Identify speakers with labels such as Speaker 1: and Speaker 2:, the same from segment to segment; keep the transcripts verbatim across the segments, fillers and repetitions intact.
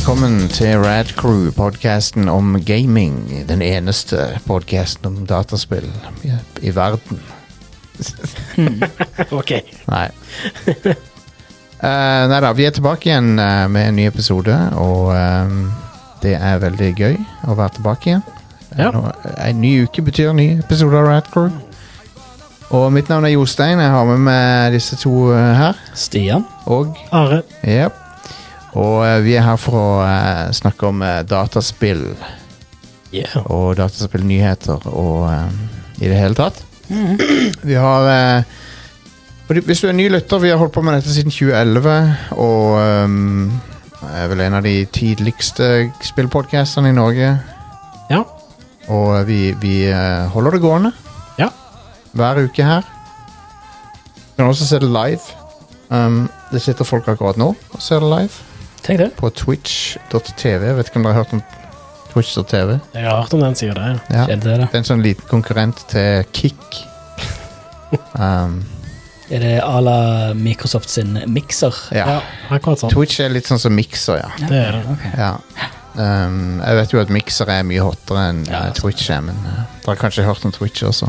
Speaker 1: velkommen til Rad Crew, podcasten om gaming. Den eneste podcasten om dataspill i, i verden.
Speaker 2: Ok.
Speaker 1: Nei. Uh, nei da, vi er tilbake igjen uh, med en ny episode, og um, det er veldig gøy å være tilbake igjen.
Speaker 2: Ja.
Speaker 1: Nå, en ny uke betyr en ny episode av Rad Crew. Og mitt navn er Jostein. Jeg har med meg disse to uh, her.
Speaker 3: Stian.
Speaker 1: Og
Speaker 2: Are.
Speaker 1: Yep. Og uh, vi er her for å uh, snakke om uh, dataspill.
Speaker 2: Yeah.
Speaker 1: Og dataspillnyheter og um, i det hele tatt. Mm. Vi har uh, hvis du er ny lytter, vi har holdt på med dette siden tjue elleve, og um, er vel en av de tidligste spillpodcastene i Norge.
Speaker 2: Ja.
Speaker 1: Og vi, vi uh, holder det gående.
Speaker 2: Ja.
Speaker 1: Hver uke her. Du kan også se det live. Um, det sitter folk akkurat nå og ser det live.
Speaker 3: Tenk det.
Speaker 1: På twitch dot t v. Vet ikke om dere har hørt om twitch dot t v?
Speaker 2: Jeg har hørt om den siden der.
Speaker 1: Ja.
Speaker 3: Skjedde det da?
Speaker 1: Det er en sånn liten konkurrent til Kick. um,
Speaker 3: Er det à la Microsoft sin Mixer?
Speaker 1: ja.
Speaker 2: Ja, akkurat sånn.
Speaker 1: Twitch er litt sånn som Mixer, ja.
Speaker 2: Det er det.
Speaker 3: Ok.
Speaker 1: ja. Um, jeg vet jo at Mixer er mye hottere enn
Speaker 3: Ja,
Speaker 1: uh, Twitch er, men uh, dere har kanskje hørt om Twitch også.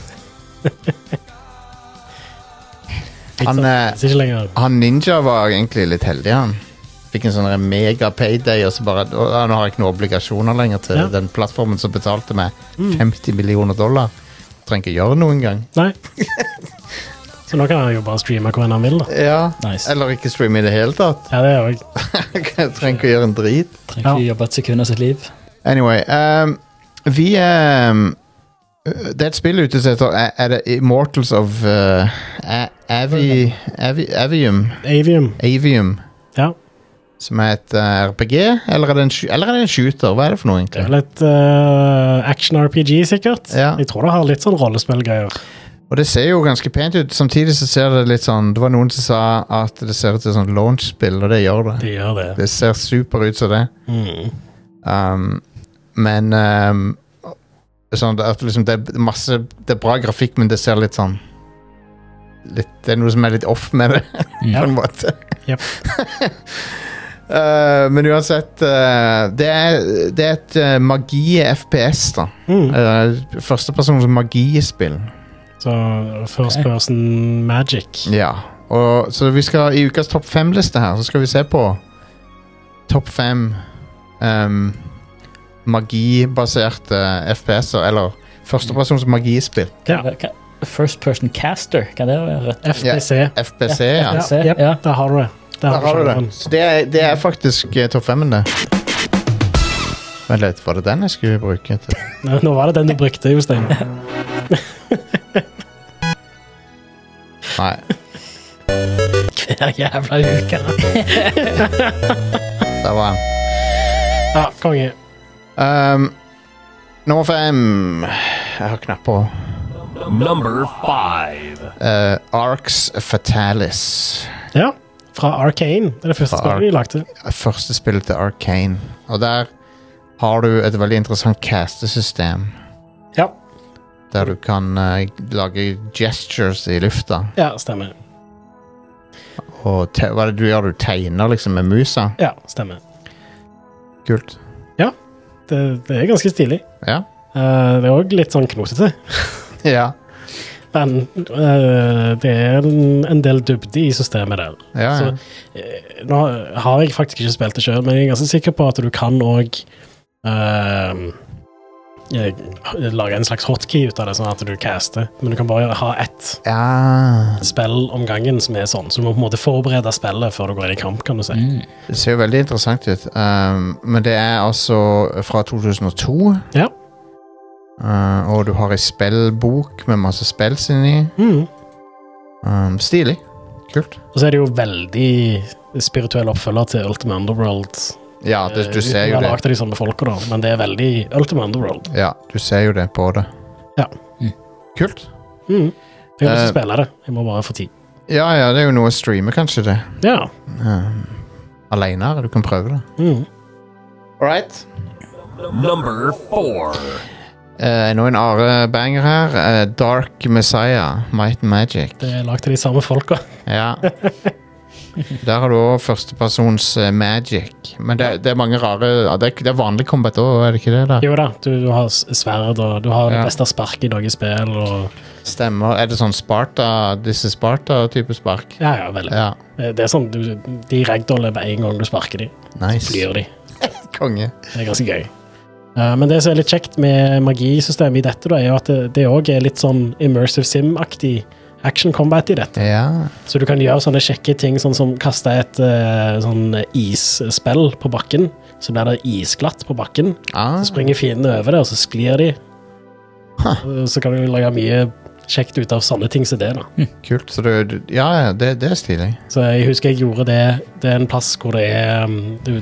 Speaker 1: Han,
Speaker 2: Ikke
Speaker 1: eh,
Speaker 2: sant? Ikke lenger.
Speaker 1: han Ninja var egentlig litt heldig, han. Fikk en sånn der mega payday, og så bare å, nå har jeg ikke noen obligasjoner lenger til
Speaker 2: Ja.
Speaker 1: den plattformen som betalte meg
Speaker 2: Mm.
Speaker 1: femti millioner dollar. Trenger ikke gjøre noe engang.
Speaker 2: Nei. Så nå kan han jo bare streame hvor enn han vil da.
Speaker 1: Ja,
Speaker 3: Nice.
Speaker 1: eller ikke streame i det hele tatt.
Speaker 2: Ja, det er jo
Speaker 1: Jeg trenger ikke å gjøre en drit.
Speaker 3: Trenger ikke jobbe et sekund av sitt liv.
Speaker 1: Anyway, um, vi um, det er et spill ute som heter er, er det Immortals of uh, A- Avi, Avi, Avium
Speaker 2: Avium.
Speaker 1: Avium,
Speaker 2: Ja,
Speaker 1: som er et uh, R P G, eller er, det en, sky- eller er det en shooter? Hva er det for noe
Speaker 2: det er
Speaker 1: egentlig?
Speaker 2: vel et uh, action-R P G sikkert.
Speaker 1: Ja.
Speaker 2: Jeg tror det har litt sånn rollespillgreier.
Speaker 1: Og det ser jo ganske pent ut. Samtidig så ser det litt sånn, det var noen som sa at det ser ut til sånn launch-spill, og det gjør det.
Speaker 2: De gjør det.
Speaker 1: Det ser super ut som det.
Speaker 2: Mm.
Speaker 1: Um, men um, sånn at liksom det er masse, det er bra grafikk, men det ser litt sånn litt, det er noe som er litt off med det, på en måte.
Speaker 2: Yep.
Speaker 1: uh, men uansett, uh, det, er, det er et uh, magi-F P S da.
Speaker 2: Mm.
Speaker 1: Uh, Førstepersons magispill.
Speaker 2: Så first person magic.
Speaker 1: Ja, og så vi skal i ukas topp fem-liste her, så skal vi se på topp fem um, magibaserte F P S-er, eller førstepersons magispill.
Speaker 2: Ja.
Speaker 3: Hva- hva- First person caster, kan det være rett?
Speaker 2: F B C.
Speaker 1: F P C, ja.
Speaker 3: Ja.
Speaker 2: Ja,
Speaker 3: Se,
Speaker 2: yep,
Speaker 3: ja.
Speaker 2: der har du det. Der
Speaker 1: Der har du det.
Speaker 2: sjangeren.
Speaker 1: Så det er, det er faktisk uh, topp femmen, det. Vent litt, var det den jeg skulle bruke til?
Speaker 2: Nå nå var det den du brukte, Jostein.
Speaker 1: Nei,
Speaker 3: Hver jævla uke.
Speaker 1: der var den.
Speaker 2: Ja, konge.
Speaker 1: Um, nummer fem. Jeg har knapper.
Speaker 4: Number five.
Speaker 1: Uh, Arx Fatalis.
Speaker 2: Ja, fra Arcane. Det er det første
Speaker 1: Fra
Speaker 2: spillet de lagde.
Speaker 1: Første spillet til Arcane. Og der har du et veldig interessant castesystem.
Speaker 2: Ja,
Speaker 1: Der du kan uh, lage gestures i lufta.
Speaker 2: ja, stemmer.
Speaker 1: Og te hva er det du gjør? Du tegner liksom med musa.
Speaker 2: Ja, stemmer.
Speaker 1: Kult.
Speaker 2: Det, det er ganske stilig.
Speaker 1: Ja.
Speaker 2: Eh, det er også litt sånn knotete.
Speaker 1: Ja.
Speaker 2: Men eh, det er en, en del dybde i systemet der.
Speaker 1: Ja, ja.
Speaker 2: Så, eh, nå har jeg faktisk ikke spilt det selv, men jeg er ganske sikker på at du kan også eh, lage en slags hotkey ut av det, sånn at du caster. Men du kan bare ha ett
Speaker 1: ja.
Speaker 2: spill om gangen som er sånn, så du må på en måte forberede spillet før du går inn i kamp, kan du si.
Speaker 3: Mm.
Speaker 1: Det ser jo veldig interessant ut. Um, men det er altså fra to tusen og to.
Speaker 2: Ja.
Speaker 1: Uh, og du har ei spillbok med masse spills inni.
Speaker 2: Mm.
Speaker 1: Um, stilig. Kult.
Speaker 2: Og så er det jo veldig spirituell oppfølger til Ultima Underworld.
Speaker 1: Ja, det, du ser jo
Speaker 2: Jeg har
Speaker 1: det.
Speaker 2: lagt av de samme folka da, men det er veldig Ultima Underworld.
Speaker 1: Ja, du ser jo det på det.
Speaker 2: Ja.
Speaker 3: Mm.
Speaker 1: Kult.
Speaker 2: Mm. Jeg har lyst til
Speaker 1: Eh,
Speaker 2: å spille det. Jeg må bare få tid.
Speaker 1: Ja, ja, det er jo noe å streame, kanskje det.
Speaker 2: Ja.
Speaker 1: Um, alene, du kan prøve det.
Speaker 2: Mm.
Speaker 1: Alright.
Speaker 4: Number four.
Speaker 1: Uh, nå en Are-banger her. Uh, Dark Messiah, Might and Magic.
Speaker 2: Det er lagt av de samme folka.
Speaker 1: Ja. Der har du også førstepersons uh, magic. Men det, det er mange rare det er, det er vanlig combat også, er det ikke det der?
Speaker 2: Jo da, du, du har s- sverd, og du har
Speaker 1: Ja.
Speaker 2: det beste spark i noen spill, og
Speaker 1: Stemmer. Er det sånn Sparta, disse Sparta-type spark?
Speaker 2: ja, ja, veldig.
Speaker 1: Ja,
Speaker 2: Det er sånn, du, de ragdoller med en gang du sparker de,
Speaker 1: nice.
Speaker 2: flyr de.
Speaker 1: Konge.
Speaker 2: Det er ganske gøy. Uh, men det som er litt kjekt med magisystemet i dette, da, er jo at det, det også er litt sånn immersive sim-aktig action combat i dette.
Speaker 1: Ja.
Speaker 2: Så du kan gjøre sånne kjekke ting, sånn som kaste et uh, sånn isspill på bakken, så blir det isglatt på bakken.
Speaker 1: Ah.
Speaker 2: Så springer fiendene over det, og så sklir de.
Speaker 1: Huh.
Speaker 2: Og Så kan du lage mye kjekt ut av sånne ting som det, da.
Speaker 1: Kult. Så du, du Ja, ja, det, det er stilig.
Speaker 2: Så jeg husker jeg gjorde det. Det er en plass hvor det er um, du,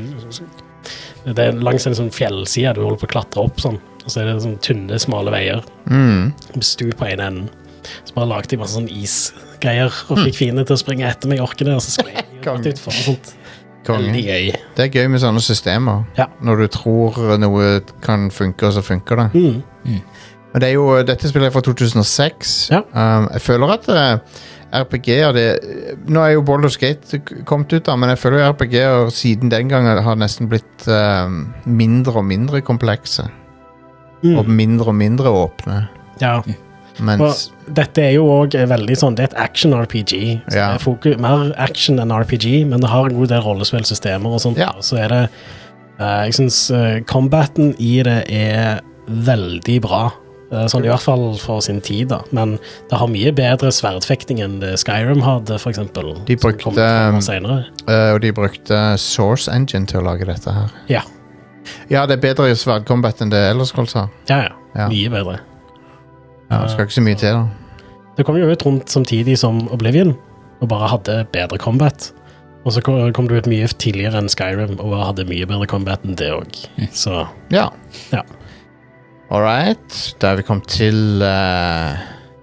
Speaker 2: du Det er langs en sånn fjellside du holder på å klatre opp sånn. Og så er det sånn tynne, smale veier.
Speaker 1: Mm.
Speaker 2: Stup på en enden. Så bare lagde jeg masse sånn isgreier og fikk fiendene til å springe etter meg orkene, og så sklei jeg
Speaker 1: Konge.
Speaker 2: rett utfor og sånt.
Speaker 1: Konge.
Speaker 2: Veldig gøy.
Speaker 1: Det er gøy med sånne systemer.
Speaker 2: Ja.
Speaker 1: Når du tror noe kan funke, og så funker det.
Speaker 2: Mm.
Speaker 1: Men det er jo, dette spillet er fra to tusen og seks.
Speaker 2: Ja.
Speaker 1: Um, jeg føler at uh, R P G-er det, Nå er jo Baldur's Gate kommet ut, da, men jeg føler jo R P G-er siden den gang har nesten blitt um, mindre og mindre komplekse.
Speaker 2: Mm.
Speaker 1: Og mindre og mindre åpne.
Speaker 2: Ja.
Speaker 1: Mens
Speaker 2: Og dette er jo også veldig sånn, det er et action-R P G. Så
Speaker 1: Ja.
Speaker 2: det er fokus, mer action enn R P G, men det har en god del rollespillsystemer og sånt.
Speaker 1: Ja.
Speaker 2: Og så er det, eh, jeg synes uh, combaten i det er veldig bra. Eh, sånn i hvert fall for sin tid da. Men det har mye bedre sverdfekting enn det Skyrim hadde, for eksempel.
Speaker 1: De
Speaker 2: som
Speaker 1: brukte,
Speaker 2: kom frem senere.
Speaker 1: uh, Og de brukte Source Engine til å lage dette her.
Speaker 2: Ja.
Speaker 1: Ja, det er bedre i sverdcombat enn det ellers skal sa.
Speaker 2: Ja, ja.
Speaker 1: Ja.
Speaker 2: Mye bedre.
Speaker 1: Ja, det skal ikke så mye til, da.
Speaker 2: Det kom jo ut rundt samtidig som Oblivion, og bare hadde bedre combat. Og så kom kom det ut mye tidligere enn Skyrim, og hadde mye bedre combat enn det også. Så,
Speaker 1: Ja.
Speaker 2: ja.
Speaker 1: All right. Da er vi kommet til uh,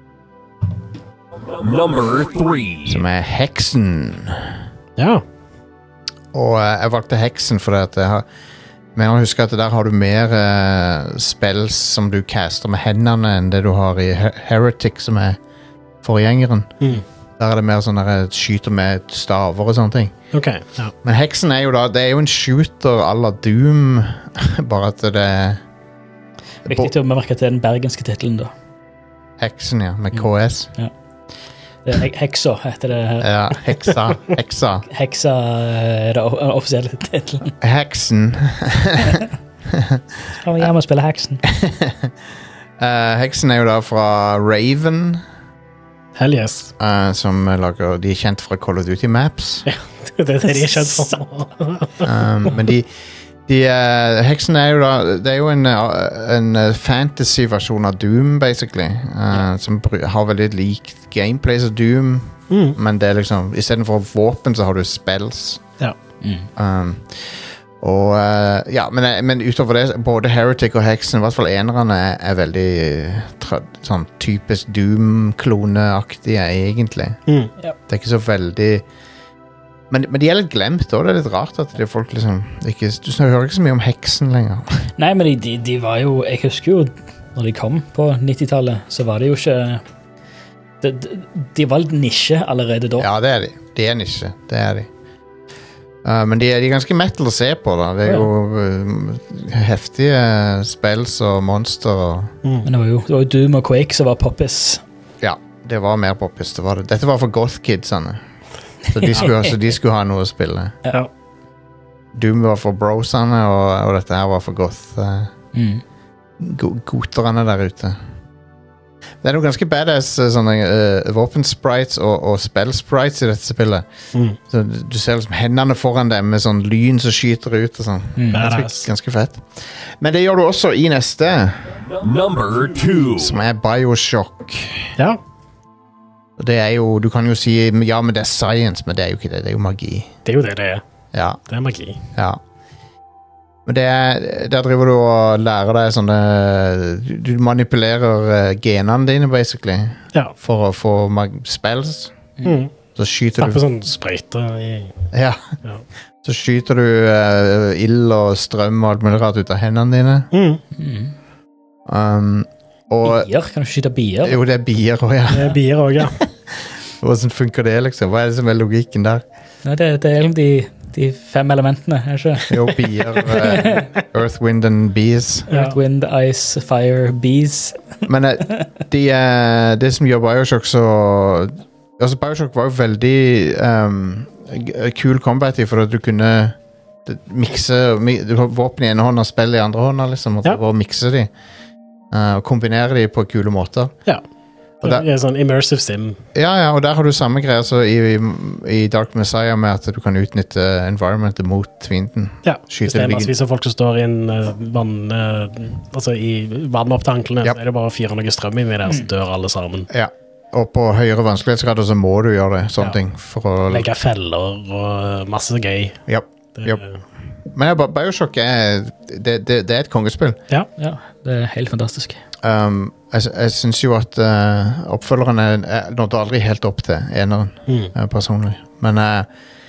Speaker 4: Number three.
Speaker 1: som er Heksen.
Speaker 2: Ja.
Speaker 1: Og uh, jeg valgte Heksen fordi at jeg har men jeg husker at der har du mer uh, spells som du caster med hendene enn det du har i Her- Heretic, som er forgjengeren.
Speaker 2: Mm.
Speaker 1: Der er det mer sånn der skyter med staver og sånne ting.
Speaker 2: Ok, ja.
Speaker 1: Men Heksen er jo da Det er jo en shooter à la Doom, bare at det er
Speaker 3: Viktig å bemerke til den bergenske titelen, da.
Speaker 1: Heksen, ja, med K S.
Speaker 3: Det er He- Heksa heter det. her.
Speaker 1: Ja, Heksa. Heksa.
Speaker 3: Heksa er det o- offisielle tittelen.
Speaker 1: Heksen.
Speaker 3: Skal vi hjem og spille Heksen?
Speaker 1: Eh, Heksen er jo da fra Raven,
Speaker 2: Hell yes.
Speaker 1: eh, som lager De er kjent fra Call of Duty Maps.
Speaker 2: Det er det de er kjent for.
Speaker 1: Um, men de, de eh, Heksen er jo da Det er jo en, eh, en eh, fantasy-versjon av Doom, basically. eh, Som bru- har veldig likt gameplay som Doom,
Speaker 2: Mm.
Speaker 1: men det er liksom istedenfor våpen, så har du spells.
Speaker 2: Ja.
Speaker 1: Um, og eh, Ja, men, eh, men utover det, både Heretic og Heksen, i hvert fall enerne, er, er veldig eh, tra, sånn typisk Doom-kloneaktige, egentlig.
Speaker 2: Mm.
Speaker 1: Det er ikke så veldig Men, men de er litt glemt også. Det er litt rart at de folk liksom ikke, Du hører ikke så mye om Heksen lenger.
Speaker 3: Nei, men de, de, de var jo Jeg husker jo når de kom på nittitallet, så var det jo ikke De, de, de var litt nisje allerede da.
Speaker 1: Ja, det er de. De er nisje. Det er de. Uh, men de er, de er ganske metal å se på, da. Det er jo uh, heftige spells og monster og
Speaker 3: Men det var jo, det var jo Doom og Quake som var poppis.
Speaker 1: Ja, det var mer poppis. Det var det. Dette var for goth-kidsene. Så de skulle, så de skulle ha noe å spille.
Speaker 2: Ja.
Speaker 1: Doom var for brosene, og, og dette her var for goth. Uh,
Speaker 3: Mm.
Speaker 1: go goterne der ute. Det er noe ganske badass uh, sånne uh, våpensprites og, og spell-sprites i dette spillet.
Speaker 2: Mm.
Speaker 1: Så du, du ser liksom hendene foran dem med sånn lyn som skyter ut og sånn.
Speaker 3: Mm.
Speaker 1: Ganske,
Speaker 2: Badass.
Speaker 1: ganske fett. Men det gjør du også i neste,
Speaker 4: Number two.
Speaker 1: som er Bioshock.
Speaker 2: Ja.
Speaker 1: Og det er jo, du kan jo si ja, men det er science, men det er jo ikke det. Det er jo magi.
Speaker 2: Det er jo det det er.
Speaker 1: Ja,
Speaker 2: Det er magi.
Speaker 1: ja. Men det er, der driver du og lærer deg sånne Du, du manipulerer uh, genene dine, basically,
Speaker 2: Ja.
Speaker 1: for å få mag spells.
Speaker 2: Mm.
Speaker 1: Så skyter
Speaker 2: Tapper
Speaker 1: du
Speaker 2: sånn sprøyter i
Speaker 1: Ja.
Speaker 2: Ja.
Speaker 1: Så skyter du uh, ild og strøm og alt mulig rart ut av hendene dine.
Speaker 2: Mm.
Speaker 3: Mm.
Speaker 1: Um, og
Speaker 3: Bier? Kan du skyte bier?
Speaker 1: Jo, det er bier òg, ja.
Speaker 2: Det er bier òg, ja.
Speaker 1: Hvordan funker det, liksom? Hva er det som er logikken der?
Speaker 3: Nei, det, det er liksom de, de fem elementene, er det ikke?
Speaker 1: Jo, bier, uh, Earth, Wind and Bees.
Speaker 3: Earth, Wind, Ice, Fire, Bees.
Speaker 1: Men uh, de, uh, det som gjør Bioshock så... Altså, Bioshock var jo veldig um, kul combat i, for at du kunne mikse, mi, du har våpen i ene hånd og spill i andre hånd, liksom, og,
Speaker 2: Ja.
Speaker 1: og mikse de. Uh, og kombinere de på kule måter.
Speaker 2: Ja.
Speaker 1: Og
Speaker 2: Det
Speaker 1: der,
Speaker 2: er sånn immersive sim.
Speaker 1: ja, ja, og der har du samme greie så i, i, i Dark Messiah med at du kan utnytte environmentet mot fienden.
Speaker 2: Ja.
Speaker 1: Skyte
Speaker 2: Hvis det er
Speaker 1: liggen.
Speaker 2: massevis av folk som står i en uh, vann... Uh, altså i vann opp til anklene,
Speaker 1: Ja.
Speaker 2: så er det bare å fyre noe strøm inn i der, så dør alle sammen.
Speaker 1: Ja, og på høyere vanskelighetsgrader så må du gjøre det, sånne
Speaker 2: Ja.
Speaker 1: ting. For å...
Speaker 2: Legge feller og masse gøy.
Speaker 1: Ja,
Speaker 2: Det,
Speaker 1: ja. Men ja, Bioshock er det, det, det er et kongespill.
Speaker 2: ja.
Speaker 3: Ja, det er helt fantastisk.
Speaker 1: Um, jeg jeg syns jo at uh, oppfølgeren er, er, nådde aldri helt opp til eneren,
Speaker 2: Mm.
Speaker 1: uh, personlig. Men uh,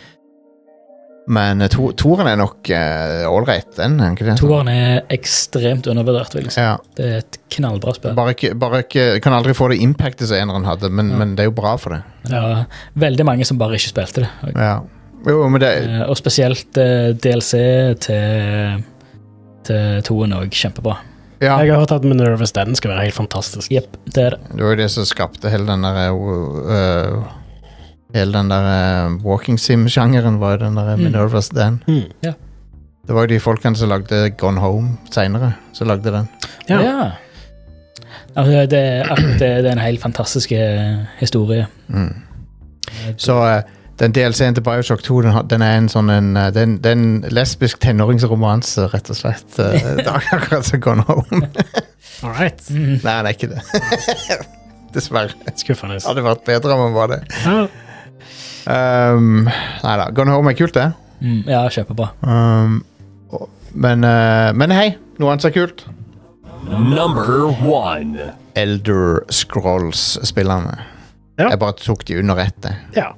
Speaker 1: Men uh, to, toeren er nok ålreit, uh, den, er ikke det?
Speaker 3: Toeren er ekstremt undervurdert, vil jeg si.
Speaker 1: Ja,
Speaker 3: Det er et knallbra spill.
Speaker 1: bare ikke, bare ikke Kan aldri få det impactet som eneren hadde, men,
Speaker 3: Ja.
Speaker 1: men det er jo bra for det.
Speaker 3: Det var veldig mange som bare ikke spilte det. Og,
Speaker 1: Ja. Jo, men det
Speaker 3: eh, og spesielt eh, D L C til, til toen òg kjempebra.
Speaker 1: Ja,
Speaker 2: Jeg har hørt at Minerva's Den skal være helt fantastisk.
Speaker 3: Jepp, det er det.
Speaker 1: det var jo det som skapte hele den der uh, Hele den der uh, walking sim-sjangeren var jo den der
Speaker 3: Mm.
Speaker 1: Minerva's Den.
Speaker 2: Mm.
Speaker 1: Det var jo de folkene som lagde Gone Home senere, som lagde den.
Speaker 2: Ja.
Speaker 3: Ja. Altså, det, er, det, det er en helt fantastisk eh, historie.
Speaker 1: Mm. Så uh, den D L C-en til Bioshock to, den, har- den er en sånn en, uh, den, den lesbisk tenåringsromanse, rett og slett. Uh, det er akkurat som Gone Home.
Speaker 2: All right.
Speaker 3: Mm.
Speaker 1: Nei, det er ikke det. Dessverre.
Speaker 2: Skuffende.
Speaker 1: Det hadde vært bedre om den var det.
Speaker 2: Ja.
Speaker 1: Um, nei da, Gone Home er kult, det.
Speaker 3: Mm, ja, kjempebra.
Speaker 1: Um, og- men, uh, men hei, noe annet som er kult.
Speaker 4: Number one.
Speaker 1: Elder Scrolls-spillerne.
Speaker 2: Ja.
Speaker 1: Jeg bare tok de under ett, jeg.
Speaker 2: ja.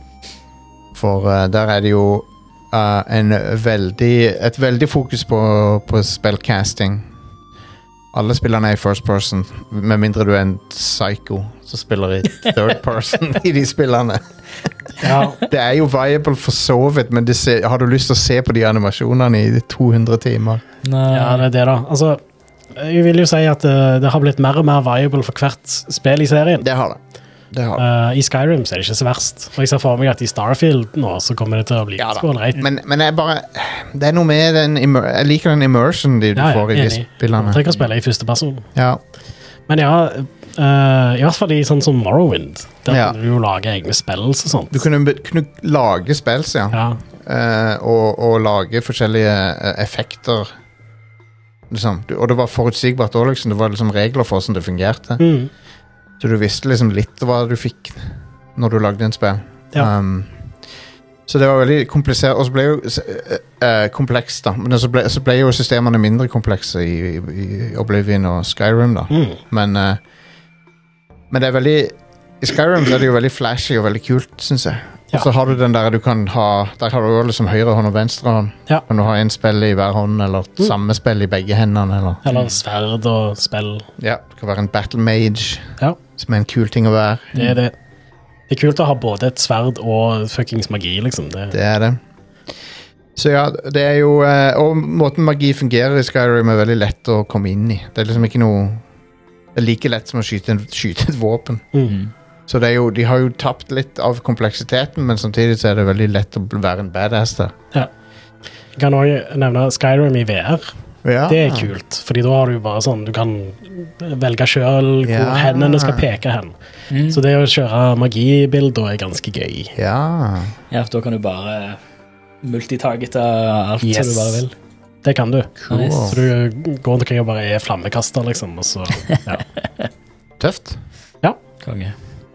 Speaker 1: For uh, der er det jo uh, en veldig, et veldig fokus på, på spillcasting. Alle spillerne er i first person, med mindre du er en psycho som spiller i third person i de spillerne.
Speaker 2: ja.
Speaker 1: Det er jo viable for så vidt, men det ser, har du lyst til å se på de animasjonene i to hundre timer?
Speaker 3: Nei.
Speaker 2: Ja, det er det, da. Altså, jeg vil jo si at uh, det har blitt mer og mer viable for hvert spill i serien.
Speaker 1: Det har det. Det har det.
Speaker 2: Uh, I Skyrim så er det ikke så verst. Og jeg ser for meg at i Starfield nå så kommer det til å bli
Speaker 1: Ja da.
Speaker 2: skålreit.
Speaker 1: Men, men jeg bare Det er noe med den immer- Jeg liker den immersion de, du
Speaker 2: Ja, ja,
Speaker 1: får i de
Speaker 2: enig.
Speaker 1: spillene.
Speaker 2: Trenger å spille i første person.
Speaker 1: Ja.
Speaker 2: Men ja, uh, i hvert fall i sånn som Morrowind. Der
Speaker 1: Ja.
Speaker 2: kan du jo lage egne spells og sånt.
Speaker 1: Du kunne, be- kunne lage spills, ja.
Speaker 2: Ja.
Speaker 1: Eh, og, og lage forskjellige eh, effekter. Liksom. Du, og det var forutsigbart òg, liksom. Det var liksom regler for hvordan det fungerte.
Speaker 2: Mm.
Speaker 1: Så du visste liksom litt hva du fikk når du lagde en spill.
Speaker 2: Ja.
Speaker 1: Um, så det var veldig komplisert. Og så ble jo uh, uh, komplekst, da. Men så ble, så ble jo systemene mindre komplekse i, i, i Oblivion og Skyrim, da.
Speaker 2: Mm.
Speaker 1: Men, uh, men det er veldig i Skyrim så er det jo veldig flashy og veldig kult, syns jeg.
Speaker 2: Ja.
Speaker 1: Og så har du den der du kan ha der har du jo liksom høyre hånd og venstre hånd.
Speaker 2: Ja.
Speaker 1: Kan du ha en spill i hver hånd, eller
Speaker 2: Mm.
Speaker 1: samme spill i begge hendene, eller
Speaker 2: Eller sverd og spill.
Speaker 1: ja, det kan være en battle mage,
Speaker 2: Ja.
Speaker 1: som er en kul ting å være.
Speaker 2: Det er det. Det er kult å ha både et sverd og fuckings magi, liksom. Det,
Speaker 1: Det er det. Så ja, det er jo eh, og måten magi fungerer i Skyrim er veldig lett å komme inn i. Det er liksom ikke noe det er like lett som å skyte, en, skyte et våpen.
Speaker 2: mm.
Speaker 1: Så det er jo, de har jo tapt litt av kompleksiteten, men samtidig så er det veldig lett å bl- være en badass der.
Speaker 2: Jeg kan også nevne Skyrim i V R.
Speaker 1: Ja.
Speaker 2: Det er kult, fordi da har du bare sånn du kan velge sjøl hvor
Speaker 1: Ja.
Speaker 2: hendene skal peke hen.
Speaker 3: Mm.
Speaker 2: Så det å kjøre magibilder er ganske gøy.
Speaker 1: Ja.
Speaker 3: Ja, for da kan du bare multitargete alt
Speaker 2: Yes.
Speaker 3: som du bare vil.
Speaker 2: Det kan du.
Speaker 1: Cool.
Speaker 2: Så du går omkring og bare er flammekaster, liksom, og så ja.
Speaker 1: Tøft.
Speaker 3: Konge.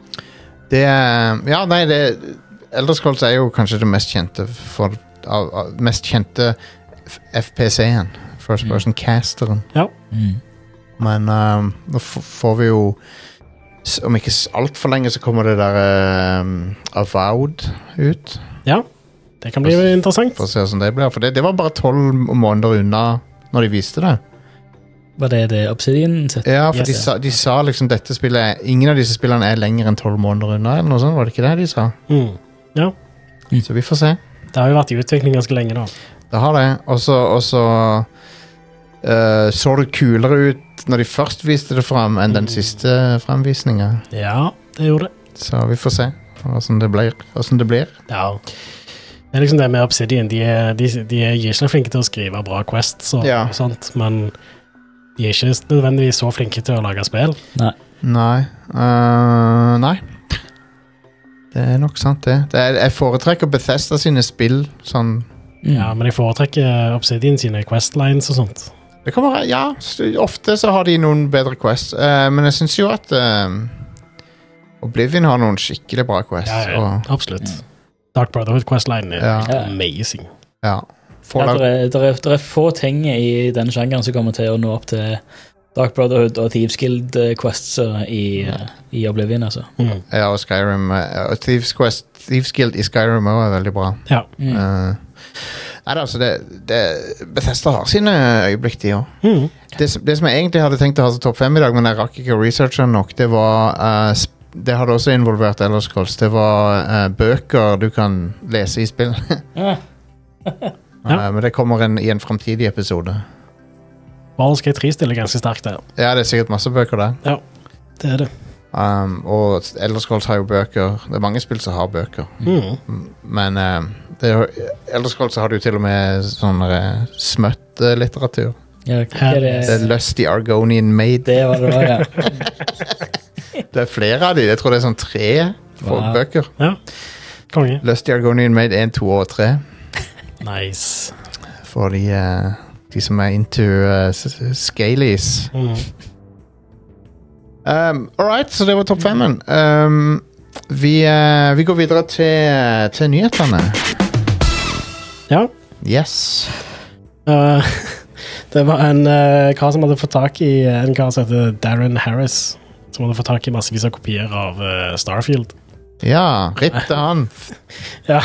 Speaker 1: Det er Ja, nei, det Elder Scrolls er jo kanskje det mest kjente for av, av, mest kjente F P C-en. First person casteren.
Speaker 3: Mm.
Speaker 1: Men um, nå f får vi jo s- om ikke altfor lenge så kommer det der um, Avowed ut.
Speaker 2: ja. Det kan bli interessant.
Speaker 1: For å se hvordan det blir. For det, det var bare tolv måneder unna når de viste det.
Speaker 3: Var det det Obsidian sett?
Speaker 1: Ja, for
Speaker 2: Yes,
Speaker 1: de,
Speaker 2: ja.
Speaker 1: sa, de sa liksom dette spillet ingen av disse spillene er lenger enn tolv måneder unna, eller noe sånt, var det ikke det de sa?
Speaker 2: Mm. Ja,
Speaker 1: Så vi får se.
Speaker 2: det har jo vært i utvikling ganske lenge da.
Speaker 1: Det har det. Og så og så, eh, så det kulere ut når de først viste det fram, enn den siste fremvisninga.
Speaker 2: Ja, det gjorde det.
Speaker 1: Så vi får se hvordan det blir. Hvordan det blir.
Speaker 2: Ja. Det er liksom det med Obsidian. De er, de, de er ikke flinke til å skrive bra quests og,
Speaker 1: Ja.
Speaker 2: og sånt, men de er ikke nødvendigvis så flinke til å lage spill.
Speaker 3: Nei.
Speaker 1: Nei. eh, nei. Det er nok sant, det. det er, jeg foretrekker Bethesda sine spill sånn.
Speaker 3: Mm.
Speaker 2: Ja, men jeg foretrekker Obsidian sine questlines og sånt.
Speaker 1: Det kan være, ja, s- ofte så har de noen bedre quests, eh, men jeg synes jo at eh, Oblivion har noen skikkelig bra quests.
Speaker 2: Ja, ja,
Speaker 1: Og,
Speaker 2: absolutt. Dark Brotherhood questline er
Speaker 1: Ja.
Speaker 2: amazing.
Speaker 1: ja.
Speaker 3: Ja,
Speaker 1: Fallout,
Speaker 3: det, er, der er, der er få ting i den sjangeren som kommer til å nå opp til Dark Brotherhood og Thieves Guild eh, quests eh, i, eh, i Oblivion, altså.
Speaker 2: Mm.
Speaker 1: ja, og Skyrim eh, og Thieves Quest, Thieves Guild i Skyrim også er veldig bra.
Speaker 2: Ja.
Speaker 3: Mm.
Speaker 1: Eh, nei, altså, det, det, Bethesda har sine øyeblikk, de også.
Speaker 2: Mm.
Speaker 1: Det, som- det som jeg egentlig hadde tenkt å ha som topp fem i dag, men jeg rakk ikke å researche nok, det var eh, sp- det hadde også involvert Elder Scrolls. Det var eh, bøker du kan lese i spill.
Speaker 3: Ja.
Speaker 1: Eh, men det kommer en, i en fremtidig episode.
Speaker 2: Baldur's Gate tre stiller ganske sterkt der.
Speaker 1: Ja, det er sikkert masse bøker der.
Speaker 2: Det er det.
Speaker 1: Um, og Elder Scrolls har jo bøker. Det er mange spill som har bøker.
Speaker 2: Mm.
Speaker 1: M- Men eh, det er, jo- Elder Scrolls har du til og med sånn uh, smøtt-litteratur.
Speaker 3: Ja, hva er
Speaker 1: Det
Speaker 3: det?
Speaker 1: er Lusty Argonian Maid.
Speaker 3: Det var det, var, ja.
Speaker 1: Det er flere av de. Jeg tror det er sånn tre for
Speaker 3: Wow.
Speaker 1: bøker.
Speaker 2: Ja. Konge.
Speaker 1: Lusty Argonian Maid én, to og tre.
Speaker 2: Nice.
Speaker 1: For de, eh, de som er into uh, scalies.
Speaker 2: Mm.
Speaker 1: Um, all right, så det var topp femmen. Um, vi, eh, vi går videre til, til nyhetene.
Speaker 2: Ja.
Speaker 1: Yes.
Speaker 2: Uh, det var en uh, kar som hadde fått tak i en kar som heter Darren Harris, som hadde fått tak i massevis av kopier av uh, Starfield.
Speaker 1: Ja, ripp til han.
Speaker 2: Ja.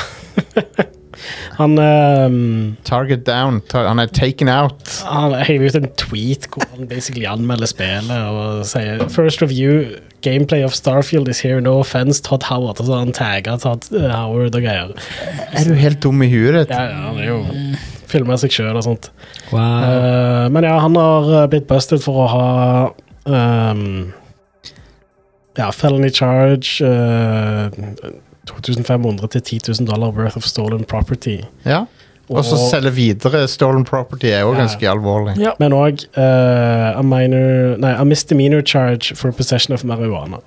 Speaker 2: Han um,
Speaker 1: Target down. Ta han er taken out.
Speaker 2: Han heiv ut en tweet hvor han basically anmelder spillet og sier First review, gameplay of Starfield is here, no offense, Todd Howard. Og så har han tagget Todd uh, Howard og greier.
Speaker 1: Er du helt dum i huet ditt?
Speaker 2: Ja, ja, han er jo filmer seg selv og sånt.
Speaker 3: Wow.
Speaker 2: Uh, men ja, han har uh, blitt busted for å ha um, ja, felony charge uh, to tusen fem hundre til ti tusen dollar worth of stolen property.
Speaker 1: Ja. Og så selge videre stolen property er jo
Speaker 2: Ja.
Speaker 1: ganske alvorlig.
Speaker 2: Ja. Men også uh, a minor, nei, a misdemeanor charge for possession of marijuana.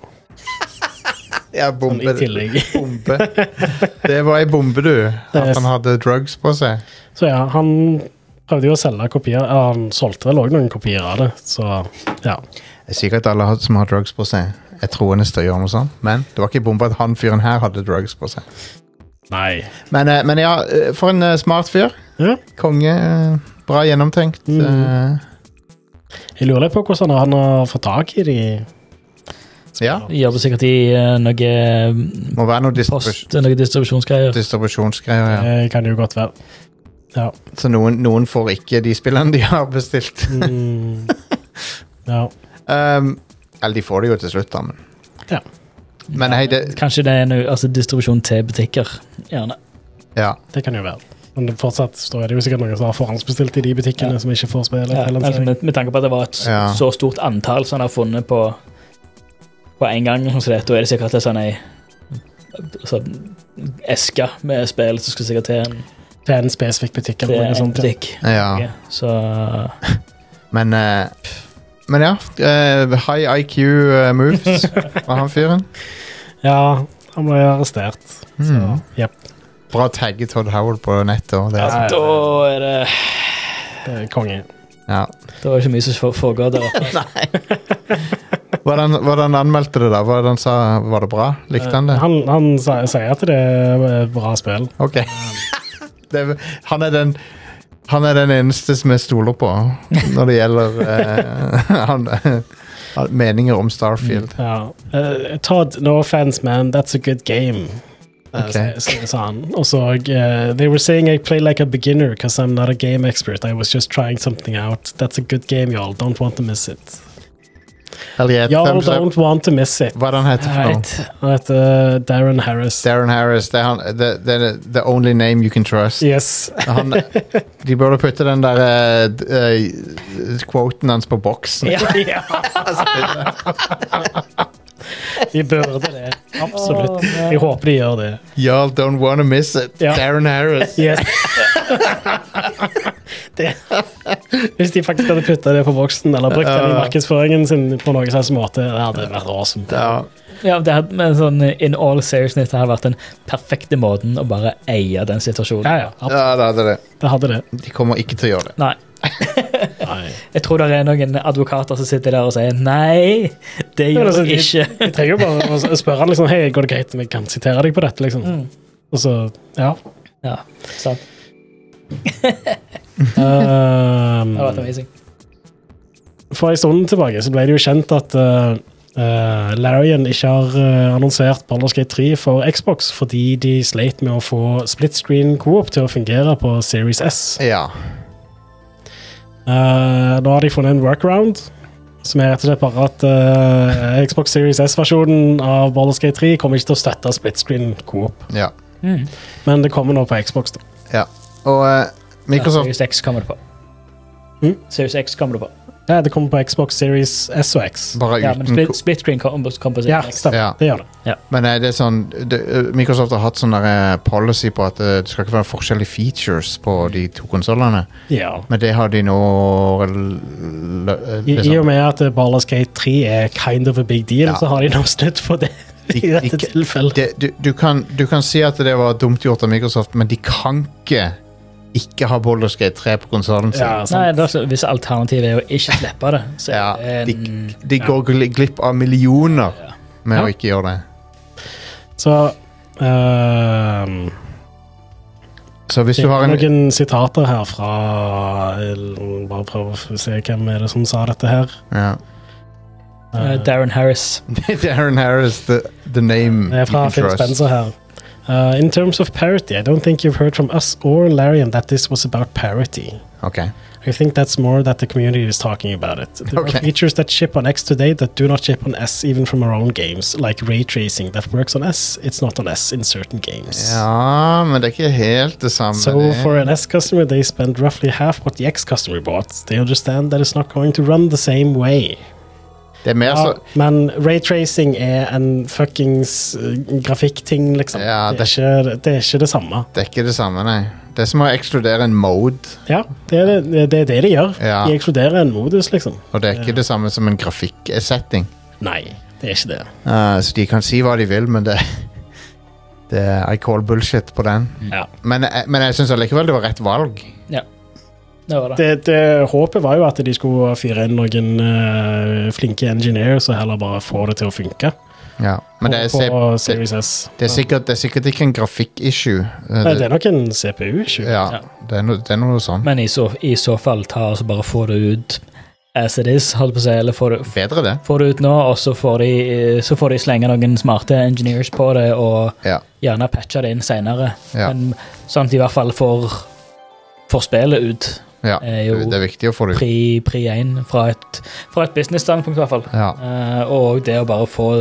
Speaker 1: Ja,
Speaker 2: Sånn
Speaker 1: bombe.
Speaker 2: i tillegg.
Speaker 1: bombe. Det var ei bombe, du. At han hadde drugs på seg.
Speaker 2: Så ja, han prøvde jo å selge kopier, ja, han solgte vel også noen kopier av det, så ja.
Speaker 1: Det er sikkert alle har- som har drugs på seg er troende til å gjøre noe sånt, men det var ikke bombe at han fyren her hadde drugs på seg.
Speaker 2: Nei.
Speaker 1: Men, eh, men ja, eh, for en eh, smart fyr.
Speaker 2: Ja.
Speaker 1: Konge. eh, Bra gjennomtenkt.
Speaker 2: Mm.
Speaker 1: eh,
Speaker 2: Jeg lurer litt på hvordan han har fått tak i de.
Speaker 1: Ja.
Speaker 3: Jobber sikkert i uh, noe
Speaker 1: Må være noe distribus
Speaker 3: post, noe distribusjonsgreier.
Speaker 1: distribusjonsgreier, ja.
Speaker 2: Det kan jo godt være. Ja.
Speaker 1: Så noen, noen får ikke de spillene de har bestilt.
Speaker 2: Mm. Ja.
Speaker 1: Um, eller de får det jo til slutt, da. Men,
Speaker 2: Ja.
Speaker 1: men hei, det
Speaker 3: Kanskje det er noe, altså distribusjon til butikker. Gjerne.
Speaker 1: Ja.
Speaker 2: Det kan jo være. Men det fortsatt så er det jo sikkert noen som har forhåndsbestilt i de butikkene
Speaker 3: Ja.
Speaker 2: som ikke får spille.
Speaker 3: Ja,
Speaker 2: til en
Speaker 3: altså,
Speaker 2: serie.
Speaker 3: med, med tanke på at det var et s-
Speaker 1: Ja.
Speaker 3: så stort antall som han har funnet på på en gang, så det, da er det sikkert en sånn ei altså, eske med spill som skal sikkert til en,
Speaker 2: til en spesifikk butikk
Speaker 3: til
Speaker 2: eller noe
Speaker 3: en
Speaker 2: sånt. Ja.
Speaker 3: butikk.
Speaker 1: ja.
Speaker 3: Ja, så
Speaker 1: Men eh, Men ja. eh, high I Q eh, moves av han fyren.
Speaker 2: Ja, han ble arrestert. Så,
Speaker 1: Mm.
Speaker 2: jep.
Speaker 1: Bra tagge Todd Howard på nettet. og Det,
Speaker 2: Ja,
Speaker 1: altså.
Speaker 3: da er det
Speaker 2: Det er konge.
Speaker 1: Ja.
Speaker 3: Da var det ikke mye som fo- foregår der oppe.
Speaker 1: Hvordan, hvordan anmeldte det, da? Hva han sa, Var det bra? Likte han det?
Speaker 2: Han, han sa- sier at det er et bra spill.
Speaker 1: Ok. det, er- han er den Han er den eneste som jeg stoler på når det gjelder eh, han, meninger om Starfield.
Speaker 2: Ja. Eh, Todd, no offense, man. That's a good game.
Speaker 1: Ok.
Speaker 2: sa- sa- sa han. Og så uh, They were saying I play like a beginner because I'm not a game expert. I was just trying something out. That's a good game, y'all. Don't want to miss it.
Speaker 1: Elliot,
Speaker 2: Y'all
Speaker 1: thumbs up.
Speaker 2: don't want to miss it.
Speaker 1: Hva er det han heter for noe?
Speaker 3: Right.
Speaker 2: Han heter Darren Harris.
Speaker 1: Darren Harris. Det er, han, det, det er the only name you can trust.
Speaker 2: Yes.
Speaker 1: Han, de burde putte den der uh, d- uh, quoten hans på boksen.
Speaker 3: Ja.
Speaker 2: Ja. De burde det. Absolutt. Jeg håper de gjør det.
Speaker 1: Y'all don't wanna miss it.
Speaker 2: Ja.
Speaker 1: Darren Harris.
Speaker 2: Yes. det. Hvis de faktisk hadde puttet det på boksen, eller brukt den i markedsføringen sin på noen slags måte, det hadde vært awesome.
Speaker 1: Ja.
Speaker 3: Ja, det hadde, men sånn, in all seriousness, det hadde vært den perfekte måten å bare eie den situasjonen.
Speaker 2: Ja, ja. absolutt.
Speaker 1: ja, det hadde det.
Speaker 2: Det hadde det.
Speaker 1: De kommer ikke til å gjøre det.
Speaker 3: Nei.
Speaker 2: Nei.
Speaker 3: Jeg tror det er noen advokater som sitter der og sier nei, det
Speaker 2: Ja,
Speaker 3: gjør
Speaker 2: altså,
Speaker 3: jeg
Speaker 2: de-
Speaker 3: ikke.
Speaker 2: Jeg trenger jo bare å spørre han liksom, hei, går det greit om jeg kan sitere deg på dette, liksom. Og så, ja.
Speaker 3: Ja, sant.
Speaker 2: Um,
Speaker 3: Det har vært amazing.
Speaker 2: For en stund tilbake så ble det jo kjent at uh, uh, Larian ikke har uh, annonsert Baldur's Gate tre for Xbox fordi de sleit med å få split screen co-op til å fungere på Series S.
Speaker 1: Ja.
Speaker 2: Uh, nå har de funnet en workaround, som er rett og slett bare at uh, Xbox Series S-versjonen av Baldur's Gate tre kommer ikke til å støtte split screen co-op.
Speaker 1: Ja.
Speaker 3: Mm.
Speaker 2: Men det kommer nå på Xbox, da.
Speaker 1: ja. Og uh, Microsoft
Speaker 3: Ja, Series X kommer det på.
Speaker 2: Mm?
Speaker 3: Series X kommer det på.
Speaker 2: Ja, det kommer på Xbox Series S og X.
Speaker 1: bare
Speaker 3: Ja, men
Speaker 1: uten
Speaker 3: split,
Speaker 1: ko-
Speaker 3: split screen kommer kom på
Speaker 2: Ja,
Speaker 3: Series X.
Speaker 2: stemmer.
Speaker 1: Ja.
Speaker 2: Det gjør det.
Speaker 1: Men uh, det er sånn det, uh, Microsoft har hatt sånn der, uh, policy på at uh, det skal ikke være forskjellige features på de to konsollene.
Speaker 2: Ja.
Speaker 1: Men det har de nå l- l- uh,
Speaker 2: I, I
Speaker 1: liksom.
Speaker 2: og med at Baldur's Gate tre er kind of a big deal,
Speaker 1: Ja.
Speaker 2: så har de nå snudd på det i
Speaker 1: De-
Speaker 2: dette
Speaker 1: de-
Speaker 2: tilfellet.
Speaker 1: det, du, du, kan, du kan si at det var dumt gjort av Microsoft, men de kan ikke ikke ha Baldur's Gate tre på konsollen sin.
Speaker 2: Ja,
Speaker 3: Nei,
Speaker 2: sant.
Speaker 3: det er så, hvis alternativet er å ikke slippe det, så
Speaker 1: Ja,
Speaker 3: er det
Speaker 1: de,
Speaker 3: en...
Speaker 1: de går gl- glipp av millioner
Speaker 3: Ja.
Speaker 1: med
Speaker 2: Ja.
Speaker 1: å ikke gjøre det.
Speaker 2: Så ehm,
Speaker 1: Så hvis
Speaker 2: det
Speaker 1: du har
Speaker 2: er
Speaker 1: en
Speaker 2: noen sitater her fra eh, Bare prøve å se hvem er det som sa dette her.
Speaker 1: ja.
Speaker 3: Uh, Darren Harris.
Speaker 1: Darren Harris, the, the name
Speaker 2: Det er fra
Speaker 1: you can
Speaker 2: Phil
Speaker 1: trust.
Speaker 2: Spencer her. Uh, in terms of parity, I don't think you've heard from us or Larian that this was about parity.
Speaker 1: Ok.
Speaker 2: I think that's more that the community is talking about it. There
Speaker 1: Okay.
Speaker 2: are features that ship on X today that do not ship on S, even from our own games, like ray tracing that works on S. It's not on S in certain games.
Speaker 1: Ja, men det er ikke helt det samme.
Speaker 2: So
Speaker 1: det.
Speaker 2: for an S customer, they spend roughly half what the X customer bought. They understand that it's not going to run the same way.
Speaker 1: Det er mer
Speaker 2: Ja,
Speaker 1: så
Speaker 2: men raytracing er en fuckings uh, grafikkting, liksom.
Speaker 1: Ja,
Speaker 2: det, er ikke, det er ikke det samme.
Speaker 1: Det er ikke det samme, nei. Det er som å ekskludere en mode,
Speaker 2: Ja, det er det, det, er det de gjør.
Speaker 1: Ja.
Speaker 2: De ekskluderer en modus, liksom.
Speaker 1: og det er ikke det samme som en grafikksetting.
Speaker 2: Nei, det er ikke det.
Speaker 1: Uh, så de kan si hva de vil, men det Det er I call bullshit på den.
Speaker 2: Ja.
Speaker 1: Men, jeg- men jeg syns allikevel det var rett valg.
Speaker 3: Ja, det var det.
Speaker 2: Det, det, håpet var jo at de skulle fyre inn noen uh, flinke engineers og heller bare få det til å funke
Speaker 1: Ja. Men det er,
Speaker 2: på, på
Speaker 1: C-
Speaker 2: Series S.
Speaker 1: det, er sikkert, det er sikkert ikke en grafikk-issue. Uh,
Speaker 2: Nei, det er nok en C P U-issue.
Speaker 1: ja,
Speaker 3: Ja.
Speaker 1: det er, no, det er noe sånn.
Speaker 3: Men i så, i så fall ta og så bare få det ut as it is, holdt på å si, eller få det,
Speaker 1: Bedre det.
Speaker 3: få det ut nå, og så får, de, så får de slenge noen smarte engineers på det, og
Speaker 1: Ja.
Speaker 3: gjerne patche det inn senere.
Speaker 1: Ja.
Speaker 3: Men sånn at de i hvert fall får, får spillet ut.
Speaker 1: Ja.
Speaker 3: er jo
Speaker 1: Det er viktig å få det ut.
Speaker 3: Pri, pri én fra et, fra et business-standpunkt, i hvert fall.
Speaker 1: Ja.
Speaker 3: Eh, og det å bare få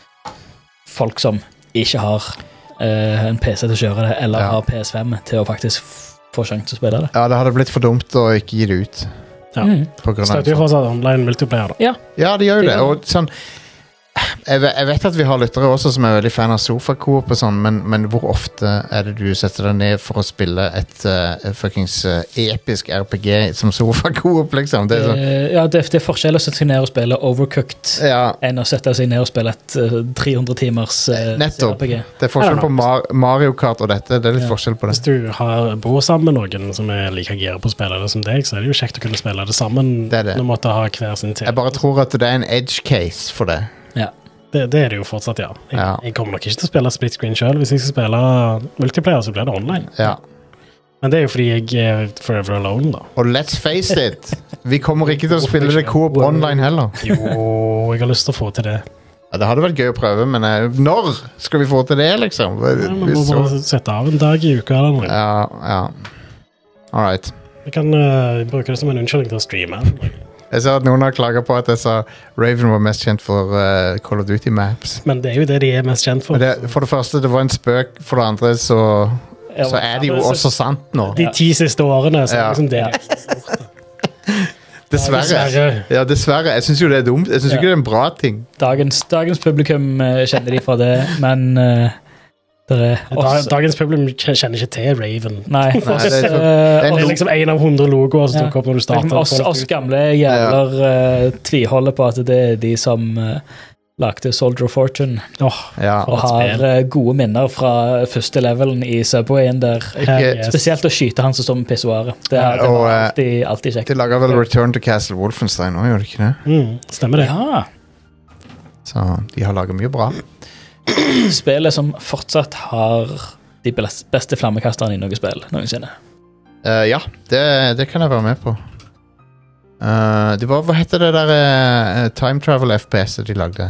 Speaker 3: folk som ikke har eh, en P C til å kjøre det, eller
Speaker 1: Ja.
Speaker 3: har P S fem, til å faktisk f- få sjanse til å spille det.
Speaker 1: ja, det hadde blitt for dumt å ikke gi det ut.
Speaker 2: Ja.
Speaker 3: Mm.
Speaker 1: På grunn av
Speaker 2: Støtter jo
Speaker 1: sånn.
Speaker 2: fortsatt online multiplayer, da.
Speaker 1: Ja, de gjør jo
Speaker 3: Det
Speaker 1: det.
Speaker 3: gjør
Speaker 1: Og sånn jeg vet, jeg vet at vi har lyttere også som er veldig fan av sofacoop og sånn, men, men hvor ofte er det du setter deg ned for å spille et uh, fuckings uh, episk R P G som sofacoop, liksom? Det er sånn,
Speaker 3: Eh, ja, det, det er forskjell å sette seg ned og spille Overcooked
Speaker 1: ja,
Speaker 3: enn å sette seg ned og spille et uh, tre hundre timers uh,
Speaker 1: Nettopp.
Speaker 3: R P G.
Speaker 1: det er forskjell
Speaker 2: I don't
Speaker 1: på
Speaker 2: know.
Speaker 1: Mar Mario Kart og dette. Det er litt
Speaker 3: Ja.
Speaker 1: forskjell på det.
Speaker 2: Hvis du har, bor sammen med noen som er like gira på å spille det som deg, så er det jo kjekt å kunne spille det sammen.
Speaker 1: Det er det.
Speaker 2: Du måtte ha hver sin
Speaker 1: Jeg
Speaker 2: til.
Speaker 1: bare tror at det er en edge case for det.
Speaker 3: Ja.
Speaker 2: Det, det er det jo fortsatt, ja. Jeg,
Speaker 1: Ja.
Speaker 2: jeg kommer nok ikke til å spille split screen selv. Hvis jeg skal spille multiplayer, så blir det online.
Speaker 1: Ja.
Speaker 2: Men det er jo fordi jeg er forever alone, da.
Speaker 1: Og let's face it, vi kommer ikke til å spille det coop online heller.
Speaker 2: Jo, jeg har lyst til å få til det.
Speaker 1: Ja, det hadde vært gøy å prøve, men uh, når skal vi få til det, liksom?
Speaker 2: Ja, man må bare sette av en dag i uka eller noe.
Speaker 1: Ja, ja. All right.
Speaker 2: Jeg kan uh, bruke det som en unnskyldning til å streame.
Speaker 1: Jeg ser at noen har klaget på at jeg sa Raven var mest kjent for uh, Call of Duty Maps.
Speaker 2: Men det er jo det de er mest kjent for.
Speaker 1: Det, for det første, det var en spøk. For det andre, så,
Speaker 3: Ja,
Speaker 1: så er det jo også sant nå.
Speaker 2: De ti siste årene, så
Speaker 1: Ja.
Speaker 2: er liksom det de har gjort.
Speaker 1: Dessverre.
Speaker 2: dessverre.
Speaker 1: Ja, dessverre. Jeg syns jo det er dumt. Jeg syns
Speaker 3: Ja.
Speaker 1: ikke det er en bra ting.
Speaker 3: Dagens, dagens publikum eh, kjenner de fra det, men uh, det er
Speaker 2: Da,
Speaker 3: oss.
Speaker 2: dagens publikum kjenner ikke til Raven.
Speaker 3: Nei,
Speaker 1: Nei,
Speaker 3: oss,
Speaker 1: det er så-
Speaker 3: eh,
Speaker 1: det er
Speaker 2: Det er
Speaker 3: oss,
Speaker 2: liksom en av hundre logoer som
Speaker 3: Ja.
Speaker 2: dukker opp når du starter.
Speaker 3: oss, oss gamle jævler eh, tviholder på at det er de som uh, lagde Soldier of Fortune,
Speaker 2: Åh,
Speaker 1: Ja.
Speaker 3: og
Speaker 2: et
Speaker 3: har
Speaker 2: spill.
Speaker 3: eh, gode minner fra første levelen i Subwayen der.
Speaker 1: Ikke,
Speaker 2: yes.
Speaker 3: Spesielt å skyte han som står med pissoaret. Det, er- det
Speaker 1: Og,
Speaker 3: var
Speaker 1: eh,
Speaker 3: alltid, alltid kjekt.
Speaker 1: De lager vel Return to Castle Wolfenstein nå, gjør de ikke det?
Speaker 2: Mm, stemmer det.
Speaker 3: Ja.
Speaker 1: Så de har laget mye bra.
Speaker 3: Spillet som fortsatt har de bes- beste flammekasterne i noe spill noensinne.
Speaker 1: Eh, ja, det, det kan jeg være med på. Eh, det var, hva heter det der eh, time travel F P S-et de lagde?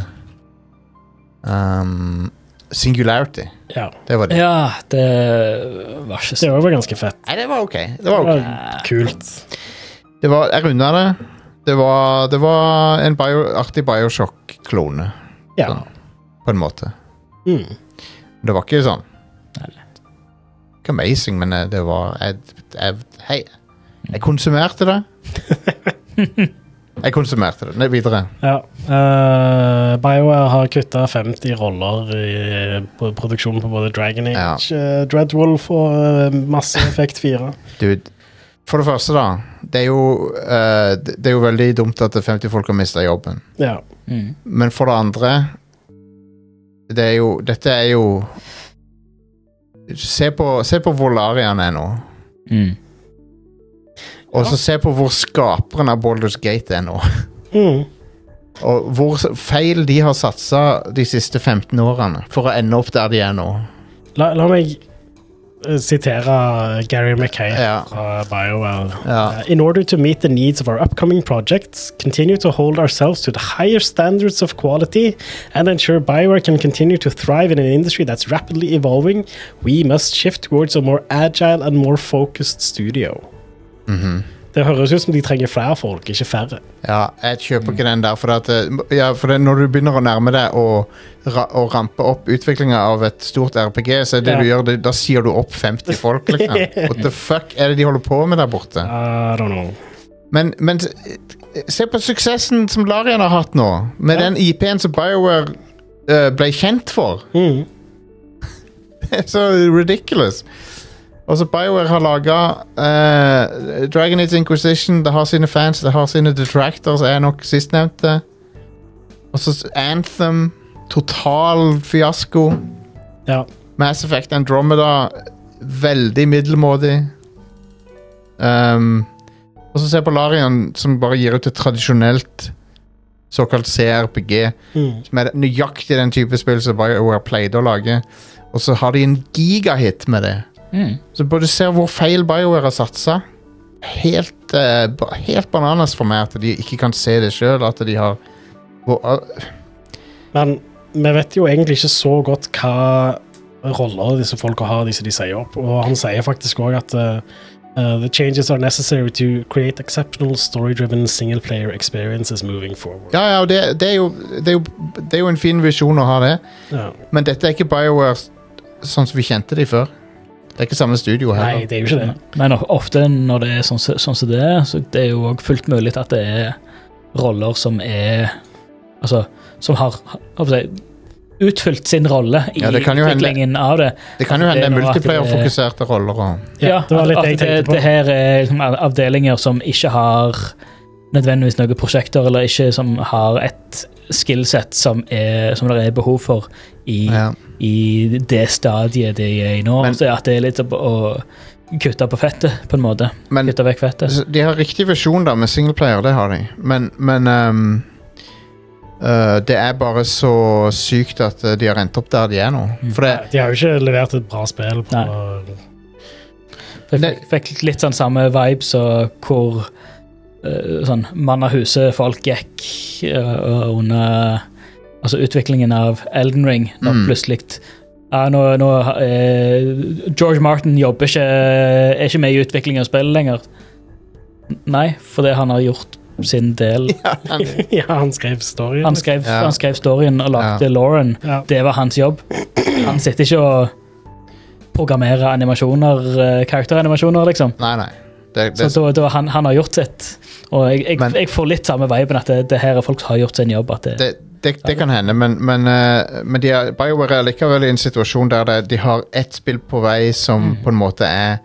Speaker 1: Um, Singularity.
Speaker 2: Ja.
Speaker 1: Det var det.
Speaker 3: Ja, det var ikke
Speaker 2: Det
Speaker 3: så
Speaker 2: var ganske fett.
Speaker 1: Nei, det var ok. Det var,
Speaker 2: Det
Speaker 1: ok.
Speaker 2: var kult.
Speaker 1: Det var, jeg runda det. Det var, det var en bio, artig Bioshock-klone,
Speaker 2: Ja.
Speaker 1: Sånn. på en måte.
Speaker 2: Mm.
Speaker 1: Det var ikke sånn Ikke amazing, men eh, det var jeg, jeg, Hei, jeg konsumerte det. Jeg konsumerte det. Nei, videre.
Speaker 2: Ja. Uh, BioWare har kutta femti roller i på produksjonen på både Dragon Age, uh, Dreadwolf og uh, Mass Effect fire.
Speaker 1: Dude, for det første, da. Det er jo, eh, det det er jo veldig dumt at femti folk har mista jobben.
Speaker 2: Ja.
Speaker 3: mm.
Speaker 1: Men for det andre det er jo, Dette er jo Se på, se på hvor Larian er nå.
Speaker 3: Mm.
Speaker 1: Og så se på hvor skaperen av Baldur's Gate er nå.
Speaker 2: Mm.
Speaker 1: Og hvor feil de har satsa de siste femten årene for å ende opp der de er nå.
Speaker 2: La, la meg uh, sitere Gary McKay
Speaker 1: Ja.
Speaker 2: fra BioWare.
Speaker 1: Ja.
Speaker 2: Uh, In order to meet the needs of our upcoming projects, continue to hold ourselves to the higher standards of quality, and ensure BioWare can continue to thrive in an industry that's rapidly evolving, we must shift towards a more agile and more focused studio.
Speaker 1: Mhm.
Speaker 2: Det høres ut som de trenger flere folk, ikke færre.
Speaker 1: Ja, jeg kjøper ikke den der. For, at, eh, ja, for det, når du begynner å nærme deg å, ra, å rampe opp utviklinga av et stort R P G, så er det
Speaker 2: Ja.
Speaker 1: du gjør, det, da sier du opp femti folk. Liksom. What the fuck er det de holder på med der borte?
Speaker 2: I don't know.
Speaker 1: Men, men eh, se på suksessen som Larian har hatt nå, med
Speaker 2: Ja.
Speaker 1: den I P-en som BioWare eh, ble kjent for.
Speaker 2: Mm.
Speaker 1: Det er så ridiculous. Og så BioWare har laget Dragon Age Inquisition. Det har sine fans, det har sine detractors, er nok sistnevnte. Og så Anthem. Total fiasko.
Speaker 2: Ja.
Speaker 1: Mass Effect Andromeda. Veldig middelmådig. Um, og så ser jeg på Larian, som bare gir ut et tradisjonelt såkalt C R P G.
Speaker 2: Mm.
Speaker 1: Som er nøyaktig den type spill som BioWare pleide å lage. Og så har de en gigahit med det.
Speaker 3: Mm.
Speaker 1: Så bare du ser hvor feil BioWare har satsa. Helt, eh, ba- helt bananas for meg at de ikke kan se det sjøl. At de har hvor, uh,
Speaker 2: Men vi vet jo egentlig ikke så godt hva roller disse folka har, disse de sier opp. Og han sier faktisk òg at uh, uh, the changes are necessary to create exceptional story-driven single-player experiences moving forward.
Speaker 1: Ja, ja, og det, det, er jo, det, er jo, det er jo en fin visjon å ha det.
Speaker 2: Ja.
Speaker 1: Men dette er ikke BioWare sånn som vi kjente de før. Det er ikke samme studio
Speaker 2: Nei,
Speaker 1: heller.
Speaker 2: det er jo ikke det.
Speaker 3: Men of- ofte når det er sånn som sånn som det er, så det er jo også fullt mulig at det er roller som er Altså, som har hva skal jeg si, utfylt sin rolle i
Speaker 1: Ja, det kan jo hende-
Speaker 3: utviklingen av det.
Speaker 1: Det kan jo hende det er
Speaker 3: Det er noe at det-
Speaker 1: multiplayer-fokuserte roller. Og.
Speaker 2: Ja, det var litt
Speaker 3: at,
Speaker 2: det jeg
Speaker 3: at
Speaker 2: tenkte på.
Speaker 3: Det her er liksom avdelinger som ikke har nødvendigvis noen prosjekter, eller ikke som har et skillset som, er, som det er behov for i,
Speaker 1: Ja.
Speaker 3: i det stadiet de er i nå.
Speaker 1: Men-
Speaker 3: så at det er litt å, å kutte på fettet, på en måte.
Speaker 1: Men
Speaker 3: Kutte vekk fettet.
Speaker 1: så de har riktig visjon da med singleplayer, det har de. Men, men ehm, øh, det er bare så sykt at øh, de har endt opp der de er nå. For det,
Speaker 2: De har jo ikke levert et bra spill på
Speaker 3: Jeg
Speaker 1: Det-
Speaker 3: fikk, fikk litt sånn samme vibe så hvor eh, sånn mann av huset folk gikk eh, under altså utviklingen av Elden Ring, når
Speaker 1: Mm.
Speaker 3: plutselig ja, nå, nå eh, George Martin jobber ikke er ikke med i utviklingen av spillet lenger. Nei, fordi han har gjort sin del.
Speaker 2: Ja, han skrev storyen.
Speaker 3: Han skrev,
Speaker 1: Ja.
Speaker 3: han skrev storyen og lagde
Speaker 1: Ja.
Speaker 3: Lauren.
Speaker 2: Ja.
Speaker 3: Det var hans jobb. Han sitter ikke og programmerer animasjoner, eh, karakteranimasjoner, liksom.
Speaker 1: Nei, nei. Det, det,
Speaker 3: Så da, da han, han har gjort sitt. Og jeg, jeg,
Speaker 1: Men-
Speaker 3: jeg får litt samme viben at det, det her er folk som har gjort sin jobb. At det,
Speaker 1: det, det, det kan hende, men, men, eh, men de er, BioWare er likevel i en situasjon der det, de har ett spill på vei som på en måte er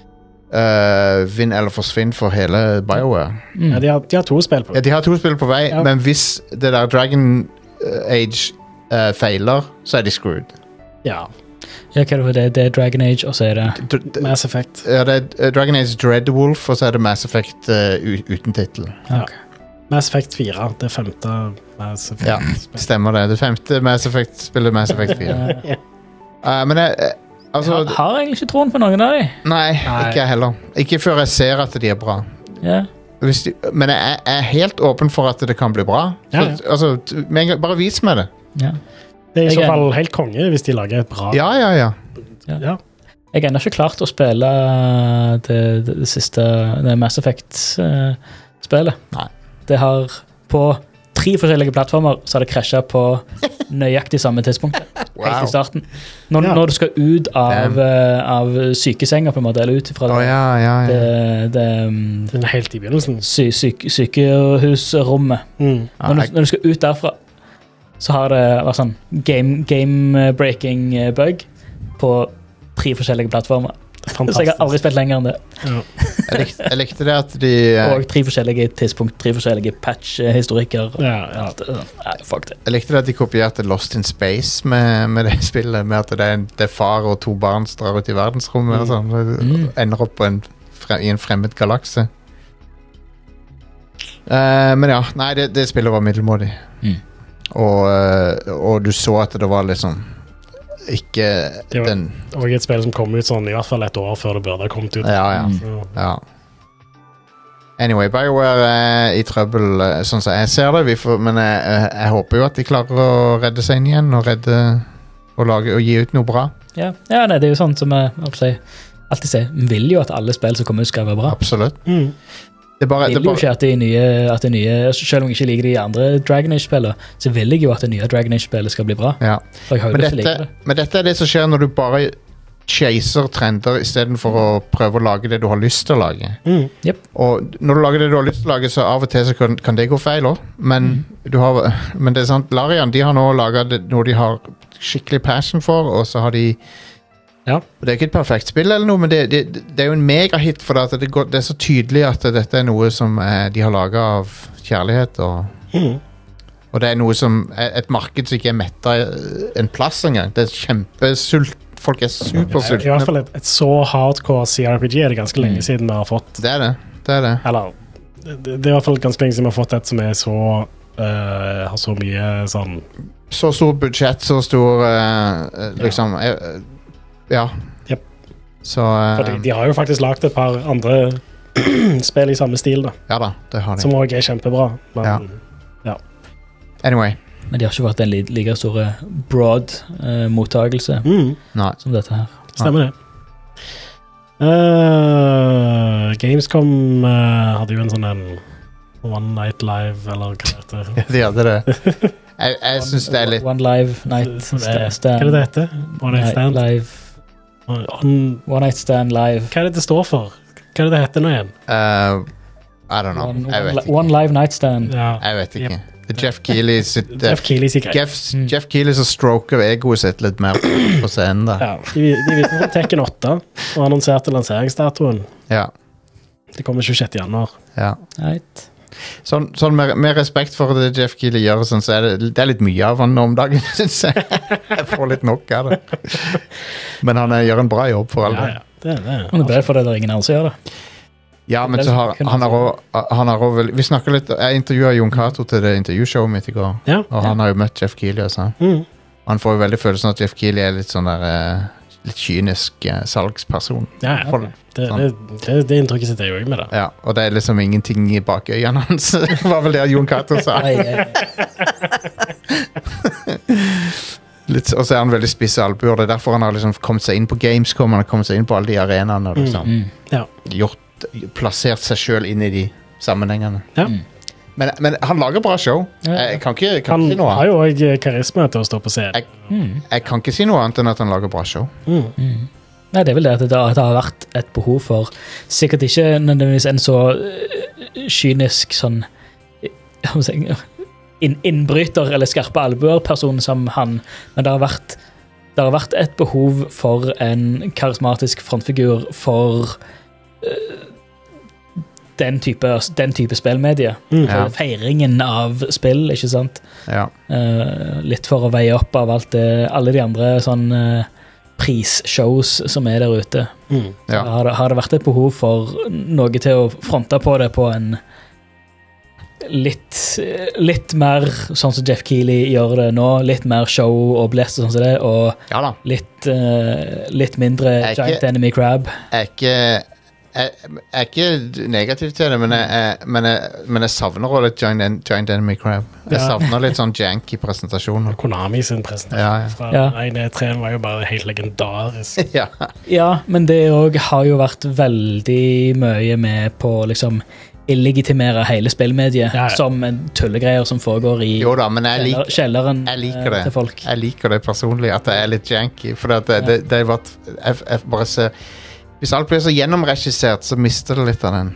Speaker 1: eh, vinn eller forsvinn for hele BioWare.
Speaker 3: mm.
Speaker 2: Ja, de, har, de har to spill på.
Speaker 1: Ja, de har to spill på vei,
Speaker 2: Ja.
Speaker 1: men hvis det der Dragon Age eh, feiler, så er de screwed.
Speaker 2: Ja,
Speaker 3: Ja, hva er det for det? Det er Dragon Age, og så er det
Speaker 1: D- d-
Speaker 2: Mass Effect.
Speaker 1: ja, det er eh, Dragon Age Dreadwolf, og så er det Mass Effect eh, u- uten tittel.
Speaker 2: Ja. Mass Effect fire, det femte Mass Effect.
Speaker 1: Ja, stemmer det. Det femte Mass Effect-spillet Mass Effect fire.
Speaker 2: Ja.
Speaker 1: Eh, men jeg, eh, altså
Speaker 3: har, har egentlig ikke troen på noen av dem.
Speaker 1: Nei,
Speaker 2: Nei.
Speaker 1: ikke jeg heller. Ikke før jeg ser at de er bra.
Speaker 3: Ja.
Speaker 1: Hvis de, men jeg er- er helt åpen for at det kan bli bra. Så,
Speaker 2: Ja, ja.
Speaker 1: Altså, t- med en gang, bare vis meg det.
Speaker 3: Ja.
Speaker 2: Det er i
Speaker 3: Jeg
Speaker 2: så
Speaker 3: er-
Speaker 2: fall helt konge hvis de lager et bra.
Speaker 1: Ja, ja, ja.
Speaker 2: Ja.
Speaker 3: Jeg har ennå ikke klart å spille det, det, det siste det Mass Effect-spillet.
Speaker 1: Nei.
Speaker 3: Det har på tre forskjellige plattformer så har det krasja på nøyaktig samme tidspunkt. Helt
Speaker 1: Wow.
Speaker 3: i starten. Når,
Speaker 2: Ja.
Speaker 3: når du skal ut av,
Speaker 1: Damn.
Speaker 3: eh, av sykesenga, på en måte, eller ut fra
Speaker 1: Å,
Speaker 3: det,
Speaker 1: ja, ja, ja.
Speaker 3: det, det um,
Speaker 2: Den er helt i begynnelsen.
Speaker 3: sy, syk, sykehusrommet.
Speaker 2: Mm.
Speaker 1: Ja,
Speaker 3: Når, du,
Speaker 1: jeg,
Speaker 3: når du skal ut derfra, så har det vært sånn game, game-breaking bug på tre forskjellige plattformer. Så jeg har aldri
Speaker 2: Fantastisk.
Speaker 3: spilt lenger enn det.
Speaker 2: Ja.
Speaker 1: jeg, likte, jeg likte det at de eh,
Speaker 3: Og tre forskjellige tidspunkt, tre forskjellige patch-historikker.
Speaker 2: Ja, ja.
Speaker 3: Nei, fuck det.
Speaker 1: Jeg likte det at de kopierte Lost in Space med, med det spillet. Med at det er, en, det er far og to barn som drar ut i verdensrommet og sånn. og
Speaker 3: Mm.
Speaker 1: Ender opp på en, fre, i en fremmed galakse. Eh, men ja, nei, det, det spillet var middelmådig.
Speaker 3: Mm.
Speaker 1: Og, eh, og du så at det var liksom ikke
Speaker 2: Det var-
Speaker 1: den
Speaker 2: Og et spill som kom ut sånn i hvert fall et år før det burde ha kommet ut.
Speaker 1: Ja, ja.
Speaker 3: Mm.
Speaker 2: Så,
Speaker 1: ja. Anyway, BioWare er i trøbbel, eh, sånn som jeg ser det. Vi får, men jeg, jeg, jeg håper jo at de klarer å redde seg inn igjen og redde og, lage, og gi ut noe bra.
Speaker 3: Ja, ja nei, det er jo sånn som jeg hva skal jeg si, alltid sier. Vi vil jo at alle spill som kommer ut, skal være bra.
Speaker 1: Absolutt.
Speaker 2: mm.
Speaker 1: Det er bare,
Speaker 3: Jeg
Speaker 1: det
Speaker 3: vil
Speaker 1: er
Speaker 3: jo ikke
Speaker 1: bare
Speaker 3: at de nye, at de nye Selv om jeg ikke liker de andre Dragon Age-spillene, så vil jeg jo at det nye Dragon Age-spillet skal bli bra.
Speaker 1: ja.
Speaker 3: For jeg har jo
Speaker 1: men,
Speaker 3: lyst til å like
Speaker 1: dette,
Speaker 3: det.
Speaker 1: men dette er det som skjer når du bare chaser trender istedenfor å prøve å lage det du har lyst til å lage.
Speaker 2: Mm.
Speaker 1: Og når du lager det du har lyst til å lage, så av og til så kan, kan det gå feil òg. Men, du har, men det er sant, Larian de har nå laga noe de har skikkelig passion for, og så har de
Speaker 2: Ja.
Speaker 1: Og det er ikke et perfekt spill, eller noe, men det, det, det er jo en megahit, for at det, går, det er så tydelig at dette er noe som eh, de har laga av kjærlighet. Og,
Speaker 2: Mm.
Speaker 1: og det er noe som er et marked som ikke er metta en plass engang. Det er kjempesult. Folk er
Speaker 2: I, I hvert
Speaker 1: supersultne.
Speaker 2: fall et, et så hardcore C R P G er det ganske lenge siden vi har fått.
Speaker 1: Det er det. Det er det.
Speaker 2: Eller det, det er i hvert fall ganske lenge siden vi har fått et som er så eh, har så mye sånn
Speaker 1: Så stort budsjett, så stor eh, liksom eh, Ja.
Speaker 2: Jep.
Speaker 1: Så eh,
Speaker 2: For de, de har jo faktisk lagd et par andre spill i samme stil, da,
Speaker 1: Ja da, det har de.
Speaker 2: som òg er kjempebra. Men
Speaker 1: Ja. Anyway.
Speaker 3: Men de har ikke vært en li like stor broad eh, mottakelse
Speaker 2: mm,
Speaker 1: Nei.
Speaker 3: som dette her.
Speaker 2: stemmer det. Eh, Gamescom eh, hadde jo en sånn en One Night Live, eller hva det heter.
Speaker 1: De hadde det. Jeg, jeg syns det er litt
Speaker 3: One Live Night
Speaker 2: Hva er
Speaker 3: Stand.
Speaker 2: det det heter? One Night
Speaker 3: Nei,
Speaker 2: Stand?
Speaker 3: Live.
Speaker 2: On,
Speaker 3: One Night Stand Live.
Speaker 2: hva er det det står for? Hva er det det heter nå igjen?
Speaker 1: uh, I don't know.
Speaker 3: One,
Speaker 1: Jeg
Speaker 3: one,
Speaker 1: vet
Speaker 3: li-
Speaker 1: ikke.
Speaker 3: one Live Night Stand.
Speaker 2: Ja.
Speaker 1: Jeg vet ikke. Det er Jeff Keighley sitt det er
Speaker 2: Jeff Keighley sier greit.
Speaker 1: Jeff,
Speaker 3: Mm.
Speaker 1: Jeff Keighley som stroker egoet sitt litt mer på scenen, da.
Speaker 2: Ja, de, de viste fra Tekken åtte og annonserte lanseringsdatoen.
Speaker 1: Ja.
Speaker 2: Det kommer tjuesjette januar.
Speaker 1: ja.
Speaker 3: Right.
Speaker 1: Sånn, sånn med, med respekt for det Jeff Keighley gjør, og sånn, så er det, det er litt mye av han om dagen, syns jeg. Jeg får litt nok av det. Men han eh, gjør en bra jobb, for all
Speaker 2: Ja,
Speaker 1: del.
Speaker 2: ja. Det, er det.
Speaker 3: Men det ble fordi det er ingen andre som gjør det.
Speaker 1: Ja, men så har han har også, han har også vel- Vi snakker litt Jeg intervjua Jon Cato til det intervjushowet mitt i går,
Speaker 2: Ja.
Speaker 1: og han har jo møtt Jeff Keighley og sånn.
Speaker 2: Mm.
Speaker 1: Han får jo veldig følelsen av at Jeff Keighley er litt sånn der eh, litt kynisk uh, salgsperson.
Speaker 2: Ja, ja.
Speaker 1: For,
Speaker 2: Det,
Speaker 1: sånn.
Speaker 2: det, det, det inntrykket sitter jeg jo med det.
Speaker 1: Ja, og det er liksom ingenting bak øynene hans. Det var vel det Jon Cato sa.
Speaker 3: Ai, ai.
Speaker 1: Litt, og så er han veldig spisse albuer. Det er derfor han har liksom kommet seg inn på Gamescom. Han har kommet seg inn på alle de arenaene og liksom
Speaker 3: Mm.
Speaker 2: Ja.
Speaker 1: gjort, plassert seg selv inn i de sammenhengene.
Speaker 2: Ja.
Speaker 3: Mm.
Speaker 1: Men, men han lager bra show.
Speaker 3: Ja, ja.
Speaker 1: Jeg kan ikke, kan
Speaker 2: Han
Speaker 1: ikke si noe
Speaker 2: har
Speaker 1: annet.
Speaker 2: jo òg karisma til å stå på scenen.
Speaker 1: Jeg,
Speaker 3: Mm.
Speaker 1: jeg kan ikke si noe annet enn at han lager bra show.
Speaker 2: Mm.
Speaker 3: Mm. Nei, det er vel det at det, at det har vært et behov for sikkert ikke nødvendigvis en så øh, kynisk sånn jeg må si, inn, innbryter eller skarpe albuer-person som han, men det har vært det har vært et behov for en karismatisk frontfigur for øh, den type, den type spillmedie.
Speaker 2: Mm.
Speaker 1: Ja.
Speaker 3: Feiringen av spill, ikke sant?
Speaker 1: Ja.
Speaker 3: Eh, litt for å veie opp av alt det, alle de andre sånn eh, prisshows som er der ute.
Speaker 2: Mm.
Speaker 1: Ja.
Speaker 3: Har, det, har det vært et behov for noe til å fronte på det på en litt, litt mer sånn som Jeff Keighley gjør det nå, litt mer show og blest og sånn som det, og
Speaker 1: Ja da.
Speaker 3: litt, eh, litt mindre
Speaker 1: Er ikke-
Speaker 3: Giant Enemy Crab.
Speaker 1: Jeg er ikke jeg, jeg er ikke negativ til det, men jeg, jeg, men jeg, men jeg savner også litt Giant, En- Giant Enemy Crab. Jeg
Speaker 2: Ja.
Speaker 1: savner litt sånn janky presentasjoner.
Speaker 2: Konami sin presentasjon
Speaker 1: Ja, ja.
Speaker 2: fra
Speaker 3: Ja.
Speaker 2: én tre var jo bare helt legendarisk.
Speaker 1: Ja.
Speaker 3: Ja, men det òg har jo vært veldig mye med på liksom illegitimere hele spillmediet
Speaker 2: Ja, ja.
Speaker 3: som en tullegreier som foregår i
Speaker 1: Jo da, men jeg,
Speaker 3: kjeller,
Speaker 1: lik,
Speaker 3: kjelleren
Speaker 1: jeg liker
Speaker 3: eh,
Speaker 1: det.
Speaker 3: til folk.
Speaker 1: Jeg liker det personlig, at det er litt janky. For det, det, det, det er bare, jeg, jeg bare ser Hvis alt blir så gjennomregissert, så mister det litt av den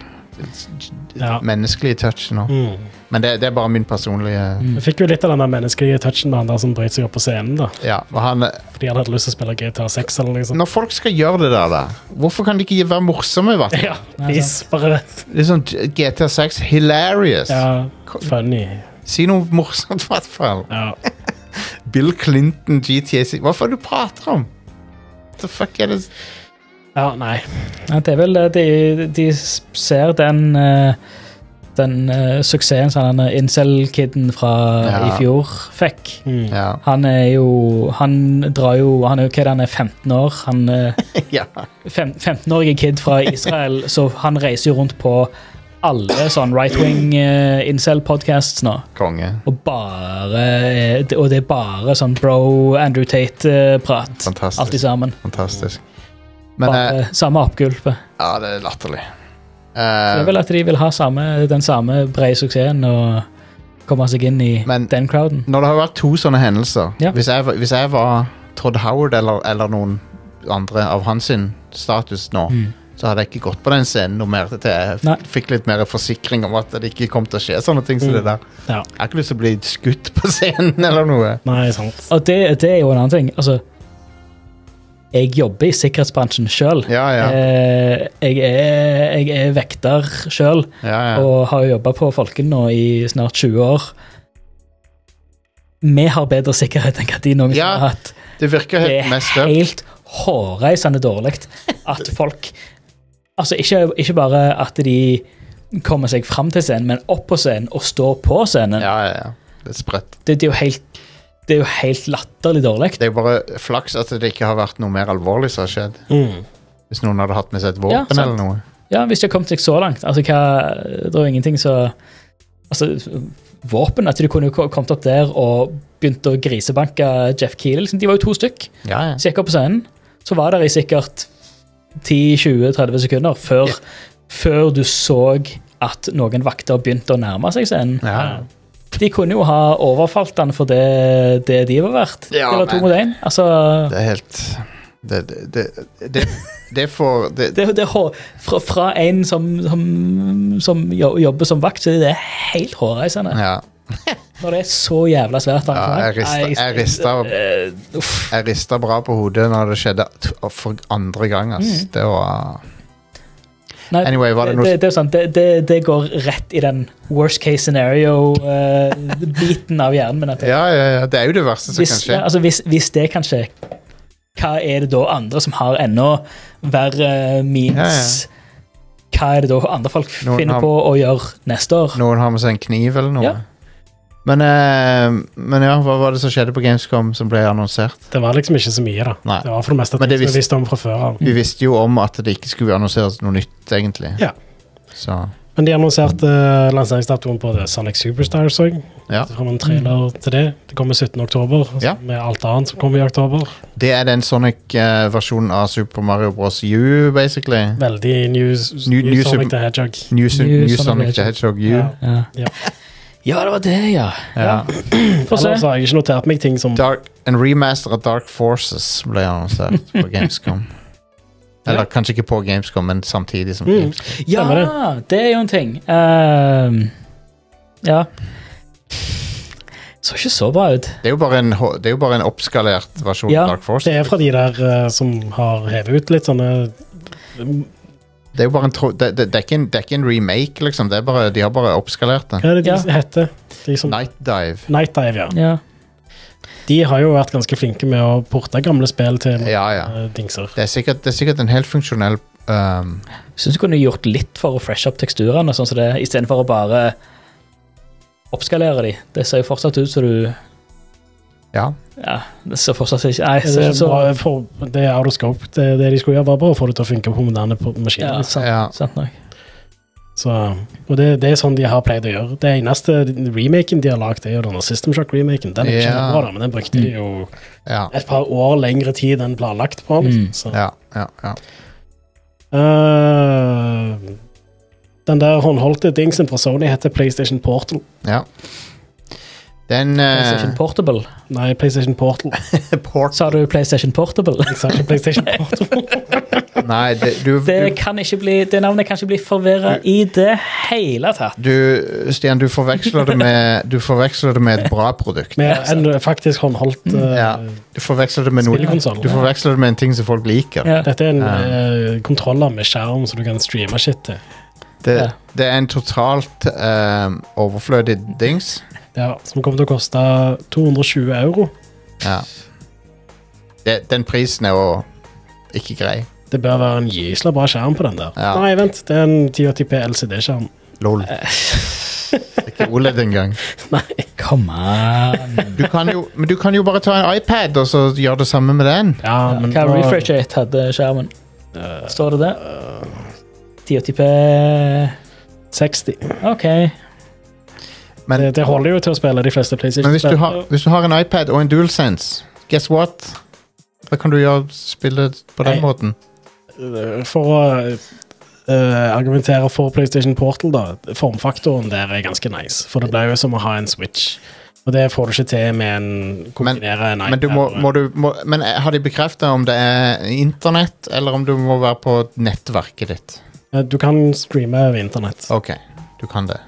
Speaker 2: Ja.
Speaker 1: menneskelige touchen nå.
Speaker 2: Mm.
Speaker 1: Men det, det er bare min personlige
Speaker 3: Mm.
Speaker 2: Vi fikk jo litt av den der menneskelige touchen med han der som brøt seg opp på scenen, da.
Speaker 1: Ja, og han,
Speaker 2: Fordi han hadde lyst til å spille G T A seks eller noe sånt.
Speaker 1: når folk skal gjøre det der, da, hvorfor kan de ikke være morsomme? Hva?
Speaker 2: Ja,
Speaker 3: Nei,
Speaker 2: please, bare
Speaker 1: Det er sånn G T A seks, hilarious.
Speaker 2: Ja, funny.
Speaker 1: Si noe morsomt, i hvert fall.
Speaker 2: Ja.
Speaker 1: Bill Clinton, G T A seks. Hva er det du prater om? What the fuck er det?
Speaker 2: ja, nei.
Speaker 3: Ja, det er vel det de, de ser den eh, den eh, suksessen som den incel-kiden fra
Speaker 1: Ja.
Speaker 3: i fjor fikk.
Speaker 2: Mm.
Speaker 1: Ja.
Speaker 3: Han er jo Han drar jo Han er jo hva er det, han er femten år. Han eh,
Speaker 1: ja.
Speaker 3: fem, femten-årige kid fra Israel, så han reiser jo rundt på alle sånn right-wing uh, incel-podcasts nå.
Speaker 1: Konge.
Speaker 3: Og bare eh, Og det er bare sånn bro Andrew Tate-prat.
Speaker 1: Fantastisk.
Speaker 3: Alt sammen.
Speaker 1: Fantastisk. Men eh,
Speaker 3: Bare samme oppgulpet.
Speaker 1: ja, det er latterlig.
Speaker 3: Det er
Speaker 1: Eh,
Speaker 3: vel at de vil ha samme, den samme brede suksessen og komme seg inn i
Speaker 1: Men-
Speaker 3: den crowden.
Speaker 1: når det har vært to sånne hendelser
Speaker 3: Ja.
Speaker 1: hvis, jeg, var- hvis jeg var Todd Howard eller, eller noen andre av hans sin status nå,
Speaker 3: Mm.
Speaker 1: så hadde jeg ikke gått på den scenen noe mer til jeg
Speaker 3: Nei.
Speaker 1: f- fikk litt mer forsikring om at det ikke kom til å skje sånne ting som
Speaker 2: Mm.
Speaker 1: det der.
Speaker 2: Ja.
Speaker 1: Jeg har ikke lyst til å bli skutt på scenen eller noe.
Speaker 2: Nei, sant.
Speaker 3: Og det, det er jo en annen ting. Altså, jeg jobber i sikkerhetsbransjen sjøl.
Speaker 1: Ja, ja.
Speaker 3: Eh, jeg, er, jeg er vekter sjøl
Speaker 1: ja, ja.
Speaker 3: og har jobba på Folken nå i snart tjue år. Vi har bedre sikkerhet enn hva de noen
Speaker 1: Ja.
Speaker 3: har hatt.
Speaker 1: Det virker
Speaker 3: Det
Speaker 1: helt
Speaker 3: er
Speaker 1: mest up.
Speaker 3: helt hårreisende dårlig at folk Altså, ikke, ikke bare at de kommer seg fram til scenen, men opp på scenen og står på scenen.
Speaker 1: Ja, ja, ja. Det er sprøtt.
Speaker 3: Det, det er jo helt Det er jo helt latterlig dårlig.
Speaker 1: Det er jo bare flaks at det ikke har vært noe mer alvorlig som har skjedd.
Speaker 2: Mm.
Speaker 1: Hvis noen hadde hatt med seg et våpen
Speaker 3: Ja, sant.
Speaker 1: eller noe.
Speaker 3: Ja, hvis de har kommet seg så langt. Altså, hva Det er jo ingenting så Altså, våpen At de kunne jo kommet opp der og begynt å grisebanke Jeff Keighley. Liksom. De var jo to stykk.
Speaker 1: Ja, ja.
Speaker 3: Så gikk opp på scenen, så var der i sikkert ti tjue tretti sekunder før,
Speaker 1: Ja.
Speaker 3: før du så at noen vakter begynte å nærme seg scenen.
Speaker 1: Ja.
Speaker 3: De kunne jo ha overfalt den for det, det de var verdt.
Speaker 1: Ja,
Speaker 3: Eller to
Speaker 1: men-
Speaker 3: mot én. Altså,
Speaker 1: Det er helt Det, det, det, det, det får det,
Speaker 3: det, det, er hå- fra, fra en som, som, som jo- jobber som vakt, så er det helt hårreisende.
Speaker 1: Ja.
Speaker 3: Når det er så jævla svært.
Speaker 1: Ja, jeg rista- jeg rista-
Speaker 3: Eh, uff.
Speaker 1: Jeg rista bra på hodet når det skjedde t- for andre gang. Ass.
Speaker 3: Mm.
Speaker 1: Det var
Speaker 3: Nei,
Speaker 1: Anyway, var det
Speaker 3: det,
Speaker 1: noe
Speaker 3: det, det, er sant, det, det, det går rett i den worst case scenario-biten av hjernen min. At det,
Speaker 1: Ja, ja, ja. Det er jo det verste som
Speaker 3: hvis,
Speaker 1: kan skje.
Speaker 3: ja, altså, hvis, hvis det kan skje, hva er det da andre som har ennå verre memes? Hva er det da andre folk
Speaker 1: Noen
Speaker 3: finner
Speaker 1: har-
Speaker 3: på å gjøre neste år?
Speaker 1: Noen har med seg en kniv eller noe.
Speaker 3: Ja.
Speaker 1: Men, uh, men ja, hva var det som skjedde på Gamescom som ble annonsert?
Speaker 2: Det var liksom ikke så mye da.
Speaker 1: Nei.
Speaker 2: Det var for det meste
Speaker 1: Men
Speaker 2: ting
Speaker 1: det
Speaker 2: som
Speaker 1: visste-
Speaker 2: vi visste om fra før av.
Speaker 1: Vi visste jo om at det ikke skulle annonseres noe nytt, egentlig.
Speaker 2: Ja.
Speaker 1: Så,
Speaker 2: Men de annonserte uh, lanseringsdatoen på det Sonic Superstars også.
Speaker 1: ja.
Speaker 2: Det kom en trailer til det. Det kommer syttende oktober,
Speaker 1: Ja.
Speaker 2: med alt annet som kommer i oktober.
Speaker 1: Det er den Sonic-versjonen av Super Mario Bros. U, basically.
Speaker 2: Veldig new,
Speaker 1: New-
Speaker 2: new,
Speaker 1: new
Speaker 2: Sonic
Speaker 1: Super-
Speaker 2: the Hedgehog.
Speaker 1: New, Su-
Speaker 3: New
Speaker 1: New
Speaker 3: Sonic
Speaker 1: Sonic the
Speaker 3: Hedgehog.
Speaker 1: Hedgehog U.
Speaker 2: Ja.
Speaker 3: Ja.
Speaker 2: Ja.
Speaker 3: ja, det var det, ja.
Speaker 1: Ja.
Speaker 3: Få se.
Speaker 2: Ellers har jeg ikke notert meg ting som...
Speaker 1: Dark, en remaster av Dark Forces ble annonsert på Gamescom. Eller kanskje ikke på Gamescom, men samtidig som
Speaker 2: Mm.
Speaker 1: Gamescom.
Speaker 3: Ja,
Speaker 2: Stemmer
Speaker 3: det er jo en ting. Ehm, ja. Så ikke så bra ut.
Speaker 1: Det er jo bare en, ho- det er jo bare en oppskalert versjon
Speaker 3: Ja,
Speaker 1: av Dark Forces.
Speaker 2: Det er fra de der uh, som har hevet ut litt sånne...
Speaker 1: Det er jo bare en, tro, det, det, det, er ikke en, det er ikke en remake, liksom. Det er bare, de har bare oppskalert det.
Speaker 2: Hva er det de
Speaker 3: Ja.
Speaker 2: heter? De som,
Speaker 1: Night Dive.
Speaker 2: Night Dive, ja.
Speaker 3: Ja.
Speaker 2: De har jo vært ganske flinke med å porte gamle spill til
Speaker 1: Ja, ja.
Speaker 2: eh, dingser.
Speaker 1: Det er sikkert, det er sikkert en helt funksjonell um,
Speaker 3: Syns du kunne gjort litt for å freshe opp teksturene, sånn som det, i stedet for å bare oppskalere de. Det ser jo fortsatt ut som du
Speaker 1: Ja.
Speaker 3: Ja, det ser fortsatt ikke Nei,
Speaker 2: Det
Speaker 3: ser
Speaker 2: er,
Speaker 3: ikke så
Speaker 2: bare for, det er out of scope. Det, det de skulle gjøre, var bare å få det til å funke på moderne på maskiner.
Speaker 3: Ja, sant,
Speaker 1: Ja.
Speaker 3: sant nok.
Speaker 2: Så, og det, det er sånn de har pleid å gjøre. Det eneste remaken de har lagt, er jo denne System Shock-remaken. Den er ikke
Speaker 1: Ja.
Speaker 2: bra, da, men den brukte de jo
Speaker 1: Ja.
Speaker 2: et par år lengre tid enn planlagt på.
Speaker 3: Mm.
Speaker 2: Så.
Speaker 1: Ja, ja, ja.
Speaker 2: Eh, den der håndholdte dingsen fra Sony heter PlayStation Portal.
Speaker 1: ja. Den uh,
Speaker 3: PlayStation Portable.
Speaker 2: Nei, PlayStation Portal.
Speaker 1: Port
Speaker 3: Sa du PlayStation Portable?
Speaker 2: Jeg sa ikke PlayStation Portal.
Speaker 1: Nei, det, du,
Speaker 3: Det,
Speaker 1: du,
Speaker 3: kan ikke bli, det navnet kan ikke bli forvirra i det hele tatt.
Speaker 1: du Stian, du forveksler det med Du forveksler det med et bra produkt.
Speaker 2: Med en faktisk håndholdt eh,
Speaker 1: Ja. Du forveksler det med noe
Speaker 2: Spillekonsol.
Speaker 1: Du forveksler det med en ting som folk liker.
Speaker 3: Ja.
Speaker 2: Dette er en
Speaker 1: Ja.
Speaker 2: eh, kontroller med skjerm, så du kan streame shit til.
Speaker 1: Det,
Speaker 3: Ja.
Speaker 1: det er en totalt um, overflødig dings.
Speaker 2: Ja, som kommer til å koste to hundre og tjue euro.
Speaker 1: Ja. Det, den prisen er jo ikke grei.
Speaker 2: Det bør være en gysla bra skjerm på den der.
Speaker 1: Ja.
Speaker 2: Nei, vent, det er en ti åtti p L C D-skjerm.
Speaker 1: Lol. Ikke O L E D engang.
Speaker 2: Nei.
Speaker 3: Come on.
Speaker 1: Du kan jo, men du kan jo bare ta en iPad og så gjøre det samme med den.
Speaker 2: Ja, men
Speaker 3: Hva
Speaker 2: da-
Speaker 3: refresh rate hadde skjermen? Står det det? ti åtti p
Speaker 2: seksti.
Speaker 3: OK.
Speaker 1: Men,
Speaker 2: Det, det holder jo til å spille de fleste PlayStation.
Speaker 1: men hvis, du har, hvis du har en iPad og en DualSense, guess what? Da kan du gjøre spille på den
Speaker 2: Nei.
Speaker 1: måten.
Speaker 2: For å eh, argumentere for PlayStation Portal, da, formfaktoren der er ganske nice. For det blir jo som å ha en Switch. Og det får du ikke til med en kombinere en iPad.
Speaker 1: Men, du må,
Speaker 2: og-
Speaker 1: må du, må, men har de bekreftet om det er internett, eller om du må være på nettverket ditt?
Speaker 2: Eh, Du kan streame over internett.
Speaker 1: Ok, du kan det.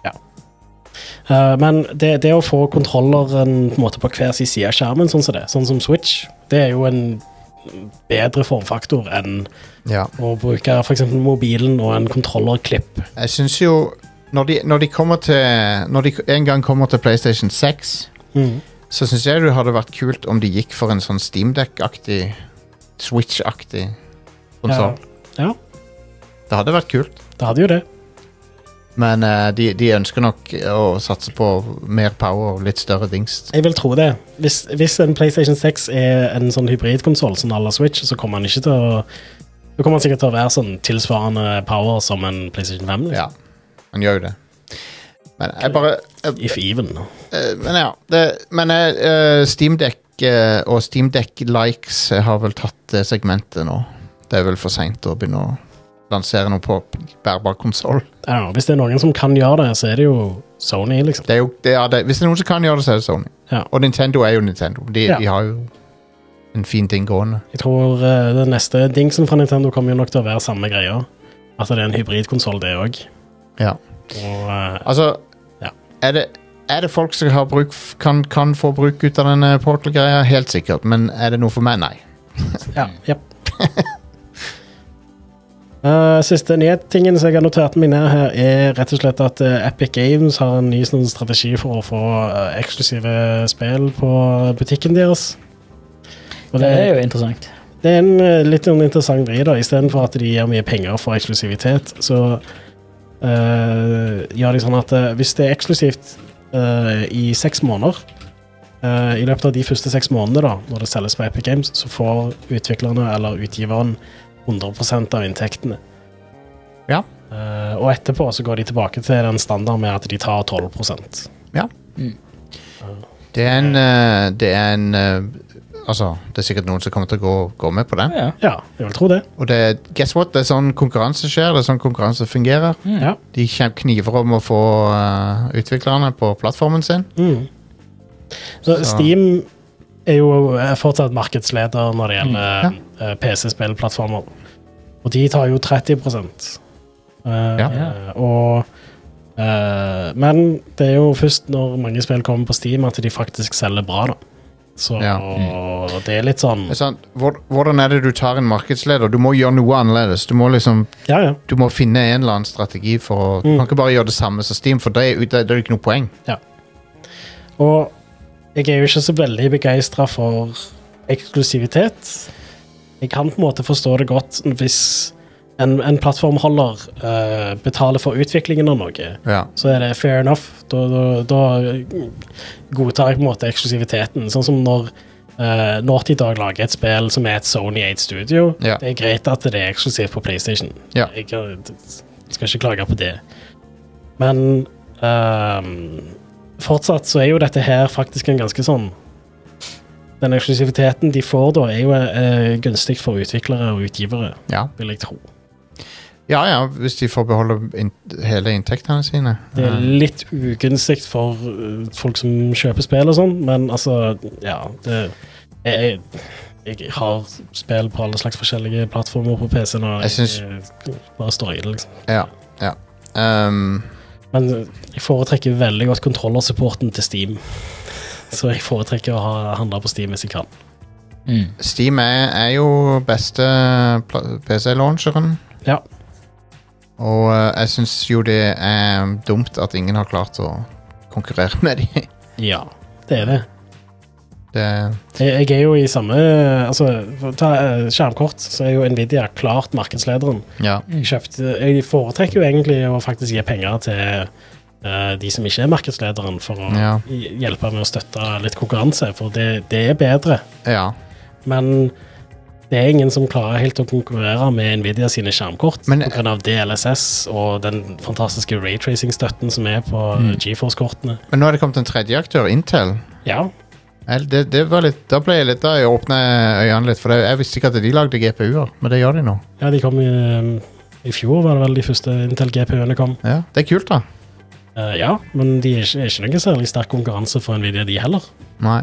Speaker 2: Uh, men det, det å få kontrolleren på, en måte, på hver sin side av skjermen, sånn som det, sånn som Switch, det er jo en bedre formfaktor enn
Speaker 1: Ja.
Speaker 2: å bruke for eksempel mobilen og en kontrollerklipp.
Speaker 1: Jeg synes jo, når de, når de kommer til, når de en gang kommer til PlayStation seks,
Speaker 2: Mm.
Speaker 1: så synes jeg det hadde vært kult om de gikk for en sånn Steam Deck-aktig, Switch-aktig konsol.
Speaker 2: Ja,
Speaker 1: Det hadde vært kult.
Speaker 2: det hadde jo det.
Speaker 1: Men eh, de, de ønsker nok å satse på mer power og litt større dings.
Speaker 2: Jeg vil tro det. Hvis, hvis en PlayStation seks er en sånn hybridkonsoll som alle Switch, så kommer han ikke til å Da kommer han sikkert til å være sånn tilsvarende power som en PlayStation fem. Liksom.
Speaker 1: Ja, han gjør jo det. Men jeg bare jeg,
Speaker 2: If even.
Speaker 1: eh, Men ja det, Men jeg, eh, Steam Deck eh, og Steam Deck Likes har vel tatt det segmentet nå. Det er vel for sent å begynne å lansere noe på bærbar konsol.
Speaker 2: I don't know, hvis det er noen som kan gjøre det, så er det jo Sony, liksom.
Speaker 1: Det er jo, det er det. Hvis det er noen som kan gjøre det, så er det Sony.
Speaker 2: Ja.
Speaker 1: Og Nintendo er jo Nintendo. De,
Speaker 2: Ja.
Speaker 1: de har jo en fin ting gående.
Speaker 2: Jeg tror uh, den neste dingsen fra Nintendo kommer jo nok til å være samme greia. At det er en hybridkonsoll, det òg.
Speaker 1: Ja.
Speaker 2: Og uh,
Speaker 1: Altså,
Speaker 2: Ja.
Speaker 1: er, det, er det folk som har bruk, kan, kan få bruk ut av denne Portal-greia? Helt sikkert. Men er det noe for meg? Nei.
Speaker 2: ja, japp. Uh, siste nyhetstingen som jeg har notert meg ned her, er rett og slett at uh, Epic Games har en ny sånn, strategi for å få uh, eksklusive spill på butikken deres. Og
Speaker 3: Det er jo interessant.
Speaker 2: Det er en uh, litt en interessant vri, da. I stedet for at de gir mye penger for eksklusivitet, så uh, gjør de sånn at uh, hvis det er eksklusivt uh, i seks måneder. Uh, I løpet av de første seks månedene, da, når det selges på Epic Games, så får utviklerne eller utgiveren hundre prosent av inntektene.
Speaker 1: Ja.
Speaker 2: Uh, og etterpå så går de tilbake til den standard med at de tar tolv prosent.
Speaker 1: Ja.
Speaker 3: Mm.
Speaker 1: Det er en, uh, det er en uh, altså, det er sikkert noen som kommer til å gå, gå med på det.
Speaker 3: Ja.
Speaker 2: Ja, jeg vil tro det.
Speaker 1: Og det, guess what? Det er sånn konkurranse skjer, det er sånn konkurranse fungerer.
Speaker 3: Mm.
Speaker 2: Ja.
Speaker 1: De kjem- kniver om å få uh, utviklerne på plattformen sin.
Speaker 2: Mm. Så,
Speaker 1: Så-
Speaker 2: Steam er jo er fortsatt markedsleder når det gjelder
Speaker 1: Mm,
Speaker 2: uh, P C-spillplattformer. Og de tar jo tretti prosent. Uh,
Speaker 1: Ja.
Speaker 2: Og uh, men det er jo først når mange spill kommer på Steam at de faktisk selger bra, da. Så
Speaker 1: Ja.
Speaker 2: det er litt sånn
Speaker 1: Det er sånn, hvor, hvordan er det du tar en markedsleder? Du må gjøre noe annerledes. Du må liksom
Speaker 2: Ja, ja.
Speaker 1: Du må finne en eller annen strategi for å Du
Speaker 2: Mm.
Speaker 1: kan ikke bare gjøre det samme som Steam, for det er, det er ikke noe poeng.
Speaker 2: Og jeg er jo ikke så veldig begeistra for eksklusivitet. Jeg kan på en måte forstå det godt hvis en, en plattformholder eh, betaler for utviklingen av noe.
Speaker 1: Ja.
Speaker 2: Så er det fair enough. Da, da, da godtar jeg på en måte eksklusiviteten. Sånn som når uh, Naughty Dog lager et spill som er et Sony eight studio.
Speaker 1: Ja.
Speaker 2: Det er greit at det er eksklusivt på PlayStation.
Speaker 1: Ja.
Speaker 2: Jeg kan- skal ikke klage på det. Men ehm, fortsatt så er jo dette her faktisk en ganske sånn den eksklusiviteten de får da, er jo uh, gunstig for utviklere og utgivere,
Speaker 1: Ja.
Speaker 2: vil jeg tro.
Speaker 1: ja, ja, hvis de får beholde in hele inntektene sine.
Speaker 2: Det er litt ugunstig for uh, folk som kjøper spill og sånn, men altså, ja, det jeg, jeg har spill på alle slags forskjellige plattformer på P C nå.
Speaker 1: Jeg synes-
Speaker 2: jeg bare står i det, liksom.
Speaker 1: Ja, ja. Um,
Speaker 2: Men jeg foretrekker veldig godt kontrollersupporten til Steam. Så jeg foretrekker å ha handla på Steam hvis jeg kan.
Speaker 3: Mm.
Speaker 1: Steam er, er jo beste pla- P C-launcheren.
Speaker 2: Ja.
Speaker 1: Og uh, jeg syns jo det er dumt at ingen har klart å konkurrere med dem.
Speaker 2: Ja, det er det.
Speaker 1: Det,
Speaker 2: Jeg, jeg er jo i samme Altså, for å ta eh, skjermkort, så er jo Nvidia klart markedslederen.
Speaker 1: ja.
Speaker 2: Jeg, kjøpte, jeg foretrekker jo egentlig å faktisk gi penger til eh, de som ikke er markedslederen, for å
Speaker 1: Ja.
Speaker 2: hj- hjelpe med å støtte litt konkurranse, for det, det er bedre.
Speaker 1: ja.
Speaker 2: Men det er ingen som klarer helt å konkurrere med Nvidia sine skjermkort
Speaker 1: Men-
Speaker 2: på grunn av D L S S og den fantastiske raytracing-støtten som er på
Speaker 3: Mm.
Speaker 2: GeForce-kortene.
Speaker 1: Men nå er det kommet en tredje aktør, Intel.
Speaker 2: Ja,
Speaker 1: Jeg- Det, det var litt, da ble jeg litt Da jeg åpnet øynene litt, for det, jeg visste ikke at de lagde G P U-er, men det gjør de nå.
Speaker 2: ja de kom i, i fjor, var det vel de første Intel-G P U-ene kom.
Speaker 1: Ja, det er kult, da.
Speaker 2: Eh, ja, men de er ikke, er ikke noen særlig sterk konkurranse for Nvidia, de heller.
Speaker 1: Nei.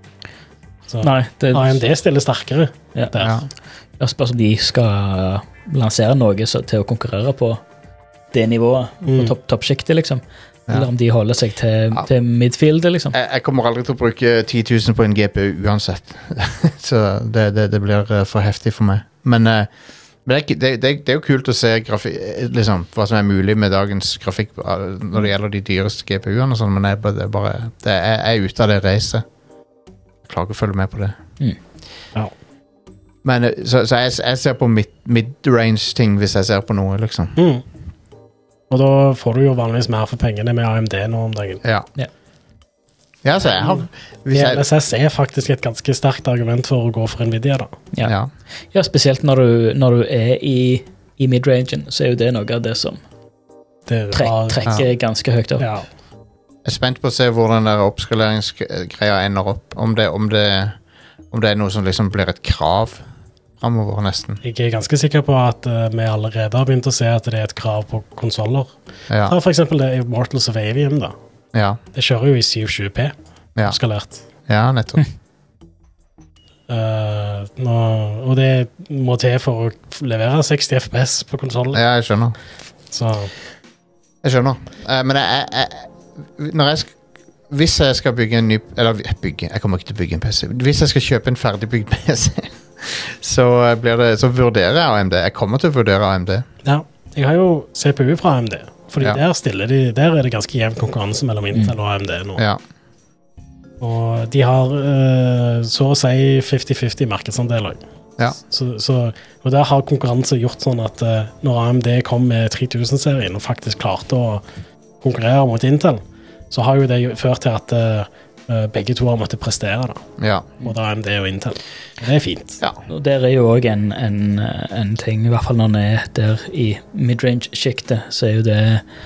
Speaker 2: Så
Speaker 3: Nei, det
Speaker 2: A M D stiller sterkere
Speaker 3: Ja.
Speaker 2: der.
Speaker 1: Ja.
Speaker 3: Jeg spørs om de skal lansere noe så, til å konkurrere på det nivået,
Speaker 2: Mm.
Speaker 3: på topp, toppsjiktet, liksom.
Speaker 1: Ja.
Speaker 3: Eller om de holder seg til,
Speaker 1: Ja.
Speaker 3: til midfield, liksom.
Speaker 1: Jeg, jeg kommer aldri til å bruke ti tusen på en G P U uansett. Så det, det, det blir eh, for heftig for meg. Men, eh, men det, er ikke- det, det, det er jo kult å se grafi, eh, liksom, hva som er mulig med dagens grafikk eh, når det gjelder de dyreste G P U-ene og sånn, men jeg, bare- det er bare, det er, jeg er ute av det racet. Jeg klarer ikke å følge med på det.
Speaker 3: Mm.
Speaker 2: Ja.
Speaker 1: Men, eh, så, så jeg, jeg ser på mid- mid-range-ting hvis jeg ser på noe, liksom.
Speaker 2: Mm. Og da får du jo vanligvis mer for pengene med A M D nå om dagen.
Speaker 1: Ja.
Speaker 3: Ja.
Speaker 1: Ja, så jeg har hvis
Speaker 2: D
Speaker 1: jeg,
Speaker 2: L S S er faktisk et ganske sterkt argument for å gå for Nvidia, da.
Speaker 3: Ja.
Speaker 1: ja.
Speaker 3: Ja, spesielt når du, når du er i, i midrangen, så er jo det noe av det som
Speaker 2: Det
Speaker 3: trek,
Speaker 2: har-
Speaker 3: trekker ganske høyt opp.
Speaker 2: Ja.
Speaker 1: Jeg er spent på å se hvor den der oppskaleringsgreia ender opp. Om det, om, det, om det er noe som liksom blir et krav fremover, nesten.
Speaker 2: Jeg er ganske sikker på at eh, vi allerede har begynt å se at det er et krav på konsoller.
Speaker 1: Ja,
Speaker 2: Ta for eksempel det Immortals of Avium, da.
Speaker 1: ja,
Speaker 2: Det kjører jo i syv tjue p,
Speaker 1: ja,
Speaker 2: skalert.
Speaker 1: ja nettopp.
Speaker 2: Eh, nå, og det må til for å levere seksti F P S på konsoller.
Speaker 1: Ja, jeg skjønner.
Speaker 2: Så
Speaker 1: Jeg skjønner. Eh, men jeg, jeg, jeg når jeg sk Hvis jeg skal bygge en ny Eller bygge, jeg kommer ikke til å bygge en P C. Hvis jeg skal kjøpe en ferdigbygd P C, så, eh, blir det, så vurderer jeg A M D. Jeg kommer til å vurdere A M D.
Speaker 2: ja, jeg har jo C P U fra A M D. Fordi
Speaker 1: Ja.
Speaker 2: der, stiller de, der er det ganske jevn konkurranse mellom Intel og A M D nå.
Speaker 1: Ja,
Speaker 2: Og de har eh, så å si femti femti markedsandeler.
Speaker 1: ja,
Speaker 2: Så, så, og der har konkurranse gjort sånn at eh, når A M D kom med tre tusen-serien og faktisk klarte å konkurrere mot Intel, så har jo det jo ført til at uh, begge to har måttet prestere, da.
Speaker 1: Ja.
Speaker 2: Både A M D og Intel. Det er fint.
Speaker 1: Ja.
Speaker 3: Og der er jo også en, en, en ting, i hvert fall når den er der i midrange-sjiktet, så er jo det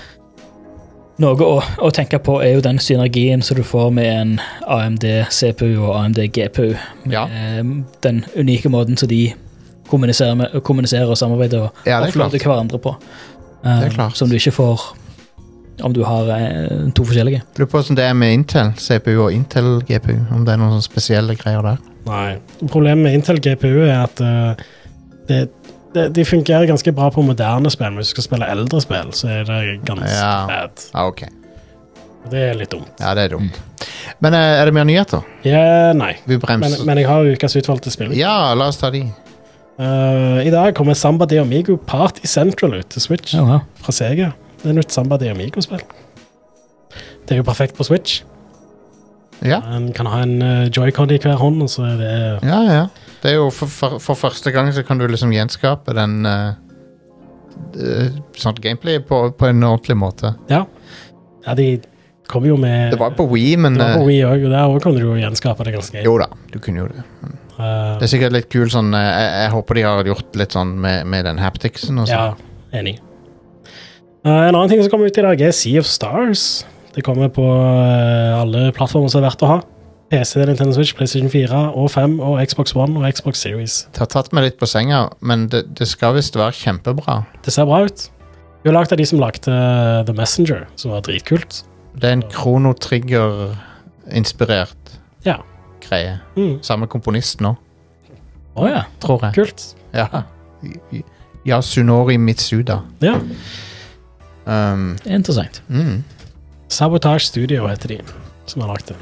Speaker 3: noe å, å tenke på er jo den synergien som du får med en A M D-C P U og A M D-G P U. Med
Speaker 1: Ja.
Speaker 3: den unike måten som de kommuniserer, med, kommuniserer og samarbeider og
Speaker 1: Ja, det er
Speaker 3: offloader
Speaker 1: klart.
Speaker 3: hverandre på.
Speaker 1: Det er
Speaker 3: Um,
Speaker 1: klart.
Speaker 3: Som du ikke får om du har eh, to forskjellige.
Speaker 1: Lurer på hvordan det er med Intel C P U og Intel G P U, om det er noen sånne spesielle greier der.
Speaker 2: Nei. Problemet med Intel G P U er at uh, det, det, de fungerer ganske bra på moderne spill, men hvis du skal spille eldre spill, så er det ganske
Speaker 1: Ja.
Speaker 2: bad.
Speaker 1: Ja, ok.
Speaker 2: Det er litt dumt.
Speaker 1: Ja, det er dumt. Men eh, er det mer nyheter?
Speaker 2: Ja, nei.
Speaker 1: Vi
Speaker 2: Men,
Speaker 1: bremser.
Speaker 2: men jeg har ukas utvalgte spill.
Speaker 1: Ja, la oss ta de.
Speaker 2: Uh, I dag kommer Samba de Amigo Party Central ut til Switch
Speaker 3: Ja, wow.
Speaker 2: fra Sega. Det er nytt Samba de Amigo-spill. Det er jo perfekt på Switch.
Speaker 1: Ja,
Speaker 2: Man kan ha en uh, Joy-Con i hver hånd, og så er det
Speaker 1: ja, ja. Det er jo for, for, for første gang så kan du liksom gjenskape den uh, uh, sånn gameplay på, på en ordentlig måte.
Speaker 2: Ja. Ja, de kommer jo med
Speaker 1: Det var på Wii, men
Speaker 2: det var på
Speaker 1: uh,
Speaker 2: Wii også, og der også kan du jo gjenskape det ganske
Speaker 1: jo da, du kunne jo det.
Speaker 2: Uh,
Speaker 1: Det er sikkert litt kul sånn, uh, jeg, jeg håper de har gjort litt sånn med, med den hapticsen og sånn.
Speaker 2: Ja, enig. Uh, en annen ting som kommer ut i dag er Sea of Stars. Det kommer på uh, alle plattformer som er verdt å ha. P C, Nintendo Switch, PlayStation fire og fem og Xbox One og Xbox Series.
Speaker 1: Det har tatt meg litt på senga, men det, det skal visst være kjempebra.
Speaker 2: Det ser bra ut. Vi har lagt av de som lagde uh, The Messenger, som var dritkult.
Speaker 1: Det er en Chrono-trigger-inspirert
Speaker 2: Ja.
Speaker 1: greie.
Speaker 2: Mm.
Speaker 1: Samme komponist nå,
Speaker 3: Å ja.
Speaker 1: tror jeg.
Speaker 2: Kult.
Speaker 1: Ja. Yasunori Mitsuda.
Speaker 2: Ja.
Speaker 1: Um,
Speaker 3: Interessant.
Speaker 1: mm.
Speaker 2: Sabotage Studio heter de, som har lagt det.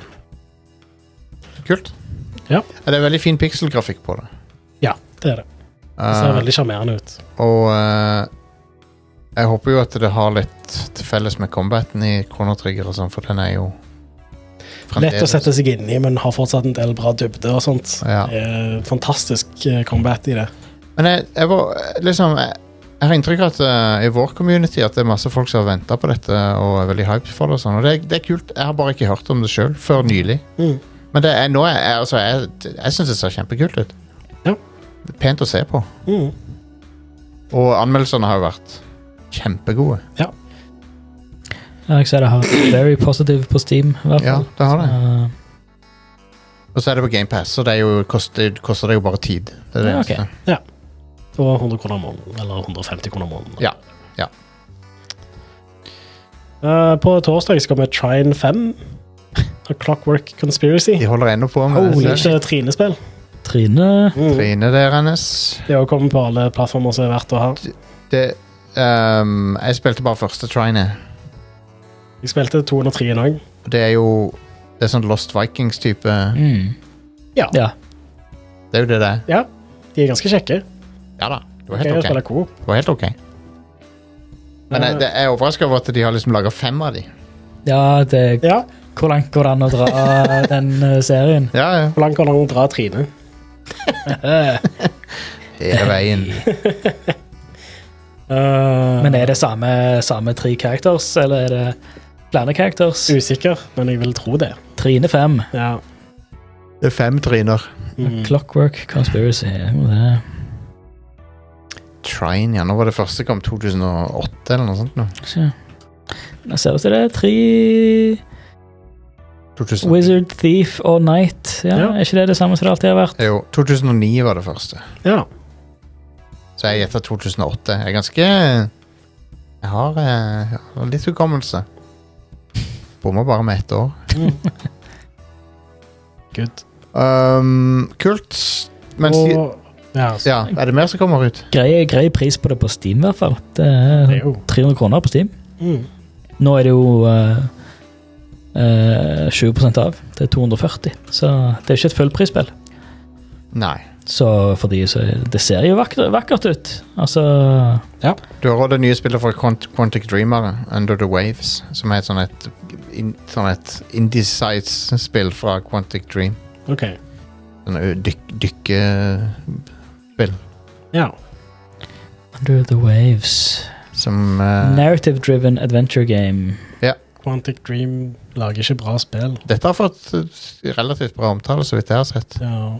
Speaker 1: Kult.
Speaker 2: Ja.
Speaker 1: Det er veldig fin pixelgrafikk på det.
Speaker 2: Ja, det er det. Det ser
Speaker 1: Uh,
Speaker 2: veldig charmerende ut.
Speaker 1: og uh, jeg håper jo at det har litt til felles med combaten i Chrono Trigger og sånn, for den er jo
Speaker 2: Lett å sette seg inn i, men har fortsatt en del bra dybde og sånt.
Speaker 1: Ja.
Speaker 2: Det er fantastisk eh, combat i det.
Speaker 1: Men jeg, jeg var liksom jeg, jeg har inntrykk av at uh, i vår community at det er masse folk som har ventet på dette og er veldig hyped for det og sånn, og det, det er kult. Jeg har bare ikke hørt om det selv før nylig.
Speaker 2: Mm.
Speaker 1: Men det er nå, jeg, jeg, altså, jeg, jeg synes det ser kjempekult ut.
Speaker 2: Ja.
Speaker 1: Det er pent å se på.
Speaker 2: Mm.
Speaker 1: Og anmeldelsene har jo vært kjempegode.
Speaker 3: Ja, jeg ser det har very positive på Steam, i hvert
Speaker 1: Ja,
Speaker 3: fall.
Speaker 1: det har det.
Speaker 3: Så,
Speaker 1: Og så er det på Game Pass, så det er jo, koster, koster det jo bare tid. Det er det
Speaker 3: Ja, ok.
Speaker 1: eneste.
Speaker 2: Og hundre kroner i måneden, eller hundre og femti kroner i måneden.
Speaker 1: Ja, ja.
Speaker 2: Eh, på torsdag skal vi Trine fem. A Clockwork Conspiracy.
Speaker 1: De holder ennå på med
Speaker 2: Holy
Speaker 1: det.
Speaker 2: shit, Trine-spill.
Speaker 3: Trine
Speaker 2: Mm.
Speaker 1: Trine deres.
Speaker 2: Det er jo kommet på alle plattformer som er verdt å ha.
Speaker 1: Det, um, jeg spilte bare første Trine.
Speaker 2: Jeg spilte to hundre og tre òg.
Speaker 1: Det er jo det er sånn Lost Vikings-type.
Speaker 3: mm.
Speaker 2: Ja.
Speaker 3: ja.
Speaker 1: Det er jo det det er.
Speaker 2: Ja, de er ganske kjekke.
Speaker 1: Ja da, det var
Speaker 2: Gøy
Speaker 1: helt
Speaker 2: å
Speaker 1: ok.
Speaker 2: spille coop.
Speaker 1: Det var helt ok. Men jeg, det er overrasket over at de har liksom laget fem av de.
Speaker 3: ja, det
Speaker 2: Ja,
Speaker 3: Hvor langt går det an å dra den eh, serien?
Speaker 1: Ja, ja.
Speaker 2: hvor langt kan han dra Trine?
Speaker 1: Hele veien.
Speaker 2: Uh,
Speaker 3: Men er det samme, samme tre characters, eller er det flere characters?
Speaker 2: Usikker, men jeg vil tro det.
Speaker 3: Trine fem.
Speaker 2: Ja.
Speaker 1: Det er fem triner.
Speaker 2: Mm.
Speaker 3: Clockwork Conspiracy. Det
Speaker 1: Trine, ja. Nå var det første kom to tusen og åtte eller noe sånt nå.
Speaker 3: ikke. Det ser ut som det er tre
Speaker 1: to tusen.
Speaker 3: Wizard, Thief og Knight. Ja,
Speaker 2: Ja.
Speaker 3: Er ikke det det samme som det alltid har vært?
Speaker 1: Jo, to tusen og ni var det første.
Speaker 2: Ja.
Speaker 1: Så jeg gjetter to tusen og åtte. Jeg er ganske Jeg har, eh, jeg har litt hukommelse. Bommer bare med ett år.
Speaker 2: Good.
Speaker 1: Um, kult. Men si,
Speaker 2: Og, ja, så,
Speaker 1: ja, er det mer som kommer ut?
Speaker 3: Grei, grei pris på det på Steam, i hvert fall. Det
Speaker 2: det
Speaker 3: er
Speaker 2: er jo
Speaker 3: tre hundre kroner på Steam.
Speaker 2: mm.
Speaker 3: Nå er det jo uh, uh, tjue prosent av. Det er to hundre og førti. Så det er jo ikke et fullprisspill.
Speaker 1: Nei.
Speaker 3: Så for de så det ser jo vakkert, vakkert ut. Altså
Speaker 1: Du har også det nye spillet fra Quant Quantic Dreamer, Under the Waves, som er et sånn et, in, sånn et indie-size-spill fra Quantic Dream.
Speaker 2: OK.
Speaker 1: Sånn ø, dyk, dykkespill
Speaker 2: Ja.
Speaker 3: Under the Waves.
Speaker 1: som uh,
Speaker 3: Narrative-driven adventure game.
Speaker 2: Quantic Dream lager ikke bra spill.
Speaker 1: Dette har fått uh, relativt bra omtale, så vidt jeg har sett.
Speaker 2: Ja.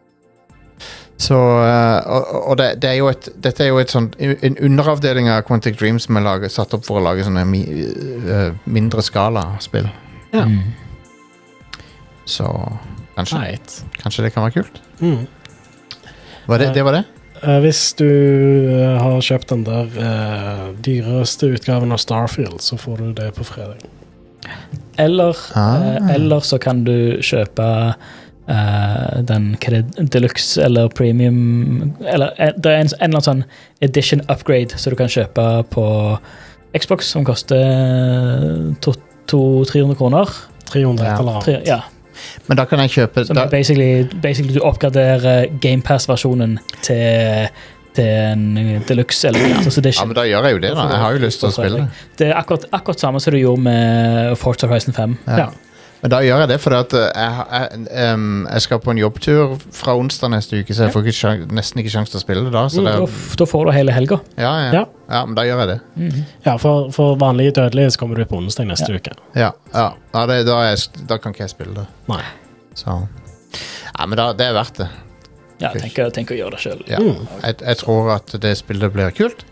Speaker 1: Så, uh, og, og det, det er jo et, dette er jo et sånn, en underavdeling av Quantic Dream som er laget, satt opp for å lage sånne mi, uh, mindre skala-spill.
Speaker 2: Ja.
Speaker 3: Mm.
Speaker 1: Så kanskje,
Speaker 2: Right.
Speaker 1: kanskje det kan være kult.
Speaker 2: Mm.
Speaker 1: Var det, det var det?
Speaker 2: Uh, hvis du uh, har kjøpt den der uh, dyreste utgaven av Starfield, så får du det på fredag.
Speaker 3: Eller,
Speaker 1: Ah.
Speaker 3: eh, eller så kan du kjøpe eh, den hva er det, deluxe eller premium eller eh, det er en, en eller annen sånn edition upgrade så du kan kjøpe på Xbox som koster to hundre til tre hundre kroner.
Speaker 2: tre hundre
Speaker 1: Ja.
Speaker 2: eller
Speaker 3: Tre,
Speaker 2: annet.
Speaker 3: ja,
Speaker 1: Men da kan jeg kjøpe
Speaker 3: som
Speaker 1: da,
Speaker 3: er basically, basically du oppgraderer GamePass-versjonen til, til en deluxe eller Collector's
Speaker 1: Ja,
Speaker 3: edition.
Speaker 1: men da gjør jeg jo det da. Jeg har jo lyst til å spille det.
Speaker 3: Det er akkurat, akkurat samme som du gjorde med Forza Horizon fem.
Speaker 1: Ja. Men da gjør jeg det, for at uh, jeg, jeg, um, jeg skal på en jobbtur fra onsdag neste uke, så jeg får ikke sjans, nesten ikke sjans til å spille det da. Så
Speaker 2: Mm,
Speaker 1: det,
Speaker 3: Da, f- da får du hele helga.
Speaker 1: ja, ja.
Speaker 2: Ja.
Speaker 1: ja, men da gjør jeg det.
Speaker 3: Mhm.
Speaker 2: Ja, for, for vanlige dødelige så kommer du på onsdag neste
Speaker 3: Ja.
Speaker 2: uke.
Speaker 1: Ja, ja. ja det, da, er, jeg- da kan ikke jeg spille det.
Speaker 2: Nei.
Speaker 1: Så. Ja, men da, det er verdt det.
Speaker 3: Ja, tenk, tenk å gjøre det sjøl.
Speaker 1: Ja.
Speaker 2: Mm.
Speaker 1: Jeg, jeg tror at det spillet blir kult.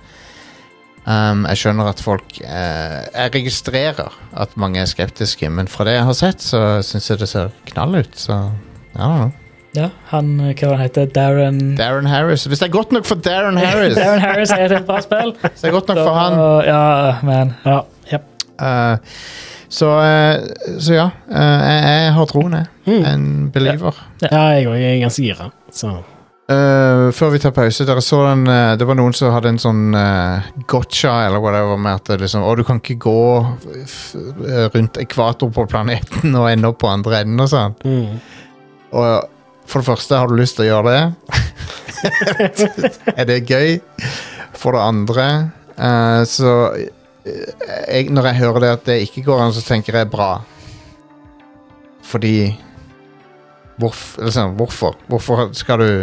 Speaker 1: Um, jeg skjønner at folk eh, Jeg registrerer at mange er skeptiske, men fra det jeg har sett, så syns jeg det ser knall ut. Så ja,
Speaker 3: Ja, han, hva var han heter, Darren
Speaker 1: Darren Harris. Hvis det er godt nok for Darren Harris,
Speaker 3: Darren Harris er et bra spill.
Speaker 1: så er det godt nok for han.
Speaker 3: Så, ja, man.
Speaker 2: Ja, yep.
Speaker 1: Uh, så, uh, så ja, uh, jeg, jeg har troen, jeg.
Speaker 2: Mm.
Speaker 1: En believer.
Speaker 2: Ja, jeg òg er ganske gira. Så
Speaker 1: Uh, før vi tar pause, dere så den uh, det var noen som hadde en sånn uh, gotcha eller whatever med at det liksom, å, du kan ikke gå f uh, rundt ekvator på planeten og ende opp på andre enden og sånn.
Speaker 2: mm.
Speaker 1: Og for det første, har du lyst til å gjøre det? Er det gøy? For det andre uh, så uh, jeg, når jeg hører det at det ikke går an, så tenker jeg bra. Fordi hvorf, liksom, hvorfor? Hvorfor skal du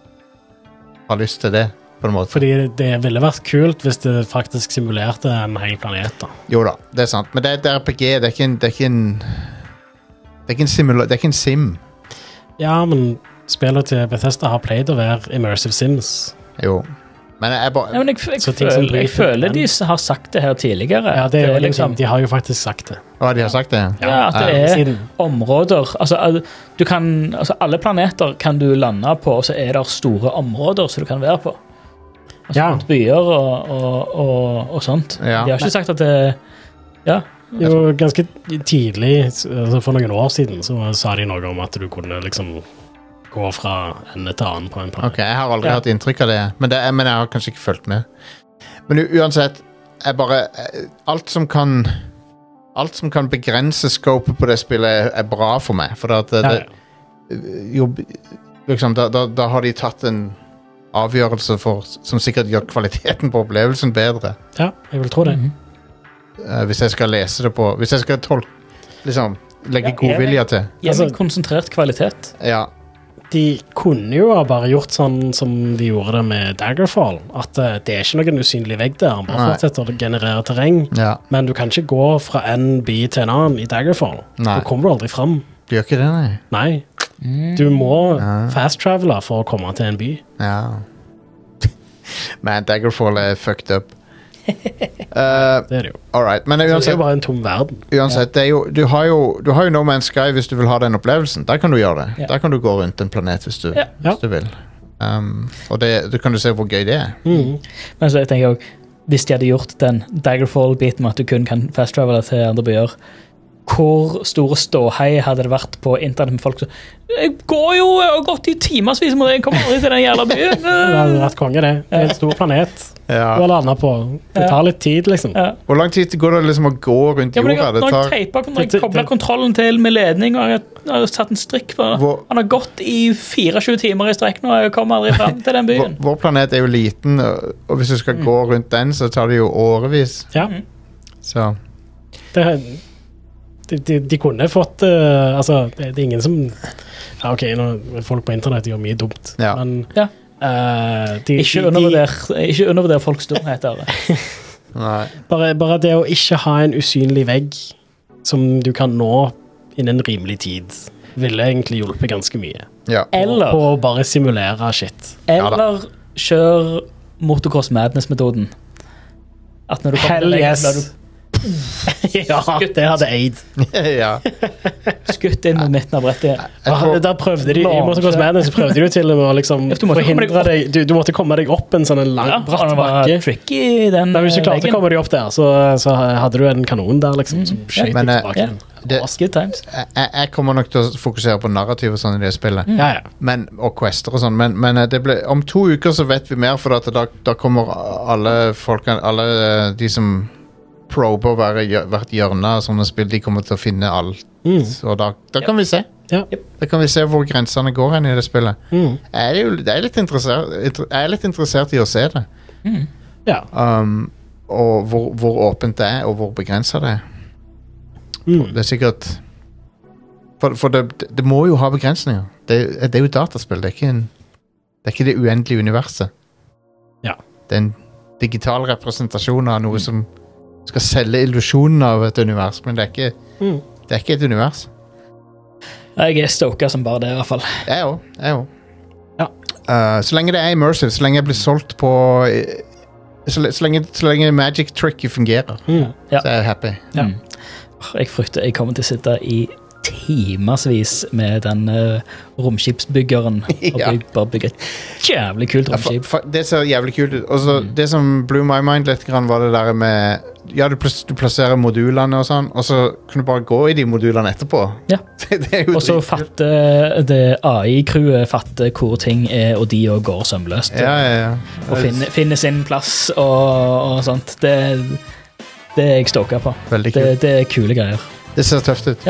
Speaker 1: har lyst til det, på en måte?
Speaker 2: Fordi det ville vært kult hvis det faktisk simulerte en hel planet. Da.
Speaker 1: Jo da, det er sant. Men det er et R P G, det er ikke en Det er ikke en, det er ikke en, simula, det er ikke en sim.
Speaker 2: Ja, men spillet til Bethesda har pleid å være immersive sims.
Speaker 1: Jo. Men jeg, jeg bare
Speaker 3: Ja, men jeg, jeg,
Speaker 2: Så ting som
Speaker 3: føler, jeg
Speaker 2: bryter
Speaker 3: føler de
Speaker 2: den.
Speaker 3: har sagt det her tidligere.
Speaker 2: Ja, det er jo
Speaker 3: at
Speaker 2: liksom, De har jo faktisk sagt det.
Speaker 1: Å, de har sagt det?
Speaker 3: Ja, at det
Speaker 1: Ja.
Speaker 3: er
Speaker 2: Siden.
Speaker 3: områder. Altså, al- du kan, altså, alle planeter kan du lande på, og så er det store områder som du kan være på. Altså,
Speaker 2: Ja.
Speaker 3: rundt byer og, og, og, og sånt.
Speaker 1: Ja.
Speaker 3: De har ikke sagt at det Ja.
Speaker 2: Jo, ganske tidlig, altså for noen år siden, så sa de noe om at du kunne liksom gå fra ende til annen på en planet.
Speaker 1: Ok, jeg har aldri
Speaker 3: Ja.
Speaker 1: hatt inntrykk av det, men, det men jeg har kanskje ikke fulgt med. Men u- uansett, jeg bare Alt som kan Alt som kan begrense scopet på det spillet, er, er bra for meg. For at det,
Speaker 2: Ja,
Speaker 1: det, jo, liksom, da, da, da har de tatt en avgjørelse for, som sikkert gjør kvaliteten på opplevelsen bedre.
Speaker 2: ja, jeg vil tro det.
Speaker 3: Mhm.
Speaker 1: Eh, hvis jeg skal lese det på Hvis jeg skal tolke Liksom legge
Speaker 3: Ja,
Speaker 1: godvilje til.
Speaker 3: Gi
Speaker 2: Altså-
Speaker 3: meg konsentrert kvalitet.
Speaker 1: Ja.
Speaker 2: De kunne jo ha bare gjort sånn som de gjorde det med Daggerfall. At eh, det er ikke noen usynlig vegg der. Han bare
Speaker 1: Nei.
Speaker 2: fortsetter å generere terreng.
Speaker 1: ja.
Speaker 2: Men du kan ikke gå fra en by til en annen i Daggerfall.
Speaker 1: Nei.
Speaker 2: Da kommer du aldri fram.
Speaker 1: Du gjør ikke det, nei?
Speaker 2: Nei. Du må
Speaker 1: Ja.
Speaker 2: fast-travele for å komme til en by.
Speaker 1: Ja. Man, Daggerfall er fucked up. Uh,
Speaker 2: Det er det jo.
Speaker 1: Alright, men
Speaker 2: Så det er
Speaker 1: uansett,
Speaker 2: jo bare en tom verden.
Speaker 1: uansett det er jo, du, har jo, du har jo No Man's Sky hvis du vil ha den opplevelsen. Der kan du gjøre det.
Speaker 3: Ja.
Speaker 1: Der kan du gå rundt en planet hvis du,
Speaker 3: Ja.
Speaker 2: Ja.
Speaker 1: hvis du vil. Um, og det, du kan du se hvor gøy det er.
Speaker 2: Mhm.
Speaker 3: Men så jeg tenker også, hvis de hadde gjort den Daggerfall-biten med at du kun kan fast-travele til andre byer, hvor store ståhei hadde det vært på internett med folk som Jeg går jo, jeg har gått i timersvis, men jeg kommer aldri til den jævla byen.
Speaker 2: Det hadde vært konge, det. Det er en stor planet du har
Speaker 1: Ja.
Speaker 2: landet på. Det
Speaker 3: Ja.
Speaker 2: tar litt tid, liksom.
Speaker 3: Ja.
Speaker 1: Hvor lang tid går det liksom å gå rundt
Speaker 3: Ja, men jeg,
Speaker 1: jorda? Det
Speaker 3: når
Speaker 1: tar,
Speaker 3: jeg teipa, når jeg
Speaker 2: Det-
Speaker 3: kobla
Speaker 2: det-
Speaker 3: kontrollen til med ledning, og jeg har satt en strikk på
Speaker 1: Hvor-
Speaker 3: Han har gått i fireogtjue timer i strekk nå, og jeg kommer aldri fram til den
Speaker 1: vår,
Speaker 3: byen.
Speaker 1: vår planet er jo liten, og og hvis du skal gå rundt den, så tar det jo årevis.
Speaker 2: Ja.
Speaker 1: Så
Speaker 2: Det, de, de, de kunne fått eh, Altså, det, det er ingen som Ja, OK, nå, folk på internett gjør mye dumt,
Speaker 1: Ja.
Speaker 2: men
Speaker 3: Ja.
Speaker 2: eh, de,
Speaker 3: Ikke
Speaker 2: de, de,
Speaker 3: undervurder, ikke undervurder folks dumheter.
Speaker 1: nei.
Speaker 2: bare, bare det å ikke ha en usynlig vegg som du kan nå innen rimelig tid, ville egentlig hjulpet ganske mye.
Speaker 1: Ja.
Speaker 3: Eller,
Speaker 2: På å bare simulere shit.
Speaker 3: eller kjør motocross madness-metoden. At når du kommer
Speaker 2: Hell
Speaker 3: til deg,
Speaker 2: yes.
Speaker 3: blir du
Speaker 2: Ja, det hadde aid.
Speaker 1: ja.
Speaker 3: skutt inn mot midten av brettet.
Speaker 1: Jeg
Speaker 2: Ah,
Speaker 1: tror-
Speaker 2: Der prøvde de, I Motocross Madness prøvde de jo til og med å liksom
Speaker 3: Ja, du måtte komme deg
Speaker 2: forhindre
Speaker 3: opp.
Speaker 2: deg du, du måtte komme deg opp en sånn en lang,
Speaker 3: Ja,
Speaker 2: bratt
Speaker 3: det var
Speaker 2: bakke.
Speaker 3: tricky, den
Speaker 2: Men hvis du klarte å
Speaker 3: veggen.
Speaker 2: komme deg opp der, så, så hadde du en kanon der, liksom, som skjøt
Speaker 1: Men,
Speaker 2: deg
Speaker 1: eh,
Speaker 2: tilbake
Speaker 3: Ja,
Speaker 2: igjen.
Speaker 1: det-
Speaker 3: det var good times.
Speaker 1: jeg, jeg kommer nok til å fokusere på narrativ og sånn i det spillet.
Speaker 2: Ja, ja.
Speaker 1: Men, og quester og sånn, men, men det ble, om to uker så vet vi mer, for at da, da kommer alle folkene, alle eh, de som prober hver, hjør- hvert hjørne av sånne spill, de kommer til å finne alt.
Speaker 2: Mm.
Speaker 1: Og da, da kan vi se.
Speaker 2: Ja.
Speaker 1: Da kan vi se hvor grensene går hen i det spillet.
Speaker 2: Mm.
Speaker 1: Jeg er, jo, jeg er, litt, interessert, inter- jeg er litt interessert i å se det.
Speaker 2: Ja.
Speaker 1: Um, og hvor, hvor åpent det er, og hvor begrenset det er.
Speaker 2: Mm.
Speaker 1: Det er sikkert For, for det, det må jo ha begrensninger. Det, det er jo dataspill. Det er ikke, en, det, er ikke det uendelige universet.
Speaker 2: Ja.
Speaker 1: Det er en digital representasjon av noe som skal selge illusjonen av et univers, men det er ikke,
Speaker 2: Mm.
Speaker 1: det er ikke et univers.
Speaker 3: Jeg er stoka som bare det, i hvert fall.
Speaker 1: Jeg òg. Jeg òg.
Speaker 2: Ja.
Speaker 1: Uh, så lenge det er immersive, så lenge jeg blir solgt på eh, så, le- så, lenge, så lenge Magic Tricky fungerer,
Speaker 2: Mm.
Speaker 3: Ja.
Speaker 1: så er jeg happy.
Speaker 2: Ja.
Speaker 3: Mm. Jeg frykter jeg kommer til å sitte i timersvis med den uh, romskipsbyggeren og
Speaker 1: Ja.
Speaker 3: bygge, bare bygge et jævlig kult
Speaker 1: Ja, for,
Speaker 3: romskip.
Speaker 1: for, det ser jævlig kult ut. Og så Det som blew my mind litt, grann var det der med Ja, du, plas, du plasserer modulene og sånn, og så kan du bare gå i de modulene etterpå.
Speaker 3: Ja.
Speaker 1: det er jo
Speaker 3: Og så
Speaker 1: dritkult.
Speaker 3: fatter det A I-crewet fatter hvor ting er, og de òg går sømløst.
Speaker 1: Ja, ja, ja.
Speaker 3: Og finner, finner sin plass og, og sånt. Det, det er jeg stoka på.
Speaker 1: Veldig
Speaker 3: Det,
Speaker 1: kult.
Speaker 3: det er kule greier.
Speaker 1: Det ser tøft ut.
Speaker 3: Ja.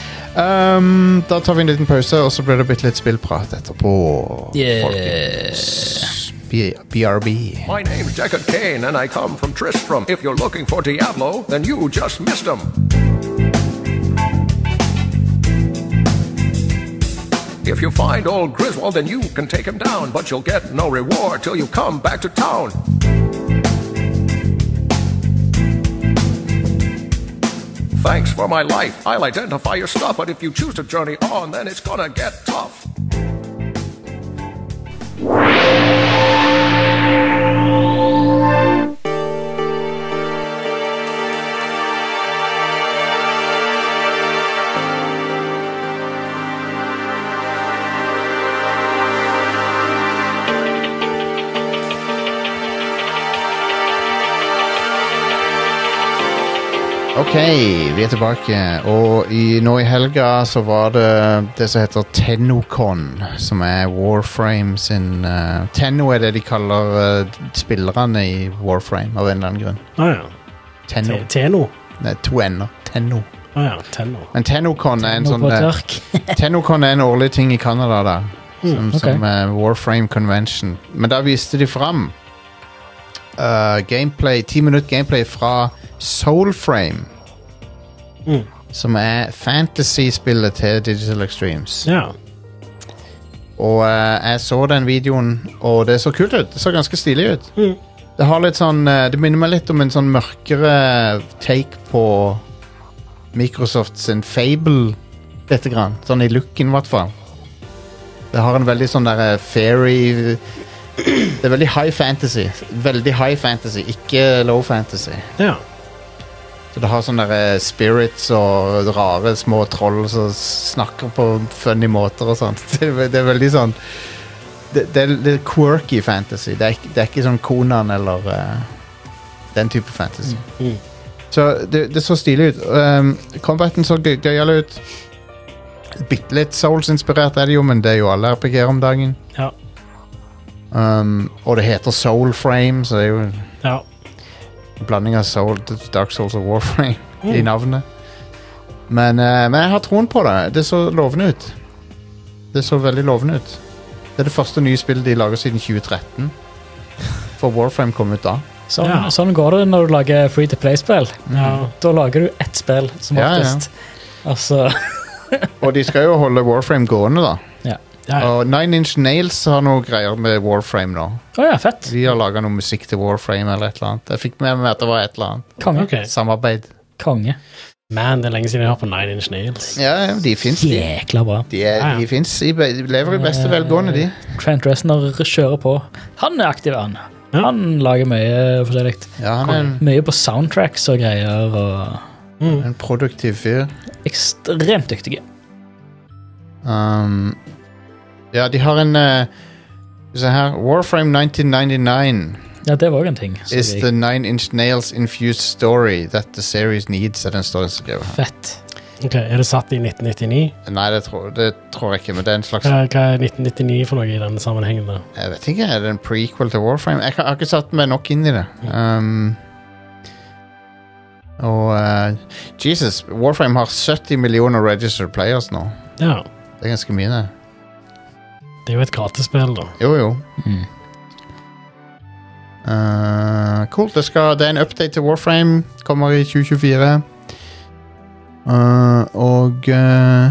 Speaker 1: Um, da tar vi en liten pause, og så blir det bitte litt spillprat etterpå.
Speaker 3: Yeah.
Speaker 1: folkens. B- BRB.
Speaker 5: My name's Deckard Kane, and I come from Tristram. If you're looking for Diablo, then you just missed him. If you find old Griswold, then you can take him down, but you'll get no reward till you come back to town. Thanks for my life. I'll identify your stuff, but if you choose to journey on, then it's gonna get tough.
Speaker 1: Ok, vi er tilbake. Og i, nå i helga så var det det som heter TennoCon, som er Warframe sin uh, Tenno er det de kaller uh, spillerne i Warframe, av en eller annen grunn.
Speaker 2: Ah, ja.
Speaker 1: Tenno.
Speaker 2: Te- Teno.
Speaker 1: Nei, to ender. Tenno.
Speaker 2: Ah, ja. Tenno.
Speaker 1: Men TennoCon er en
Speaker 3: Nå
Speaker 1: sånn
Speaker 3: på
Speaker 1: uh,
Speaker 3: tørk.
Speaker 1: TennoCon er en årlig ting i Canada der. Som,
Speaker 3: ok.
Speaker 1: som uh, Warframe Convention. Men da viste de fram uh, gameplay, ti minutt gameplay fra Soulframe.
Speaker 2: Mm.
Speaker 1: Som er fantasy-spillet til Digital Extremes.
Speaker 2: Ja.
Speaker 1: Og uh, jeg så den videoen, og det så kult ut. Det så ganske stilig ut.
Speaker 2: Mm.
Speaker 1: Det har litt sånn uh, Det minner meg litt om en sånn mørkere take på Microsoft sin Fable, dette grann. Sånn i looken, i hvert fall. Det har en veldig sånn der uh, fairy Det er veldig high fantasy. Veldig high fantasy, ikke low fantasy.
Speaker 2: Ja.
Speaker 1: Så det har sånne der, eh, spirits og rare små troll som snakker på funny måter og sånt. Det, er- det er veldig sånn det, det, er, det er quirky fantasy. Det er, ikke- det er ikke sånn Conan eller eh, den type fantasy.
Speaker 2: Mm.
Speaker 1: Så det, det så stilig ut. Um, combaten så gøy, gøyal ut. Bitte litt Souls-inspirert er det jo, men det er jo alle R P G-er om dagen.
Speaker 2: Ja.
Speaker 1: Um, og det heter Soulframe, så det er jo
Speaker 2: Ja.
Speaker 1: en blanding av Soul, Dark Souls og Warframe
Speaker 2: Mm.
Speaker 1: i navnet. Men, eh, men jeg har troen på det. Det så lovende ut. Det så veldig lovende ut. Det er det første nye spillet de lager siden tjue tretten. For Warframe kom ut da.
Speaker 3: Sånn,
Speaker 2: Ja.
Speaker 3: sånn går det når du lager free to play-spill.
Speaker 2: Ja.
Speaker 3: Da lager du ett spill som
Speaker 1: Ja, ja.
Speaker 3: oftest. Altså,
Speaker 1: Og de skal jo holde Warframe gående, da.
Speaker 3: ja.
Speaker 2: Ja, ja.
Speaker 1: Og Nine Inch Nails har noe greier med Warframe nå.
Speaker 3: Å ja, fett.
Speaker 1: De har laga noe musikk til Warframe eller et eller annet. Jeg fikk med meg at det var et eller annet
Speaker 3: Konge.
Speaker 2: Ok.
Speaker 1: samarbeid.
Speaker 3: Konge.
Speaker 2: Man, det er lenge siden jeg har på Nine Inch Nails.
Speaker 1: Ja, de finnes. De,
Speaker 3: Jækla bra.
Speaker 1: de, er,
Speaker 2: Ja, ja.
Speaker 1: de finnes. De be- de lever i beste velgående, de.
Speaker 3: Trent Reznor kjører på. Han er aktiv, han.
Speaker 2: Ja.
Speaker 3: Han lager mye forskjellig.
Speaker 1: Ja, han er en,
Speaker 3: Mye på soundtracks og greier, og
Speaker 1: en produktiv fyr.
Speaker 3: ekstremt dyktige.
Speaker 1: Um, ja, de har en uh, se her, Warframe nineteen ninety-nine
Speaker 3: Ja, det var også en ting. så
Speaker 1: is
Speaker 3: jeg-
Speaker 1: the nine inch nails infused story that the series needs, er den storyen skrevet her.
Speaker 3: Fett.
Speaker 2: Ok, er det satt i nitten nittini?
Speaker 1: Nei, det tror, det tror jeg ikke, men det er en slags
Speaker 2: Hva, hva er nitten nittini for noe i denne sammenhengen da?
Speaker 1: Jeg vet ikke, er det en prequel til Warframe? Jeg, kan, jeg har ikke satt meg nok inn i det. Um, og uh, Jesus, Warframe har sytti millioner registered players nå.
Speaker 2: Ja,
Speaker 1: Det er ganske mye, det.
Speaker 2: det er jo et gratisspill da.
Speaker 1: Jo, jo.
Speaker 3: Mm.
Speaker 1: Uh, cool, det, skal, det er en update til Warframe. Kommer i tjue tjuefire. Uh, og uh,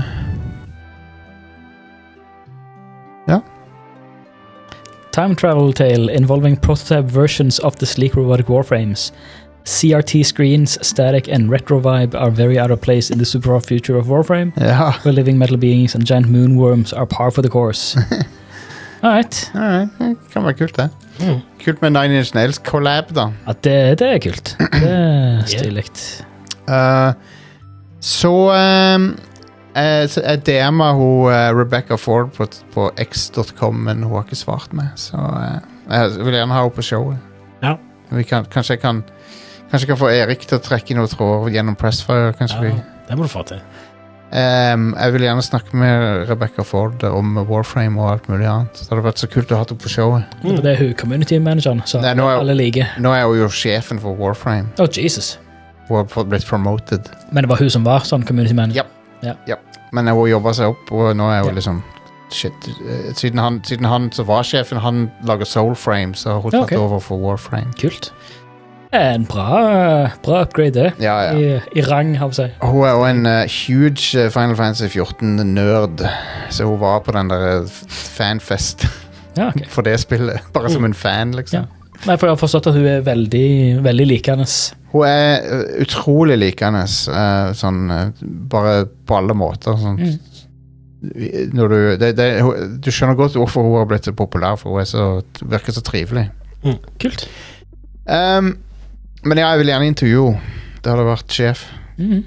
Speaker 3: Time travel tale involving prototype versions of the sleek robotic Warframes. C R T screens, static, and retro vibe are very out of place in the super rough future of Warframe,
Speaker 1: Ja.
Speaker 3: where living metal beings and giant moonworms are par for the course. Alright.
Speaker 1: Alright, det kan være kult, det.
Speaker 2: Mm.
Speaker 1: Kult med Nine Inch Nails collab, da.
Speaker 3: Ja, det, det er kult. Det er stilig.
Speaker 1: Uh, så um, jeg, så jeg D M-a hun uh, Rebecca Ford på, på x dot com, men hun har ikke svart meg, så uh, jeg vil gjerne ha henne på showet.
Speaker 2: Ja.
Speaker 1: Vi kan, kanskje jeg kan Kanskje jeg kan få Erik til å trekke noen tråder gjennom Pressfire. Kanskje
Speaker 2: Ja,
Speaker 1: vi
Speaker 2: det må du få til.
Speaker 1: um, Jeg vil gjerne snakke med Rebecca Ford om Warframe og alt mulig annet. Det hadde vært så kult å ha henne på showet.
Speaker 3: Det er hun community manageren, så
Speaker 1: Nei, nå er-
Speaker 3: alle liker.
Speaker 1: Nå er hun jo sjefen for Warframe.
Speaker 3: Oh, Jesus.
Speaker 1: Hun har fått blitt promoted.
Speaker 3: Men det var hun som var sånn community manager.
Speaker 1: Men hun jobber seg opp, og nå er hun
Speaker 3: Ja.
Speaker 1: liksom shit. eh, Siden han, siden han som var sjefen, han lager Soulframe, så har hun
Speaker 3: Ja,
Speaker 1: tatt
Speaker 3: ok.
Speaker 1: over for Warframe.
Speaker 3: Kult. En bra, bra upgrade, det.
Speaker 1: Ja, ja.
Speaker 3: I, I rang, har vi seg.
Speaker 1: Hun er jo en eh, huge eh, Final Fantasy fjorten-nerd, så hun var på den der eh, f- fanfest
Speaker 3: Ja, ok.
Speaker 1: for det spillet. Bare som en fan, liksom.
Speaker 3: Ja. Nei, for jeg har forstått at hun er veldig, veldig likende.
Speaker 1: Hun er eh, utrolig likende, eh, sånn eh, bare på alle måter. Sånn.
Speaker 3: Mm.
Speaker 1: Når du, det, det, hun- du skjønner godt hvorfor hun har blitt så populær, for hun er så, virker så trivelig.
Speaker 3: Kult.
Speaker 1: Um, men ja, jeg vil gjerne intervjue henne. Det hadde vært sjef.
Speaker 3: Mhm.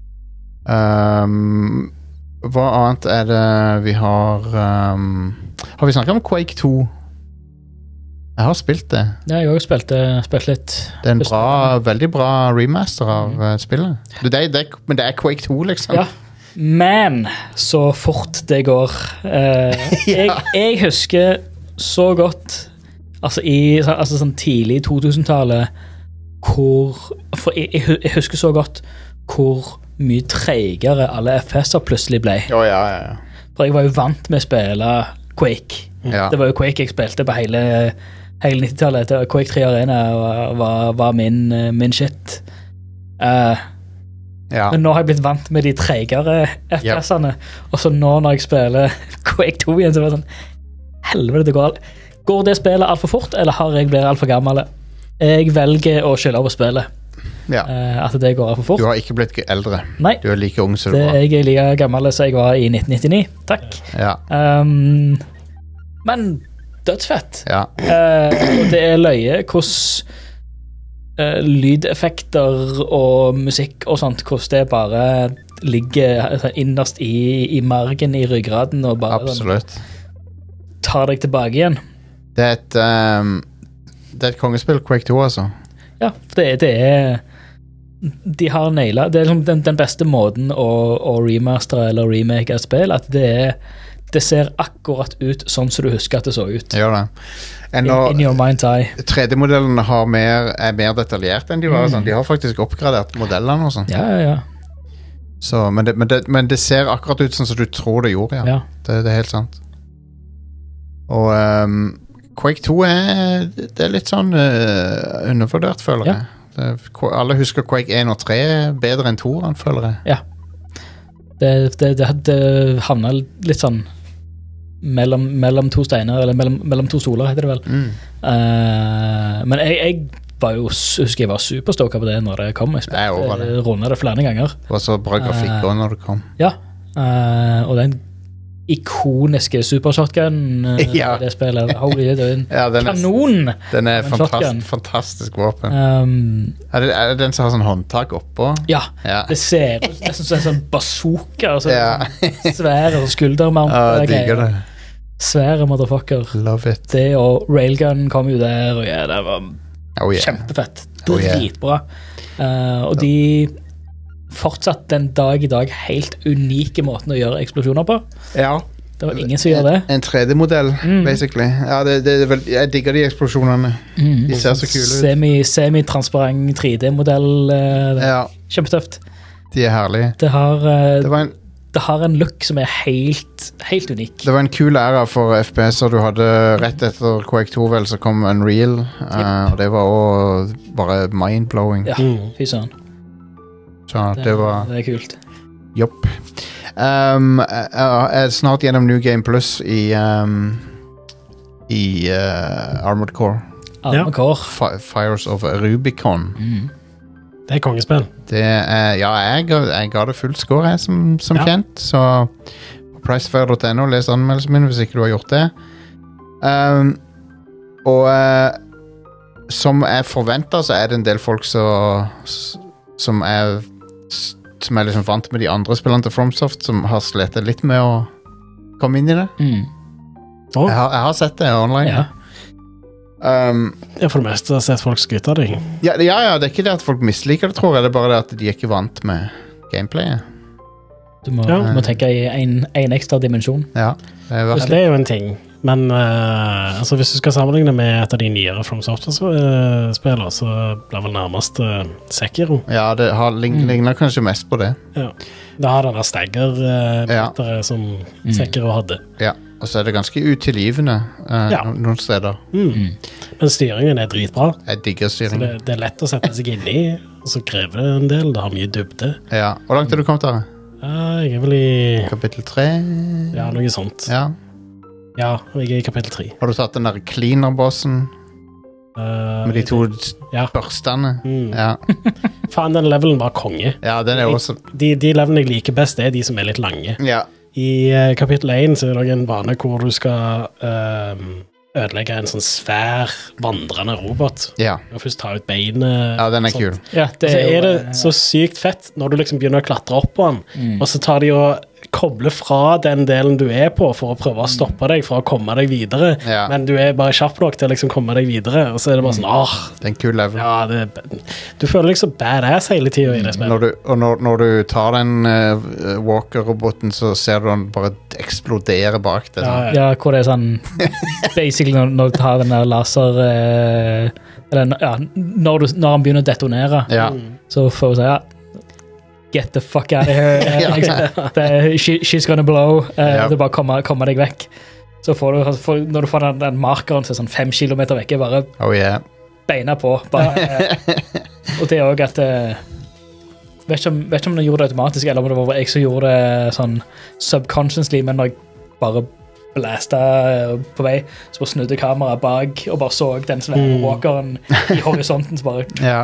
Speaker 1: Um, hva annet er det vi har um, Har vi snakket om Quake to? Jeg har spilt det.
Speaker 3: Ja, jeg har jo spilt, eh, spilt litt.
Speaker 1: Det er en
Speaker 3: Første
Speaker 1: bra, veldig bra remaster av uh, spillet. Det, det, det, men det er Quake to, liksom.
Speaker 3: Ja. Men så fort det går. Eh, jeg, jeg husker så godt, altså i så- altså sånn tidlig to-tusentallet, hvor For jeg, jeg, hu- jeg husker så godt hvor mye treigere alle F P S-er plutselig ble.
Speaker 1: Å, ja, ja, ja.
Speaker 3: For jeg var jo vant med å spille Quake.
Speaker 1: Ja.
Speaker 3: Det var jo Quake jeg spilte på hele, hele nittitallet. Det var Quake tre Arena var, var, var min, eh, min shit. Eh,
Speaker 1: ja.
Speaker 3: Men nå har jeg blitt vant med de treigere F P S-ene. Og så nå når jeg spiller Quake to igjen, så er det sånn helvete, det går, al- går det spillet alt for fort, eller har jeg blitt alt for gammel? Jeg velger å skylde på spillet.
Speaker 1: ja.
Speaker 3: eh, at det går alt for
Speaker 1: Du
Speaker 3: fort.
Speaker 1: har ikke blitt eldre.
Speaker 3: Nei,
Speaker 1: Du er like ung som du
Speaker 3: det,
Speaker 1: var.
Speaker 3: jeg er like gammel som jeg var i nitten nittini. Takk.
Speaker 1: Ja,
Speaker 3: Um, men dødsfett.
Speaker 1: ja.
Speaker 3: Eh, og det er løye hvordan eh, lydeffekter og musikk og sånt, hvordan det bare ligger altså, innerst i, i margen i ryggraden og bare sånn,
Speaker 1: Absolutt.
Speaker 3: tar deg tilbake igjen.
Speaker 1: Det er et um, Det er et kongespill, Quake to, altså.
Speaker 3: Ja, det, det er De har naila. Det er liksom den, den beste måten å, å remastere eller remake et spill, at det er det ser akkurat ut sånn som du husker at det så ut.
Speaker 1: Det gjør det.
Speaker 3: In,
Speaker 1: Ennå
Speaker 3: in your mind's eye.
Speaker 1: tre D-modellene har mer, er mer detaljert enn de var.
Speaker 3: Mm.
Speaker 1: Sånn. De har faktisk oppgradert modellene og sånn.
Speaker 3: Ja, ja, ja.
Speaker 1: Så, men, det, men, det, men det ser akkurat ut sånn som du tror det gjorde, ja.
Speaker 3: ja.
Speaker 1: Det, det er helt sant. Og um, Quake to er, det er litt sånn uh, undervurdert, føler
Speaker 3: Ja.
Speaker 1: jeg. Det, alle husker Quake one og tre bedre enn toeren, føler jeg.
Speaker 3: Det, det, det, det havna litt sånn mellom, mellom to steiner, eller mellom, mellom to stoler, heter det vel.
Speaker 1: Mm.
Speaker 3: Eh, men jeg, jeg var jo, husker jeg var superstoka på det når det kom. Jeg
Speaker 1: Jeg også var det.
Speaker 3: spilte rundet det flere ganger.
Speaker 1: Det var så bra grafikk også når det kom.
Speaker 3: Ja, eh, og den ikoniske supershotgun uh,
Speaker 1: Ja.
Speaker 3: det spillet, holy, det er en
Speaker 1: Ja, den er,
Speaker 3: kanon!
Speaker 1: den er
Speaker 3: En shotgun.
Speaker 1: fantast, fantastisk våpen.
Speaker 3: Um,
Speaker 1: Er det, er det den som har sånn håndtak oppå?
Speaker 3: ja,
Speaker 1: Ja.
Speaker 3: det ser ut nesten som en sånn bazooka, altså,
Speaker 1: Ja.
Speaker 3: sånn svære skuldermount.
Speaker 1: Ja, jeg
Speaker 3: greier.
Speaker 1: digger det.
Speaker 3: Svære motherfucker.
Speaker 1: Love it.
Speaker 3: Det og Railgun kom jo der, og ja, det var
Speaker 1: Oh yeah.
Speaker 3: kjempefett.
Speaker 1: Oh, yeah.
Speaker 3: Dritbra. Uh, og de fortsatt den dag i dag helt unike måten å gjøre eksplosjoner på.
Speaker 1: Ja.
Speaker 3: Det var ingen som gjør det.
Speaker 1: En tre D-modell,
Speaker 3: Mm.
Speaker 1: basically. Ja, det, det, er vel, jeg digger de eksplosjonene.
Speaker 3: Mm.
Speaker 1: De ser så kule ut.
Speaker 3: Semi, semi-transparent tre D-modell. Uh,
Speaker 1: Ja,
Speaker 3: Kjempetøft.
Speaker 1: de er herlige.
Speaker 3: Det har, uh,
Speaker 1: Det var en,
Speaker 3: det har en look som er helt, helt unik.
Speaker 1: det var en kul æra for F P S-er. Du hadde rett etter Quake to vel, så kom Unreal. Uh, og det var også bare mind-blowing.
Speaker 3: Ja,
Speaker 2: Mm.
Speaker 3: fy søren.
Speaker 1: Så
Speaker 3: Det,
Speaker 1: det var
Speaker 3: det er kult.
Speaker 1: Jopp. Um, jeg jeg er snart gjennom New Game Plus i um, I uh, Armored Core.
Speaker 3: Arme kår.
Speaker 1: Fi Fires of Rubicon.
Speaker 3: Mm.
Speaker 2: Det er kongespill.
Speaker 1: Det er, ja, jeg, ga- jeg ga det full score, jeg, som, som
Speaker 2: Ja.
Speaker 1: kjent. Så på pricefire punktum no, les anmeldelsen min hvis ikke du har gjort det. Um, og uh, som jeg forventa, så er det en del folk så, s- som er Som er liksom vant med de andre spillene til FromSoft, som har slitt litt med å komme inn i det.
Speaker 3: Mm.
Speaker 2: Å,
Speaker 1: Jeg har, jeg har sett det online.
Speaker 3: Ja.
Speaker 1: Um,
Speaker 2: jeg har for det meste sett folk skryte av deg.
Speaker 1: ja, ja, ja, det er ikke det at folk misliker det, tror jeg. Det er bare det at de er ikke vant med gameplayet.
Speaker 3: Du må,
Speaker 2: Ja.
Speaker 3: du må tenke i en, en ekstra dimensjon.
Speaker 1: Ja, det er
Speaker 2: Ja,
Speaker 1: verst.
Speaker 2: det er jo en ting. Men eh, altså, hvis du skal sammenligne med et av de nyere From Software-spillene, så blir vel nærmest uh, Sekiro.
Speaker 1: Ja, det har, lign,
Speaker 3: Mm.
Speaker 1: ligner kanskje mest på det.
Speaker 2: Ja. Det har den der stagger-bittere
Speaker 1: Ja.
Speaker 2: som
Speaker 3: Mm.
Speaker 2: Sekiro hadde.
Speaker 1: Ja, og så er det ganske utilgivende eh,
Speaker 2: Ja.
Speaker 1: no, noen steder.
Speaker 2: Mm.
Speaker 3: Mm.
Speaker 2: Men styringen er dritbra.
Speaker 1: Jeg digger
Speaker 2: Så
Speaker 1: styring.
Speaker 2: det, det er lett å sette seg inn i, og så krever det en del. Det har mye dybde.
Speaker 1: Ja. Hvor langt er du kommet her?
Speaker 2: Ja, jeg er vel i
Speaker 1: Kapittel tre?
Speaker 2: Ja, noe sånt.
Speaker 1: Ja.
Speaker 2: Ja, jeg er i kapittel tre.
Speaker 1: Har du tatt den der cleaner-bossen
Speaker 2: Eh,
Speaker 1: med de to
Speaker 2: Ja.
Speaker 1: børstene?
Speaker 2: Mm.
Speaker 1: Ja.
Speaker 2: Faen, den levelen var konge.
Speaker 1: ja, den er
Speaker 2: Jeg-
Speaker 1: også
Speaker 2: De, de levelene jeg liker best, det er de som er litt lange.
Speaker 1: Ja.
Speaker 2: I uh, kapittel én så er det også en bane hvor du skal ehm, ødelegge en sånn svær, vandrende robot.
Speaker 1: ja.
Speaker 2: Du må først ta ut beinet.
Speaker 1: Ja, den er
Speaker 2: sånt.
Speaker 1: kul.
Speaker 3: Ja,
Speaker 2: Og så
Speaker 3: jo,
Speaker 2: er det
Speaker 3: eh,
Speaker 2: så sykt fett når du liksom begynner å klatre opp på den,
Speaker 3: Mm.
Speaker 2: og så tar de og kobler fra den delen du er på for å prøve å stoppe deg, for å komme deg videre.
Speaker 1: Ja.
Speaker 2: Men du er bare kjapp nok til å liksom komme deg videre, og så er det bare sånn, åh,
Speaker 1: Det er en kul level.
Speaker 2: ja, det er, du føler deg så badass hele tiden i det spillet.
Speaker 1: Når du, og når, når du tar den eh, walker-roboten, så ser du den bare eksplodere bak deg.
Speaker 2: Ja,
Speaker 1: sånn.
Speaker 2: ja.
Speaker 3: Ja, hvor det er sånn basically når, når du tar den der laser eh, eller, ja, når, du, når han begynner å detonere,
Speaker 1: Ja.
Speaker 3: så får du si ja, get the fuck out of here. eh,
Speaker 1: Ja.
Speaker 3: liksom. det, er- she, she's gonna blow. Eh,
Speaker 1: Ja.
Speaker 3: Det er bare å komme, komme deg vekk. Så får du, får, når du får den, den markeren som er sånn fem kilometer vekk, bare
Speaker 1: Oh yeah.
Speaker 3: beina på. Bare, eh, og det er også at eh, vet ikke, om, vet ikke om den gjorde det automatisk, eller om det var jeg som gjorde det sånn subconsciously, men når jeg bare blasta eh, på vei, så bare snudde kameraet bak og bare så den svære
Speaker 2: Mm.
Speaker 3: walkeren i horisonten. Så bare.
Speaker 1: Ja.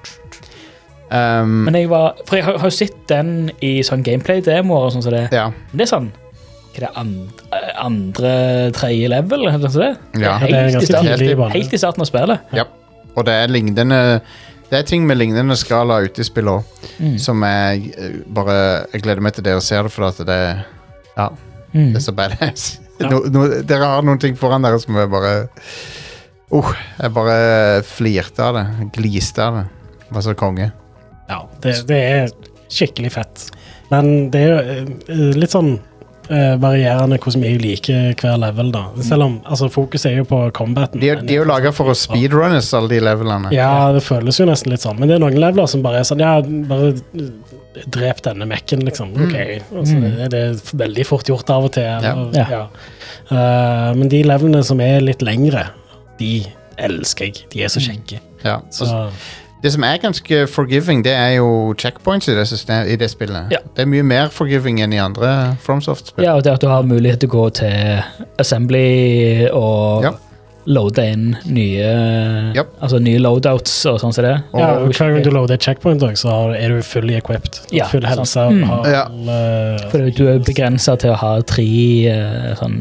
Speaker 1: Um,
Speaker 3: Men jeg var, for jeg har har jo sett den i sånn gameplay-demoer og sånn som det.
Speaker 1: ja.
Speaker 3: Men det er sånn hva er det, and, andre, tredje level, eller noe sånt?
Speaker 1: Ja.
Speaker 2: Det er
Speaker 3: Helt, i
Speaker 2: ganske
Speaker 3: starten,
Speaker 2: tidlig i banen.
Speaker 3: helt i starten av spillet.
Speaker 1: Ja. Og det er lignende Det er ting med lignende skala ute i spillet også,
Speaker 3: Mm.
Speaker 1: som jeg eh, bare Jeg gleder meg til dere ser det, for at det Ja,
Speaker 3: Mm.
Speaker 1: det er så badass.
Speaker 2: Ja.
Speaker 1: No, no, dere har noen ting foran dere som er bare uh, Jeg bare flirte av det. Gliste av det. Var så konge.
Speaker 2: Ja, det, det er skikkelig fett. Men det er jo eh, litt sånn eh, varierende hvordan vi liker hver level, da. Selv om altså, fokus er jo på combaten.
Speaker 1: De, er- de er jo laga for å speedrunnes, alle de levelene.
Speaker 2: Ja, det føles jo nesten litt sånn. Men det er noen leveler som bare er sånn, ja, bare drep denne mekken, liksom. Ok. Og så er det veldig fort gjort av og til. Eller,
Speaker 3: Ja.
Speaker 2: ja. Eh, men de levelene som er litt lengre, de elsker jeg. De er så kjekke.
Speaker 1: Ja.
Speaker 2: Så,
Speaker 1: Og det som er ganske forgiving, det er jo checkpoints i det, system, i det spillet.
Speaker 3: Ja.
Speaker 1: Det er mye mer forgiving enn i andre FromSoft-spill.
Speaker 3: Ja, og det at du har mulighet til å gå til Assembly og
Speaker 1: Ja.
Speaker 3: loade inn nye,
Speaker 1: Yep.
Speaker 3: altså nye loadouts og sånn som det.
Speaker 2: Ja, og hver gang du loader et checkpoint, også, så har- er du fully equipped.
Speaker 3: Ja,
Speaker 2: full helse.
Speaker 3: sant. Mm.
Speaker 2: Har
Speaker 1: Ja.
Speaker 2: alle,
Speaker 3: For du er begrenset til å ha tre eh, sånn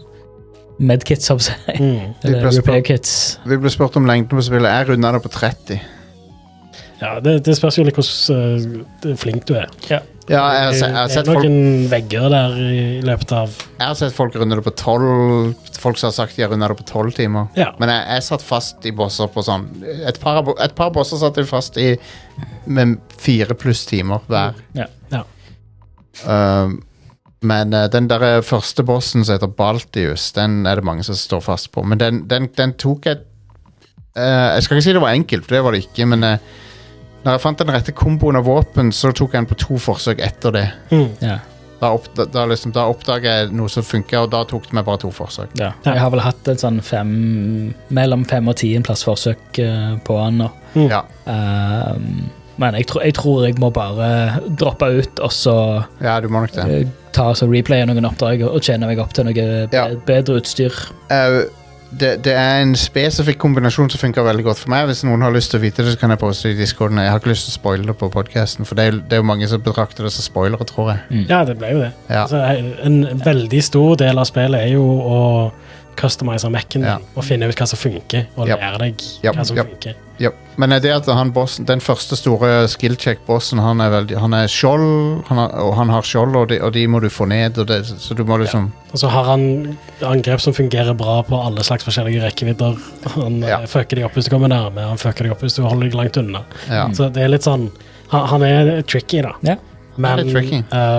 Speaker 3: medkits, av seg.
Speaker 2: mm.
Speaker 1: Vi
Speaker 3: Eller
Speaker 1: ble spurt-
Speaker 3: repair kits.
Speaker 1: Vi ble spurt om lengden på spillet. Jeg runder det på tretti.
Speaker 2: Ja, det, det spørs jo litt hvordan uh, flink du er.
Speaker 3: Ja.
Speaker 1: Ja, jeg har, se- jeg har
Speaker 2: det
Speaker 1: sett
Speaker 2: er
Speaker 1: folk
Speaker 2: noen vegger der i løpet av
Speaker 1: Jeg har sett folk runde det på tolv. Folk som har sagt de har rundet det på tolv timer.
Speaker 2: Ja.
Speaker 1: Men jeg, jeg satt fast i bosser på sånn Et par, av bo- et par bosser satt jeg fast i med fire pluss timer hver.
Speaker 3: Ja.
Speaker 2: Ja.
Speaker 1: Um, men uh, den der første bossen som heter Baltius, den er det mange som står fast på. Men den, den, den tok jeg uh, Jeg skal ikke si det var enkelt, for det var det ikke. Men uh, når jeg fant den rette komboen av våpen, så tok jeg den på to forsøk etter det.
Speaker 2: Mm.
Speaker 3: Ja.
Speaker 1: Da, opp, da, da, liksom, da oppdaget jeg noe som funket, og da tok det meg bare to forsøk.
Speaker 3: Ja. Jeg har vel hatt en sånn fem, mellom fem og ti en plass forsøk eh, på han nå.
Speaker 2: Mm.
Speaker 1: Ja,
Speaker 3: Um, men jeg, tro, jeg tror jeg må bare droppe ut, og så
Speaker 1: ja du må nok det.
Speaker 3: eh, ta og så replaye noen oppdrag og tjene meg opp til noe be
Speaker 1: Ja.
Speaker 3: bedre utstyr.
Speaker 1: Uh, det, det er en spesifikk kombinasjon som funker veldig godt for meg. Hvis noen har lyst til å vite det, så kan jeg poste det i Discorden. Jeg har ikke lyst til å spoile det på podcasten, for det er, jo- det er jo mange som betrakter det som spoilere, tror jeg.
Speaker 2: Ja, det ble jo det.
Speaker 1: Ja.
Speaker 2: Altså, en veldig stor del av spillet er jo å customize Mac-en
Speaker 1: Ja.
Speaker 2: din og finne ut hva som funker, og
Speaker 1: Japp.
Speaker 2: lære deg
Speaker 1: Japp,
Speaker 2: hva som
Speaker 1: japp.
Speaker 2: funker.
Speaker 1: Ja. Men det at han bossen, den første store skill-check-bossen, han er veldig Han er skjold, han har, og han har skjold, og de, og de må du få ned, og det, så du må liksom
Speaker 2: Og så har han angrep som fungerer bra på alle slags forskjellige rekkevidder. Han
Speaker 1: Ja.
Speaker 2: eh, fucker deg opp hvis du kommer nærme, han fucker deg opp hvis du holder deg langt unna.
Speaker 1: Ja.
Speaker 2: Så det er litt sånn Han, han er tricky, da.
Speaker 3: Ja.
Speaker 2: Men
Speaker 1: Han er tricky.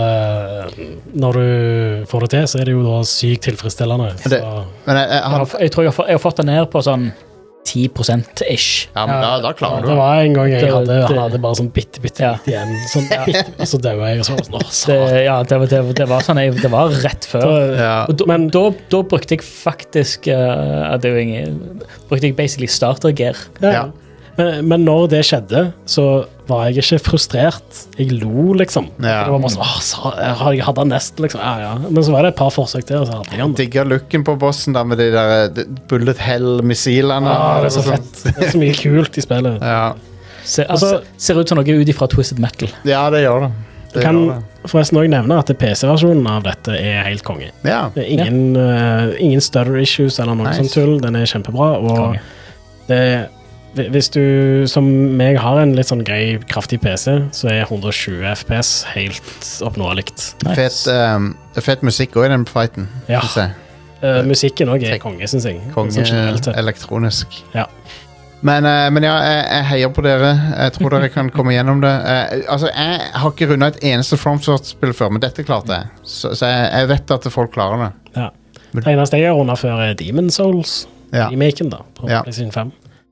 Speaker 2: eh, når du får det til, så er det jo da sykt tilfredsstillende.
Speaker 1: det-
Speaker 2: Så,
Speaker 1: Men jeg, jeg,
Speaker 3: Jeg,
Speaker 1: han,
Speaker 3: har, jeg tror jeg har, fått- jeg har fått det ned på sånn ti prosent ish.
Speaker 1: ja, men da, da klarer du
Speaker 2: det
Speaker 1: det.
Speaker 2: var en gang jeg
Speaker 3: Det-
Speaker 2: hadde,
Speaker 3: det-
Speaker 2: han hadde bare sånn bitte, bitte
Speaker 3: Ja.
Speaker 2: litt igjen. Sånn, bitte, og så døde jeg, og så var det sånn, åh,
Speaker 3: Det,
Speaker 2: satan.
Speaker 3: ja, det, var- det, var- det var sånn jeg, Det var rett før.
Speaker 1: Ja.
Speaker 3: Og da,
Speaker 2: Men-
Speaker 3: da, da brukte jeg faktisk uh, det er jo ingen, Brukte jeg basically starter-gear.
Speaker 2: Ja.
Speaker 1: Ja.
Speaker 2: Men, men når det skjedde, så var jeg ikke frustrert. Jeg lo, liksom.
Speaker 1: Ja.
Speaker 2: Det var bare sånn, åh, sa- jeg hadde- jeg hadde han nesten, liksom. Ja, ja. Men så var det et par forsøk til, og så hadde jeg han.
Speaker 1: Digger looken på bossen da med de der de bullet hell-missilene.
Speaker 2: Ah, det er så
Speaker 1: og sånn.
Speaker 2: fett. Det er så mye kult i spillet.
Speaker 1: Ja.
Speaker 3: Ser,
Speaker 2: Altså-
Speaker 3: altså, ser ut som noe ut ifra Twisted Metal.
Speaker 1: ja, det gjør det.
Speaker 2: Jeg
Speaker 1: det,
Speaker 2: kan
Speaker 1: gjør det.
Speaker 2: forresten også nevne at P C-versjonen av dette er helt konge.
Speaker 1: Ja.
Speaker 2: Det er ingen, eh, ingen stutter issues eller noe
Speaker 1: Nice.
Speaker 2: sånt tull. Den er kjempebra. Og
Speaker 3: Konge.
Speaker 2: det, hvis du, som meg, har en litt sånn grei, kraftig P C, så er hundre og tjue F P S helt oppnåelig.
Speaker 1: Fet, um, fet musikk også i den fighten.
Speaker 2: Ja.
Speaker 1: synes jeg.
Speaker 2: Uh, musikken òg er konge, syns jeg.
Speaker 1: Konge
Speaker 2: Sånn generelt sett.
Speaker 1: elektronisk.
Speaker 2: Ja.
Speaker 1: Men, eh, men ja, jeg, jeg heier på dere. Jeg tror dere kan komme gjennom det. Eh, altså, Jeg har ikke runda et eneste FromSoft-spill før, men dette klarte jeg. Så, så jeg, jeg vet at folk klarer det.
Speaker 2: Ja. Det eneste jeg har runda før, er Demon Souls.
Speaker 1: Ja.
Speaker 2: Remaken, da, på
Speaker 1: Ja.
Speaker 2: PlayStation fem.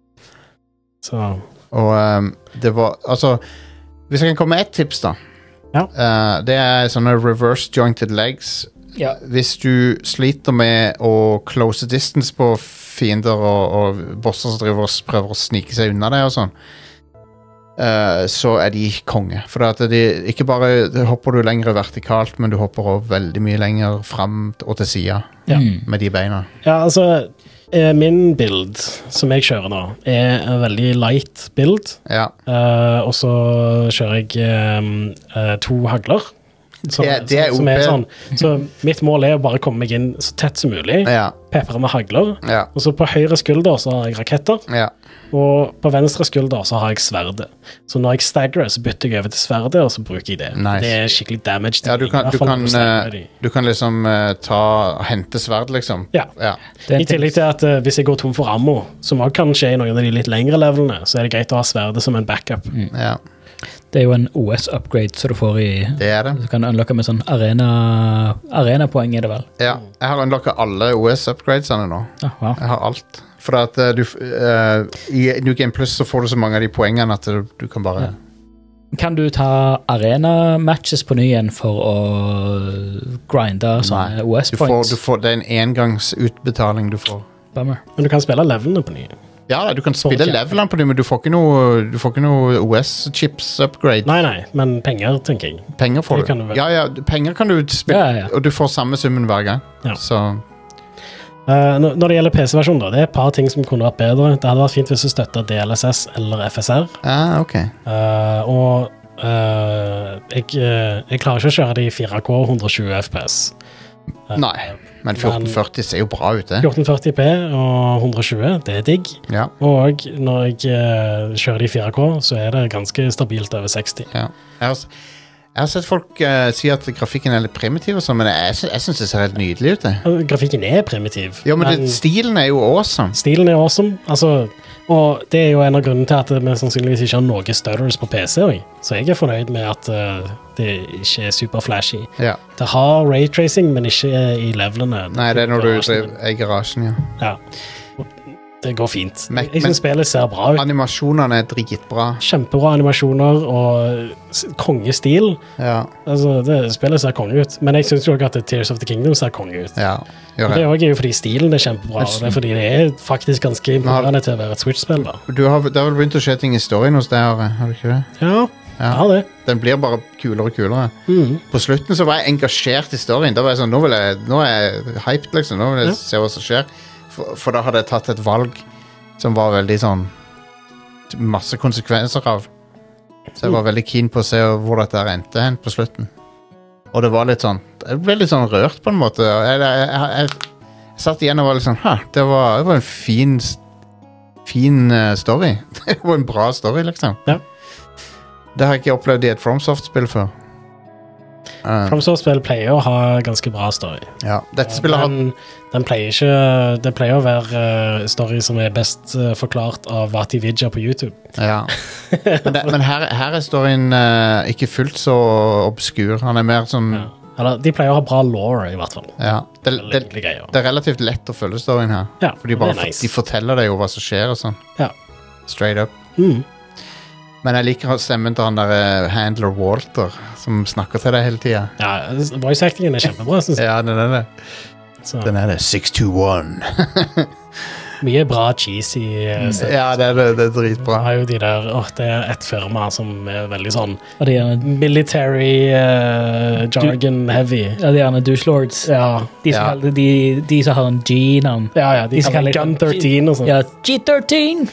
Speaker 2: Så
Speaker 1: Og ehm, det var Altså, hvis jeg kan komme med ett tips, da.
Speaker 2: Ja.
Speaker 1: Eh, det er sånne reverse jointed legs.
Speaker 3: Ja.
Speaker 1: Hvis du sliter med å close distance på fiender og, og bosser som driver og s- prøver å snike seg unna deg og sånn, eh, så er de konge. For at de, ikke bare hopper du lenger vertikalt, men du hopper også veldig mye lenger fram og til sida
Speaker 2: Ja.
Speaker 3: Mm.
Speaker 1: med de beina.
Speaker 2: Ja, altså eh, min build, som jeg kjører nå, er en veldig light build.
Speaker 1: Ja.
Speaker 2: Eh, og så kjører jeg eh, eh, to hagler. Som,
Speaker 1: Det- det er
Speaker 2: som, som er
Speaker 1: O P.
Speaker 2: sånn. Så mitt mål er å bare komme meg inn så tett som mulig.
Speaker 1: Ja.
Speaker 2: Pepre med hagler.
Speaker 1: Ja.
Speaker 2: Og så på høyre skulder så har jeg raketter.
Speaker 1: Ja.
Speaker 2: Og på venstre skulder så har jeg sverdet. Så når jeg staggerer, så bytter jeg over til sverdet, og så bruker jeg det.
Speaker 1: Nice.
Speaker 2: Det er skikkelig damage.
Speaker 1: Ja, du kan,
Speaker 2: i hvert
Speaker 1: du
Speaker 2: fall
Speaker 1: kan,
Speaker 2: når du staggerer
Speaker 1: eh,
Speaker 2: de.
Speaker 1: du kan liksom eh, ta hente sverd, liksom.
Speaker 2: Ja.
Speaker 1: Ja.
Speaker 3: Det er en
Speaker 2: I tillegg til at eh, hvis jeg går tom for ammo, som også kan skje i noen av de litt lengre levelene, så er det greit å ha sverdet som en backup.
Speaker 1: ja,
Speaker 3: Det er jo en O S-upgrade som du får i
Speaker 1: det er det.
Speaker 3: Du kan unlocke med sånn arena arenapoeng, er det vel?
Speaker 1: Ja. Jeg har unlocka alle O S-upgradesene nå.
Speaker 3: Ja, wow.
Speaker 1: Jeg har alt. For at eh, du f- eh, i New Game Plus så får du så mange av de poengene at du, du kan bare
Speaker 3: Kan du ta arena-matches på ny igjen for å grinde sånne
Speaker 1: Nei.
Speaker 3: O
Speaker 1: du får,
Speaker 3: S-points?
Speaker 1: du får, Det er en engangsutbetaling du får.
Speaker 3: Bummer.
Speaker 2: Men du kan spille levelene på ny.
Speaker 1: Ja, du kan spille
Speaker 2: ikke.
Speaker 1: levelene på dem, men du får ikke noe, du får ikke noe O S-chips-upgrade.
Speaker 2: Nei, nei, men penger, tenker jeg.
Speaker 1: Penger får
Speaker 2: Det kan
Speaker 1: du.
Speaker 2: du vel.
Speaker 1: Ja, ja, penger kan du spille,
Speaker 3: Ja, ja.
Speaker 1: og du får samme summen hver gang.
Speaker 2: Ja.
Speaker 1: Så
Speaker 2: Uh, når det gjelder P C-versjonen, da, det er et par ting som kunne vært bedre. Det hadde vært fint hvis du støttet D L S S eller F S R.
Speaker 1: Ah, ok.
Speaker 2: Uh, og uh, jeg, uh, jeg klarer ikke å kjøre det i fire K one twenty F P S. Uh,
Speaker 1: Nei, men fourteen forty ser jo bra ut, det.
Speaker 2: fourteen forty P og one twenty, det er digg.
Speaker 1: Ja.
Speaker 2: Og når jeg uh, kjører det i fire K, så er det ganske stabilt over sixty.
Speaker 1: Ja. Jeg har, jeg har sett folk uh, si at grafikken er litt primitiv og sånn, men jeg, jeg, jeg synes det ser helt nydelig ut, det.
Speaker 2: Grafikken er primitiv.
Speaker 1: Jo, men, men det, stilen er jo awesome.
Speaker 2: Stilen er awesome, altså, og det er jo en av grunnene til at vi sannsynligvis ikke har noen stutters på P C, så jeg er fornøyd med at uh, det ikke er super flashy.
Speaker 1: Ja.
Speaker 2: Det har raytracing, men ikke i levelene.
Speaker 1: Nei, det er når du er i garasjen, ja.
Speaker 2: Ja. Det går fint.
Speaker 1: Men,
Speaker 2: jeg synes spillet ser bra ut.
Speaker 1: Animasjonene er dritbra.
Speaker 2: Kjempebra animasjoner og kongestil.
Speaker 1: Ja.
Speaker 2: Altså, det, spillet ser konge ut. Men jeg synes jo også at Tears of the Kingdom ser konge ut.
Speaker 1: Ja,
Speaker 2: gjør det. Det er også jo fordi stilen er kjempebra, og det er fordi det er faktisk ganske imponerende til å være et Switch-spill. Da.
Speaker 1: Du har, det har vel begynt å skje ting i storyen hos deg, har du ikke det?
Speaker 2: Ja,
Speaker 1: ja.
Speaker 2: har det.
Speaker 1: Den blir bare kulere og kulere.
Speaker 2: Mm.
Speaker 1: På slutten så var jeg engasjert i storyen. Da var jeg sånn, nå, vil jeg, nå er jeg hyped, liksom. Nå vil jeg ja. se hva som skjer. For, for da hadde jeg tatt et valg som var veldig sånn masse konsekvenser av. Så jeg var veldig keen på å se hvor dette endte hen på slutten. Og det var litt sånn, jeg ble litt sånn rørt på en måte. Jeg, jeg, jeg, jeg, jeg satt igjen og var litt sånn, hæ, det var, det var en fin, fin uh, story. Det var en bra story, liksom.
Speaker 2: Ja.
Speaker 1: Det har jeg ikke opplevd i et FromSoft-spill før. Uh,
Speaker 2: FromSoft-spill pleier å ha ganske bra story.
Speaker 1: Ja, dette spillet har...
Speaker 2: Den, den pleier ikke... Det pleier å være uh, story som er best uh, forklart av Vati Vidja på YouTube.
Speaker 1: Ja. Men, det, men her, her er storyen uh, ikke fullt så obskur. Han er mer sånn...
Speaker 2: Ja. Eller, de pleier å ha bra lore, i hvert fall.
Speaker 1: Ja. Det, det, det, det er relativt lett å følge storyen her.
Speaker 2: Ja,
Speaker 1: for de, bare,
Speaker 2: det er nice.
Speaker 1: De forteller deg jo hva som skjer og sånn.
Speaker 2: Ja.
Speaker 1: Straight up.
Speaker 2: Mm.
Speaker 1: Men jeg liker stemmen til han der uh, handler Walter, som snakker til deg hele tiden.
Speaker 2: Ja, voice actingen er kjempebra, synes jeg.
Speaker 1: Ja, den er det.
Speaker 2: Så.
Speaker 1: Den er det. six two one.
Speaker 2: Mye bra cheesy.
Speaker 1: Mm. Ja, det er, det, det er dritbra.
Speaker 2: Det er jo de der, åh, det er et firma som er veldig sånn
Speaker 3: de er,
Speaker 2: military uh, jargon du, heavy.
Speaker 3: Ja, de er douche lords.
Speaker 2: Ja.
Speaker 3: De som,
Speaker 1: ja.
Speaker 3: kaller, de, de som har en G-navn.
Speaker 2: Ja, ja, de, de som kaller Gun thirteen og sånt.
Speaker 3: Ja, G thirteen.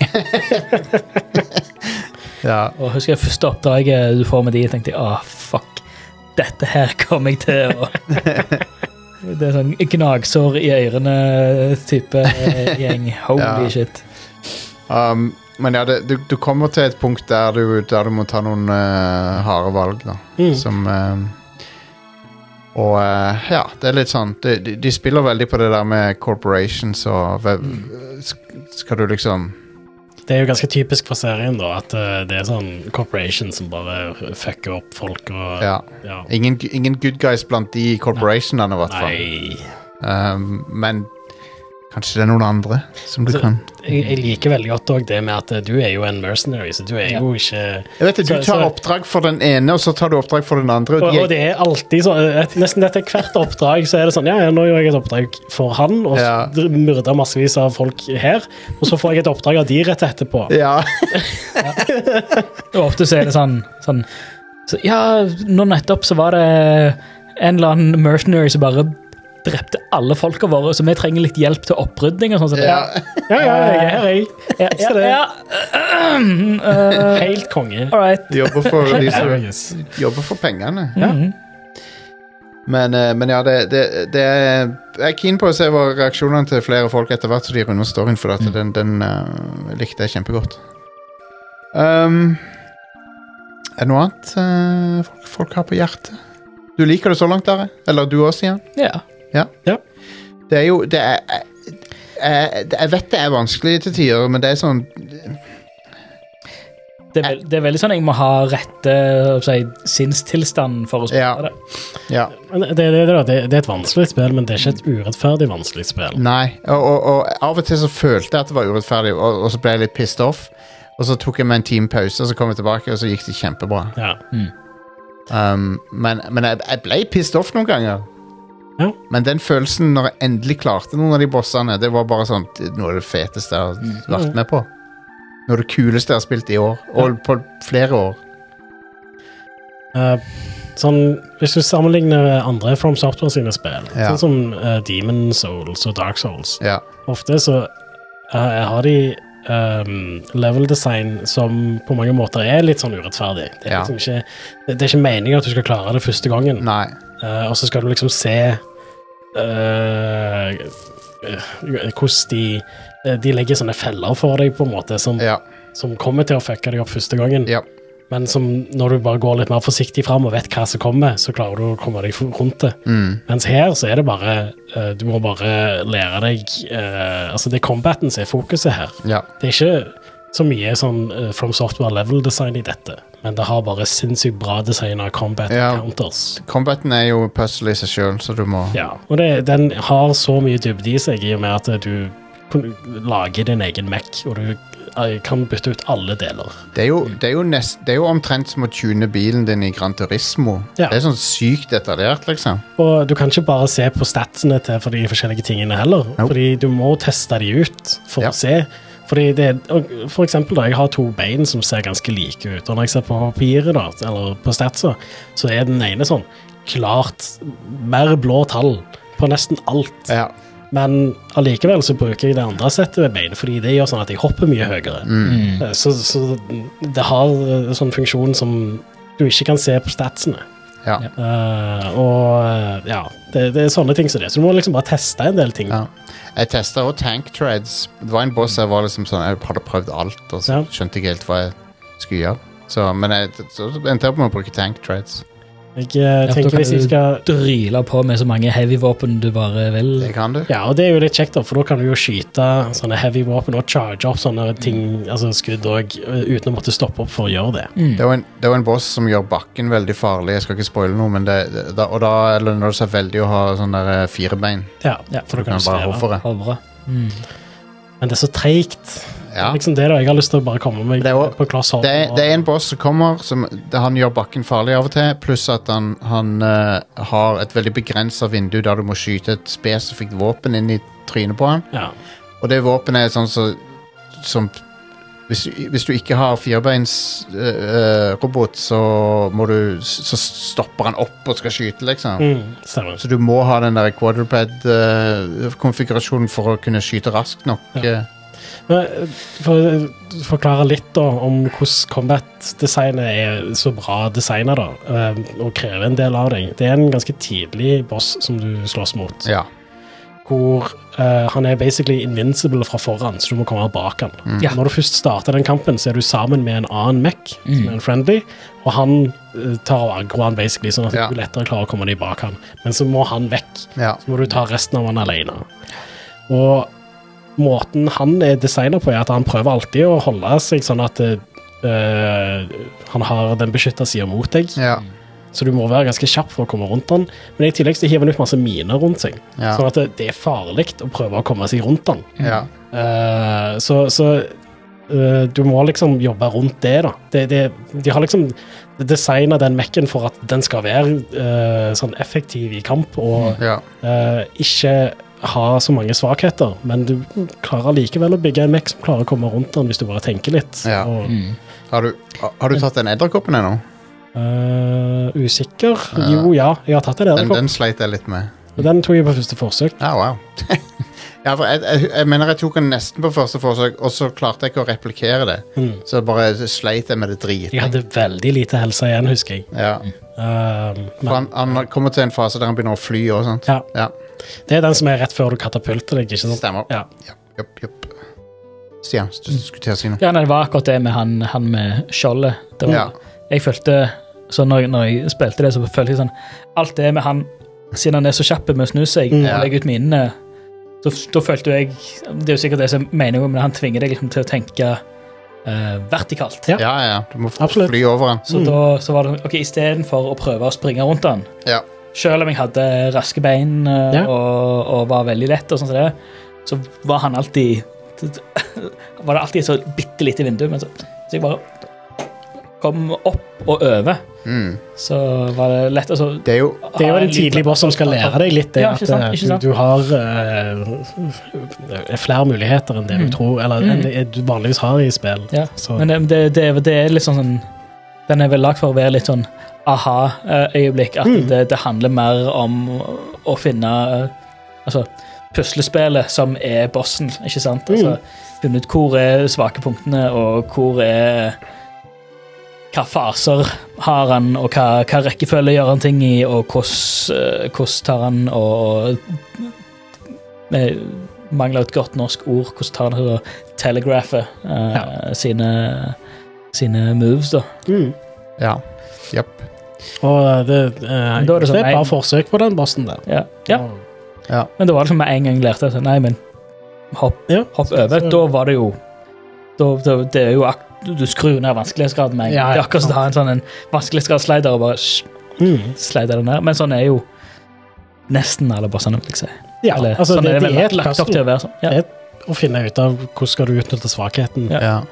Speaker 1: Ja.
Speaker 3: Og husker jeg første oppdraget du får med de, tenkte jeg, åh, fuck, dette her kommer jeg til å... Det er sånn gnagsår i ørene type gjeng. Holy ja. Shit.
Speaker 1: Um, men ja, det, du, du kommer til et punkt der du, der du må ta noen uh, harde valg, da. Mm. Som... Um, og uh, ja, det er litt sånn, de, de, de spiller veldig på det der med corporations, og mm. skal du liksom...
Speaker 2: Det er jo ganske typisk for serien da, at uh, det er sånn corporation som bare fucker opp folk og...
Speaker 1: Ja,
Speaker 2: ja.
Speaker 1: Ingen, ingen good guys blant de corporationene i hvert fall.
Speaker 2: Nei.
Speaker 1: Um, men kanskje det er noen andre som du så, kan...
Speaker 2: Jeg, jeg liker veldig godt også det med at uh, du er jo en mercenary, så du er ja. jo ikke...
Speaker 1: Jeg vet det, du tar så, oppdrag for den ene, og så tar du oppdrag for den andre.
Speaker 2: Og, og det er alltid sånn, nesten etter hvert oppdrag så er det sånn, ja, ja nå gjør jeg et oppdrag for han, og ja. myrder massevis av folk her, og så får jeg et oppdrag av de rett etterpå.
Speaker 1: Ja.
Speaker 3: ja. Og ofte så er det sånn, sånn så, ja, nå nettopp så var det en eller annen mercenary som bare drepte alle folka våre, så vi trenger litt hjelp til opprydning og sånn. Så
Speaker 2: ja. ja, ja, jeg er her, jeg.
Speaker 3: Ja, ja, ja. Uh,
Speaker 2: uh, Helt konge.
Speaker 3: All right.
Speaker 1: Jobber for, de som, jobber for pengene.
Speaker 2: Ja.
Speaker 3: Mm-hmm.
Speaker 1: Men, uh, men ja, det, det, det er, jeg er keen på å se hva reaksjonene til flere folk etter hvert så de runder storyen, for at mm. den, den uh, likte jeg kjempegodt. Um, er det noe annet uh, folk, folk har på hjertet? Du liker det så langt, Are? Eller du også, Jan?
Speaker 3: Ja.
Speaker 1: Ja.
Speaker 2: ja.
Speaker 1: Det er jo det er, jeg, jeg vet det er vanskelig til tider, men det er sånn
Speaker 3: Det er, veld, det er veldig sånn jeg må ha rette si, sinnstilstand for å spille
Speaker 1: ja.
Speaker 3: det.
Speaker 1: Ja.
Speaker 2: Det, det, det, det, det er et vanskelig spill, men det er ikke et urettferdig vanskelig spill.
Speaker 1: Nei, og, og, og av og til så følte jeg at det var urettferdig, og, og så ble jeg litt pissed off, og så tok jeg meg en time pause, og så kom jeg tilbake, og så gikk det kjempebra.
Speaker 2: Ja.
Speaker 3: Mm.
Speaker 1: Um, men men jeg, jeg ble pissed off noen ganger.
Speaker 2: Ja.
Speaker 1: Men den følelsen når jeg endelig klarte noen av de bossene, det var bare sånn noe av det feteste jeg har vært med på. Noe av det kuleste jeg har spilt i år, og på flere år.
Speaker 2: Uh, sånn, hvis du sammenligner andre From Software sine spill,
Speaker 1: Ja.
Speaker 2: sånn som uh, Demon Souls og Dark Souls,
Speaker 1: Ja.
Speaker 2: ofte så uh, har de um, level design som på mange måter er litt sånn urettferdig. Det er,
Speaker 1: Ja.
Speaker 2: liksom ikke, det, det er ikke meningen at du skal klare det første gangen,
Speaker 1: Nei.
Speaker 2: uh, og så skal du liksom se uh, hvordan de, de legger sånne feller for deg på en måte, som,
Speaker 1: Ja.
Speaker 2: som kommer til å fucke deg opp første gangen.
Speaker 1: Ja.
Speaker 2: Men som når du bare går litt mer forsiktig frem og vet hva som kommer, så klarer du å komme deg rundt det.
Speaker 1: Mm.
Speaker 2: Mens her så er det bare, uh, du må bare lære deg, uh, altså det er combaten som er fokuset her.
Speaker 1: Ja.
Speaker 2: Det er ikke så mye sånn uh, From Software level design i dette, men det har bare sinnssykt bra design av combat
Speaker 1: Ja.
Speaker 2: counters.
Speaker 1: Combaten er jo puzzle i seg selv, så du må...
Speaker 2: Ja, og det, den har så mye dybde i seg i og med at du kan lage din egen mech, og du uh, kan bytte ut alle deler.
Speaker 1: Det er, jo, det, er jo nest, det er jo omtrent som å tune bilen din i Gran Turismo.
Speaker 2: Ja.
Speaker 1: Det er sånn sykt detaljert, liksom.
Speaker 2: Og du kan ikke bare se på statsene til for de forskjellige tingene heller,
Speaker 1: Nope.
Speaker 2: fordi du må teste de ut for
Speaker 1: Ja.
Speaker 2: å se. Fordi det, og for eksempel da, jeg har to bein som ser ganske like ut, og når jeg ser på papiret da, eller på statser, så er den ene sånn klart mer blå tall på nesten alt.
Speaker 1: Ja.
Speaker 2: Men allikevel så bruker jeg det andre settet med bein, fordi det gjør sånn at jeg hopper mye høyere.
Speaker 1: Mm.
Speaker 2: Eh, Så, så det har en sånn funksjon som du ikke kan se på statsene.
Speaker 1: Ja.
Speaker 2: Eh, og eh, ja, det, det er sånne ting som det. Så du må liksom bare teste en del ting.
Speaker 1: Ja. Jeg testet også tank treads. Det var en boss jeg var liksom sånn, jeg hadde prøvd alt, og så
Speaker 2: Ja.
Speaker 1: skjønte jeg helt hva jeg skulle gjøre. Så, men jeg så endte jeg opp med å bruke tank treads.
Speaker 2: Jeg eh,
Speaker 3: da
Speaker 2: tenker
Speaker 3: kan
Speaker 2: hvis jeg
Speaker 3: du
Speaker 2: skal
Speaker 3: dryle på med så mange heavy-våpen du bare vil.
Speaker 1: Det kan du.
Speaker 2: Ja, og det er jo litt kjekt, da, for da kan du jo skyte sånne heavy våpen og charge opp sånne ting, altså skudd og, uten å måtte stoppe opp for å gjøre det.
Speaker 3: Mm.
Speaker 1: Det er jo en, det er jo en boss som gjør bakken veldig farlig. Jeg skal ikke spoile noe, men det, det, da, og da lønner det seg veldig å ha sånne der, eh, fire bein.
Speaker 2: Ja,
Speaker 3: Ja,
Speaker 2: for
Speaker 1: Du
Speaker 2: du kan
Speaker 1: kan
Speaker 2: jo
Speaker 1: bare
Speaker 2: sveve.
Speaker 1: hovre.
Speaker 3: Hovre. Mm.
Speaker 2: Men det er så treigt.
Speaker 1: Ja.
Speaker 2: Liksom det da, jeg har lyst til å bare komme meg
Speaker 1: Det er jo-
Speaker 2: på kloss hold.
Speaker 1: Det er, det er en boss som kommer som, det, Han gjør bakken farlig av og til, pluss at han, han eh, har et veldig begrenset vindu der du må skyte et spesifikt våpen inn i trynet på han.
Speaker 2: Ja.
Speaker 1: Og det våpenet er sånn så, som hvis, du- hvis du ikke har firebeinsrobot, så må du Så stopper han opp og skal skyte, liksom.
Speaker 2: Mm, stemmer.
Speaker 1: Så du må ha den der quadruped-konfigurasjonen for å kunne skyte raskt nok.
Speaker 2: Ja.
Speaker 1: eh.
Speaker 2: Men, eh, for å forklare litt da om hvordan combat-designet er så bra designet da, eh, og krever en del av deg. Det er en ganske tidlig boss som du slåss mot,
Speaker 1: Ja.
Speaker 2: hvor eh, han er basically invincible fra foran, så du må komme bak han.
Speaker 3: Ja.
Speaker 2: Når du først starter den kampen, så er du sammen med en annen mech, som
Speaker 3: Mm.
Speaker 2: er en friendly, og han eh, tar og aggro han basically, sånn at
Speaker 1: Ja.
Speaker 2: du lettere klarer å komme deg bak han. Men så må han vekk.
Speaker 1: Ja.
Speaker 2: Så må du ta resten av han alene. Og måten han er designet på, er at han prøver alltid å holde seg sånn at eh, han har den beskyttet siden mot deg.
Speaker 1: Ja.
Speaker 2: Så du må være ganske kjapp for å komme rundt han. Men i tillegg så hiver han ut masse miner rundt seg.
Speaker 1: Ja.
Speaker 2: Sånn at det, det er farlig å prøve å komme seg rundt han.
Speaker 1: Ja.
Speaker 2: Eh, så så eh, du må liksom jobbe rundt det, da. Det, det, de har liksom designet den mekken for at den skal være eh, sånn effektiv i kamp, og
Speaker 1: Ja.
Speaker 2: eh, ikke ha så mange svakheter, men du klarer likevel å bygge en mekk som klarer å komme rundt den hvis du bare tenker litt.
Speaker 1: Ja.
Speaker 2: Og,
Speaker 3: Mm.
Speaker 1: Har, du, har du tatt den edderkoppen ennå?
Speaker 2: eh, usikker?
Speaker 1: Ja.
Speaker 2: Jo, ja, jeg har tatt det der.
Speaker 1: Den, den sleit jeg litt med.
Speaker 2: Og den tok jeg på første forsøk.
Speaker 1: Ja, wow. ja, for jeg, jeg, jeg mener jeg tok den nesten på første forsøk, og så klarte jeg ikke å replikere det.
Speaker 2: Mm.
Speaker 1: Så bare sleit jeg med det drit.
Speaker 2: Jeg hadde veldig lite helse igjen, husker jeg.
Speaker 1: Ja.
Speaker 2: Eh,
Speaker 1: For han, han kommer til en fase der han begynner å fly og sånt.
Speaker 2: ja,
Speaker 1: Ja,
Speaker 2: det er den som er rett før du katapulter deg, ikke sant?
Speaker 1: stemmer.
Speaker 2: Ja.
Speaker 1: Ja, jopp, jopp. Stian, du skulle til å si noe?
Speaker 3: Ja, nei, det var akkurat det med han, han med skjoldet. Det var,
Speaker 1: Ja.
Speaker 3: Jeg følte, så når, når jeg spilte det, så følte jeg sånn, alt det med han, siden han er så kjapp med å snu seg
Speaker 2: Mm.
Speaker 3: og
Speaker 1: Ja.
Speaker 3: legge ut minene, så da følte jeg, det er jo sikkert det som mener jeg, men han tvinger deg liksom til å tenke eh, vertikalt.
Speaker 2: Ja.
Speaker 1: Ja, ja, du må f-
Speaker 2: Absolutt.
Speaker 1: fly over han.
Speaker 3: Så
Speaker 2: Mm.
Speaker 3: da så var det, ok, i stedet for å prøve å springe rundt han,
Speaker 1: Ja.
Speaker 3: selv om jeg hadde raske bein eh,
Speaker 2: Ja.
Speaker 3: og, og var veldig lett og sånn som det, så var han alltid, var det alltid så bittelite vindu, men så, så jeg bare kom opp og over,
Speaker 1: Mm.
Speaker 3: så var det lett å så
Speaker 1: Det er jo
Speaker 2: Det er jo en tidlig boss som skal lære deg litt det,
Speaker 3: Ja,
Speaker 2: at
Speaker 3: ikke sant,
Speaker 2: eh,
Speaker 3: ikke sant.
Speaker 2: Du, du har eh, flere muligheter enn det du
Speaker 3: Mm.
Speaker 2: tror, eller
Speaker 3: Mm.
Speaker 2: enn det du vanligvis har i spill.
Speaker 3: Ja,
Speaker 2: Så,
Speaker 3: men det, det, det, det er litt sånn, sånn Den er vel lagt for å være litt sånn aha-øyeblikk, at
Speaker 2: Mm.
Speaker 3: det, det handler mer om å finne eh, altså, puslespillet som er bossen, ikke sant? Altså, finne ut hvor er svake punktene, og hvor er hva faser har han, og hva, hva rekkefølge gjør han ting i, og hvordan, eh, hvordan tar han og med mangler et godt norsk ord, hvordan tar han og telegrapher eh,
Speaker 2: Ja.
Speaker 3: sine, sine moves, da.
Speaker 2: Mm.
Speaker 1: Ja. Japp.
Speaker 2: Og det, eh,
Speaker 3: Da er det
Speaker 2: det
Speaker 3: sånn
Speaker 2: er et bra
Speaker 3: en-
Speaker 2: forsøk på den bossen der.
Speaker 3: Ja. ja.
Speaker 2: Og-
Speaker 1: Ja.
Speaker 3: Men det var liksom med en gang jeg lærte at nei, men hopp,
Speaker 2: Ja.
Speaker 3: hopp
Speaker 2: Så-
Speaker 3: over.
Speaker 2: så-
Speaker 3: Da var det jo da, da, det er jo ak du du skrur ned vanskelighetsgraden med en gang.
Speaker 2: Ja, ja.
Speaker 3: Det er akkurat som å ha en sånn en vanskelighetsgradsslider og bare sh-
Speaker 2: Mm.
Speaker 3: slide den ned. Men sånn er jo nesten alle bossene, vil jeg si.
Speaker 2: Ja,
Speaker 3: Eller,
Speaker 2: altså
Speaker 3: sånn
Speaker 2: det,
Speaker 3: er det
Speaker 2: det
Speaker 3: vel
Speaker 2: er et
Speaker 3: lagt opp til
Speaker 2: puzzle.
Speaker 3: å være sånn. Ja.
Speaker 2: Det er å finne ut av hvordan skal du utnytte svakheten.
Speaker 3: Ja.
Speaker 1: Ja.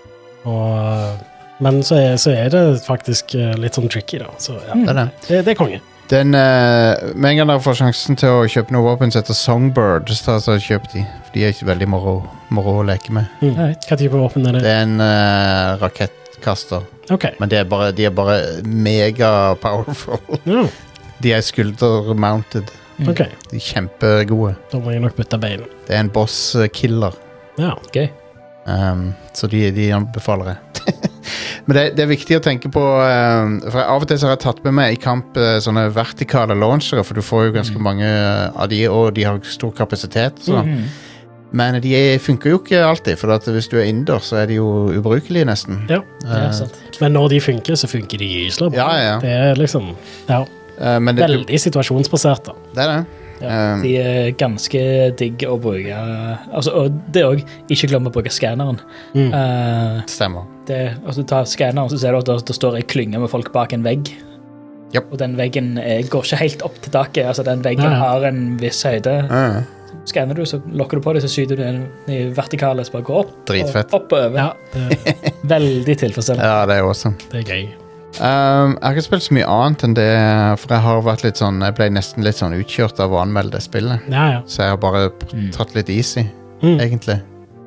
Speaker 2: Og, men så er, så er det faktisk eh, litt sånn tricky, da. Så ja,
Speaker 1: Det er det.
Speaker 2: det, det er konge.
Speaker 1: Den, eh, med en gang dere får sjansen til å kjøpe noe våpen som heter Songbird, så så kjøp de. For de er ikke veldig moro, moro å leke med.
Speaker 2: Mm.
Speaker 3: Right.
Speaker 2: Hva type våpen er
Speaker 1: Det
Speaker 2: det?
Speaker 1: er en eh, rakettkaster,
Speaker 2: Ok.
Speaker 1: men de er bare, de er bare mega powerful.
Speaker 2: Ja,
Speaker 1: De er skulder-mounted.
Speaker 2: ok.
Speaker 1: De er kjempegode.
Speaker 2: Da må jeg nok bytte bein.
Speaker 1: Det er en boss-killer,
Speaker 2: Ja.
Speaker 3: Gøy.
Speaker 1: um, så de, de anbefaler jeg. Men det, det er viktig å tenke på, um, for av og til så har jeg tatt med meg i kamp uh, sånne vertikale launchere, for du får jo ganske mange uh, av de, og de har stor kapasitet. Så.
Speaker 3: Mhm.
Speaker 1: Men de er- funker jo ikke alltid, for at hvis du er indoor, så er de jo ubrukelige nesten.
Speaker 2: Ja.
Speaker 3: Ja,
Speaker 1: Uh,
Speaker 3: sant.
Speaker 2: Men når de funker, så funker de gyselig bra.
Speaker 1: Ja, ja, ja.
Speaker 2: Det er liksom ja,
Speaker 1: uh, men det,
Speaker 2: veldig situasjonsbasert, da.
Speaker 1: det er det.
Speaker 3: Ja,
Speaker 1: Um,
Speaker 3: de er ganske digg å bruke. Altså, og det er også, ikke glem å bruke skanneren.
Speaker 2: Mm.
Speaker 3: Eh,
Speaker 1: Stemmer.
Speaker 3: det, altså, du tar skanneren, så ser du at det, det står en klynge med folk bak en vegg.
Speaker 1: Japp.
Speaker 3: Og den veggen eh, går ikke helt opp til taket. Altså, den veggen
Speaker 2: Ja, ja.
Speaker 3: har en viss høyde.
Speaker 1: Uh,
Speaker 3: Skanner du, så lokker du på det, så skyter du den i vertikale, så bare går opp.
Speaker 1: Dritfett.
Speaker 3: Og opp og over.
Speaker 2: Ja, det,
Speaker 3: Veldig tilfredsstillende.
Speaker 1: ja, det er awesome.
Speaker 2: det er gøy.
Speaker 1: Um, jeg har ikke spilt så mye annet enn det, for jeg har vært litt sånn Jeg ble nesten litt sånn utkjørt av å anmelde det spillet.
Speaker 2: Ja, ja.
Speaker 1: Så jeg har bare pr-
Speaker 3: Mm.
Speaker 1: tatt litt easy,
Speaker 2: Mm.
Speaker 1: egentlig.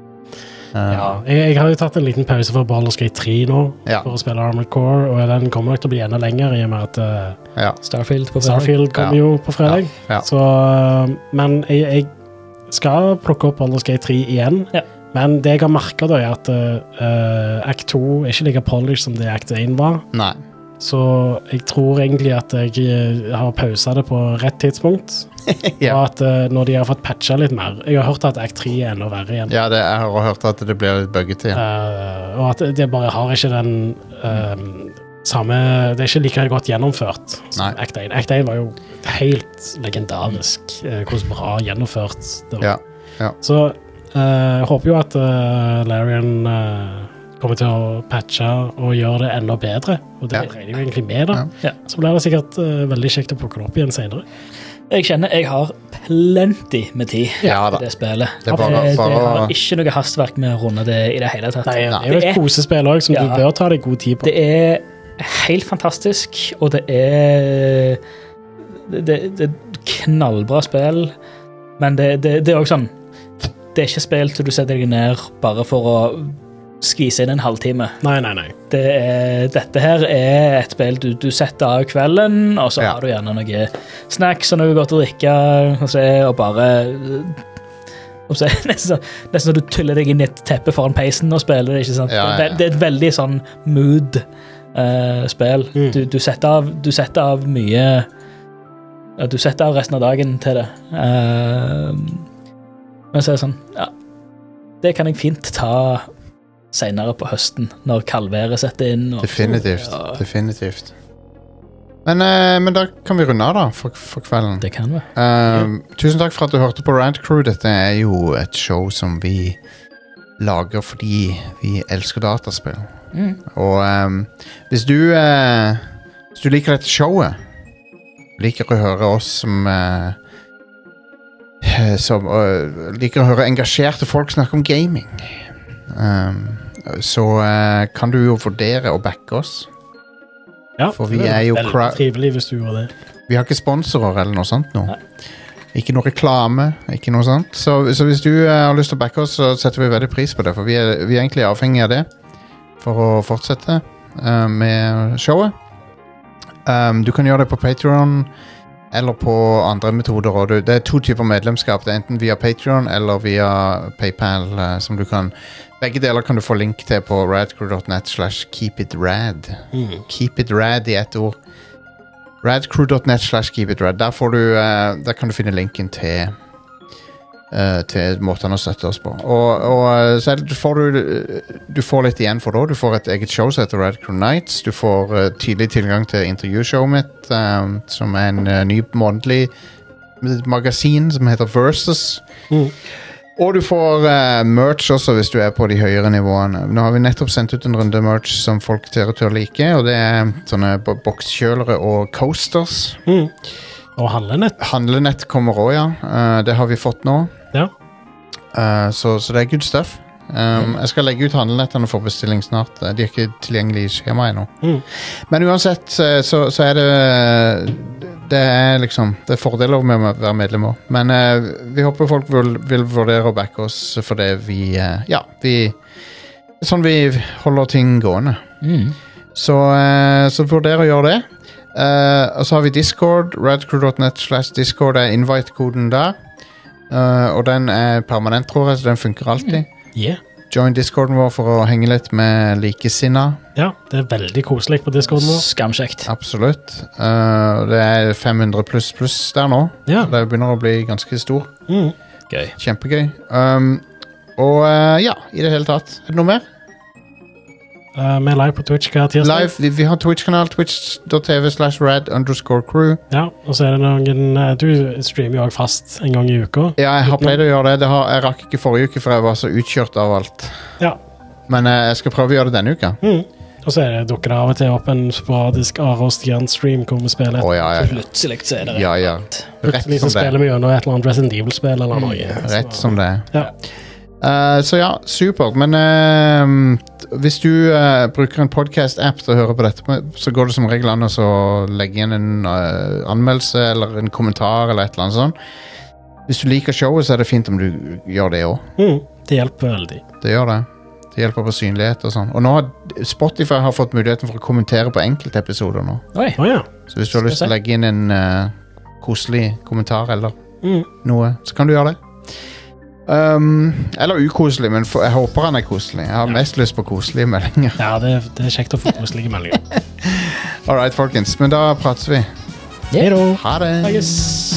Speaker 1: Uh,
Speaker 2: Ja, jeg, jeg har jo tatt en liten pause for Baldur's Gate tre nå,
Speaker 1: Ja.
Speaker 2: for å spille Armored Core, og den kommer nok til å bli enda lenger i og med at eh,
Speaker 1: ja.
Speaker 3: Starfield på fredag.
Speaker 2: Starfield kommer
Speaker 1: Ja.
Speaker 2: jo på fredag.
Speaker 1: Ja, ja.
Speaker 2: Så, eh, men jeg, jeg skal plukke opp Baldur's Gate tre igjen.
Speaker 3: Ja.
Speaker 2: Men det jeg har merket da, er at uh, Act to er ikke like polished som det Act one var.
Speaker 1: Nei.
Speaker 2: Så jeg tror egentlig at jeg eh, har pauset det på rett tidspunkt.
Speaker 1: Ja.
Speaker 2: Og at eh, når de har fått patcha litt mer. Jeg har hørt at Act tre er enda verre igjen.
Speaker 1: Ja, det, jeg har hørt at det blir litt buggete. Ja.
Speaker 2: Eh, og at det bare har ikke den eh, samme Det er ikke like godt gjennomført som
Speaker 1: Nei.
Speaker 2: Act one. Act one var jo helt legendarisk. eh, hvordan bra gjennomført det var.
Speaker 1: Ja.
Speaker 2: Så eh, jeg håper jo at uh, Larian eh, kommer til å patche og gjøre det enda bedre. Og det
Speaker 1: Ja.
Speaker 2: regner jeg jo egentlig med, da.
Speaker 1: Ja.
Speaker 3: Ja.
Speaker 2: Så blir det sikkert eh, veldig kjekt å plukke det opp igjen senere.
Speaker 3: Jeg kjenner jeg har plenty med tid
Speaker 1: Ja da.
Speaker 3: til det spillet.
Speaker 1: Det er bare-
Speaker 3: det, det
Speaker 1: bare-
Speaker 3: har ikke noe hastverk med å runde det i det hele tatt.
Speaker 2: Nei, det
Speaker 1: Nei.
Speaker 2: er jo
Speaker 3: Det
Speaker 2: et
Speaker 3: er-
Speaker 2: kosespill òg, som
Speaker 3: Ja.
Speaker 2: du bør ta deg god tid på.
Speaker 3: Det er helt fantastisk, og det er Det, det, det er et knallbra spill, men det, det, det er også sånn Det er ikke spill til du setter deg ned bare for å skvise inn en halvtime.
Speaker 2: Nei, nei, nei.
Speaker 3: Det er, dette her er et spill du, du setter av kvelden, og så
Speaker 1: Ja.
Speaker 3: har du gjerne noe snacks og noe godt å drikke, og, så, og bare og så, nesten, så- nesten så du tyller deg inn i et teppe foran peisen og spiller det. Ikke sant?
Speaker 1: Ja, ja, ja.
Speaker 3: Det, er- det er et veldig sånn mood-spill.
Speaker 2: Mm.
Speaker 3: Du, du, setter av, du setter av mye ja, Du setter av resten av dagen til det. Eh, men så er det sånn Ja, det kan jeg fint ta senere på høsten, når kaldværet setter inn. Og,
Speaker 1: Definitivt.
Speaker 3: Ja,
Speaker 1: Definitivt. Men, eh, men da kan vi runde av, da, for, for kvelden.
Speaker 3: det kan vi.
Speaker 1: Eh, tusen takk for at du hørte på Rant Crew. Dette er jo et show som vi lager fordi vi elsker dataspill.
Speaker 3: Mm.
Speaker 1: Og ehm, hvis du eh, Hvis du liker dette showet, liker å høre oss som eh, eh, Som eh, liker å høre engasjerte folk snakke om gaming, ehm, så eh, kan du jo vurdere å backe oss.
Speaker 2: Ja,
Speaker 1: For vi
Speaker 2: det
Speaker 1: er jo
Speaker 2: veldig
Speaker 1: cra-
Speaker 2: trivelig hvis du gjorde det.
Speaker 1: Vi har ikke sponsorer eller noe sånt nå.
Speaker 3: Nei.
Speaker 1: Ikke noe reklame, ikke noe sånt. Så, så hvis du eh, har lyst til å backe oss, så setter vi veldig pris på det. For vi er, vi er egentlig avhengig av det for å fortsette. uh, med showet. Um, du kan gjøre det på Patreon eller på andre metoder. Og du, det er to typer medlemskap. Det er enten via Patreon eller via PayPal. Uh, som du kan, begge deler kan du få link til på radcrew.net slash keepitrad.
Speaker 2: Mm.
Speaker 1: Keepitrad i ett ord. radcrew.net slash keepitrad. Der, får du, uh, der kan du finne linken til Uh, til måtene å støtte oss på. Og, og så du får du, du får litt igjen for det. Du får et eget show som heter Red Crew Nights. Du får uh, tidlig tilgang til intervjushowet mitt, um, som er en uh, ny månedlig magasin som heter Versus.
Speaker 2: Mm.
Speaker 1: Og du får uh, merch også hvis du er på de høyere nivåene. Nå har vi nettopp sendt ut en runde merch som folk ser ut til å like, og det er sånne bokskjølere og coasters.
Speaker 2: Mm. Og handlenett.
Speaker 1: Handlenett kommer også, ja. Uh, det har vi fått nå.
Speaker 2: Ja.
Speaker 1: Uh, så, så det er good stuff. Um, jeg skal legge ut handlenettene for bestilling snart. De er ikke tilgjengelig i skjemaet ennå.
Speaker 2: Mm.
Speaker 1: Men uansett så, så er det Det er liksom Det er fordeler med å være medlem også. Men uh, vi håper folk vil, vil vurdere å backe oss for det vi uh, Ja, vi sånn vi holder ting gående.
Speaker 3: Mm.
Speaker 1: Så, uh, så vurder å gjøre det. Uh, og så har vi Discord. radcrew.net slash Discord er invite-koden der. Uh, og den er permanent, tror jeg, så den funker alltid.
Speaker 2: Yeah.
Speaker 1: Join Discorden vår for å henge litt med likesinna.
Speaker 2: Ja, det er veldig koselig på Discorden vår.
Speaker 3: Skamkjekt.
Speaker 1: Absolutt. Uh, det er fem hundre pluss pluss der nå.
Speaker 2: Ja.
Speaker 1: Så det begynner å bli ganske stor.
Speaker 2: Mm.
Speaker 3: Gøy.
Speaker 1: Kjempegøy. Um, og uh, ja, i det hele tatt. Er det noe mer?
Speaker 2: Uh, vi er live på Twitch hver tirsdag.
Speaker 1: Live, vi, vi har Twitch-kanal, twitch.tv slash rad underscore crew.
Speaker 2: Ja, og så er det noen uh, Du streamer jo også fast en gang i uka.
Speaker 1: Ja, jeg har pleid å gjøre det. det har, jeg rakk ikke forrige uke, for jeg var så utkjørt av alt.
Speaker 2: Ja.
Speaker 1: Men uh, jeg skal prøve å gjøre det denne uka.
Speaker 2: Mm. Og så er det, dukker det av og til opp en sporadisk Are og Stian-stream hvor vi spiller
Speaker 1: Å,
Speaker 2: et
Speaker 1: ja, ja.
Speaker 3: Plutselig så er det
Speaker 1: Ja, ja. Rett
Speaker 2: Plutselig så
Speaker 1: som det
Speaker 2: spiller vi gjennom et eller annet Resident Evil-spill eller noe.
Speaker 1: Rett som det er.
Speaker 2: Ja.
Speaker 1: Uh, så ja, supert. Men uh, hvis du uh, bruker en podcast-app til å høre på dette, så går det som regel an å legge inn en uh, anmeldelse eller en kommentar eller et eller annet sånt. Hvis du liker showet, så er det fint om du gjør det også.
Speaker 2: Mm. Det hjelper veldig.
Speaker 1: Det gjør det. Det hjelper på synlighet og sånn. Og nå har Spotify har fått muligheten for å kommentere på enkelte episoder nå.
Speaker 3: Oi.
Speaker 2: Å ja.
Speaker 1: Så hvis du har lyst til å legge inn en uh, koselig kommentar eller
Speaker 2: Mm.
Speaker 1: noe, så kan du gjøre det. Um, eller ukoselig, men for, jeg håper han er koselig. Jeg har mest lyst på koselige meldinger.
Speaker 2: Ja, det, det er kjekt å få koselige meldinger.
Speaker 1: Alright, folkens. Men da prates vi.
Speaker 3: Yeah.
Speaker 1: Ha det.
Speaker 2: Takes.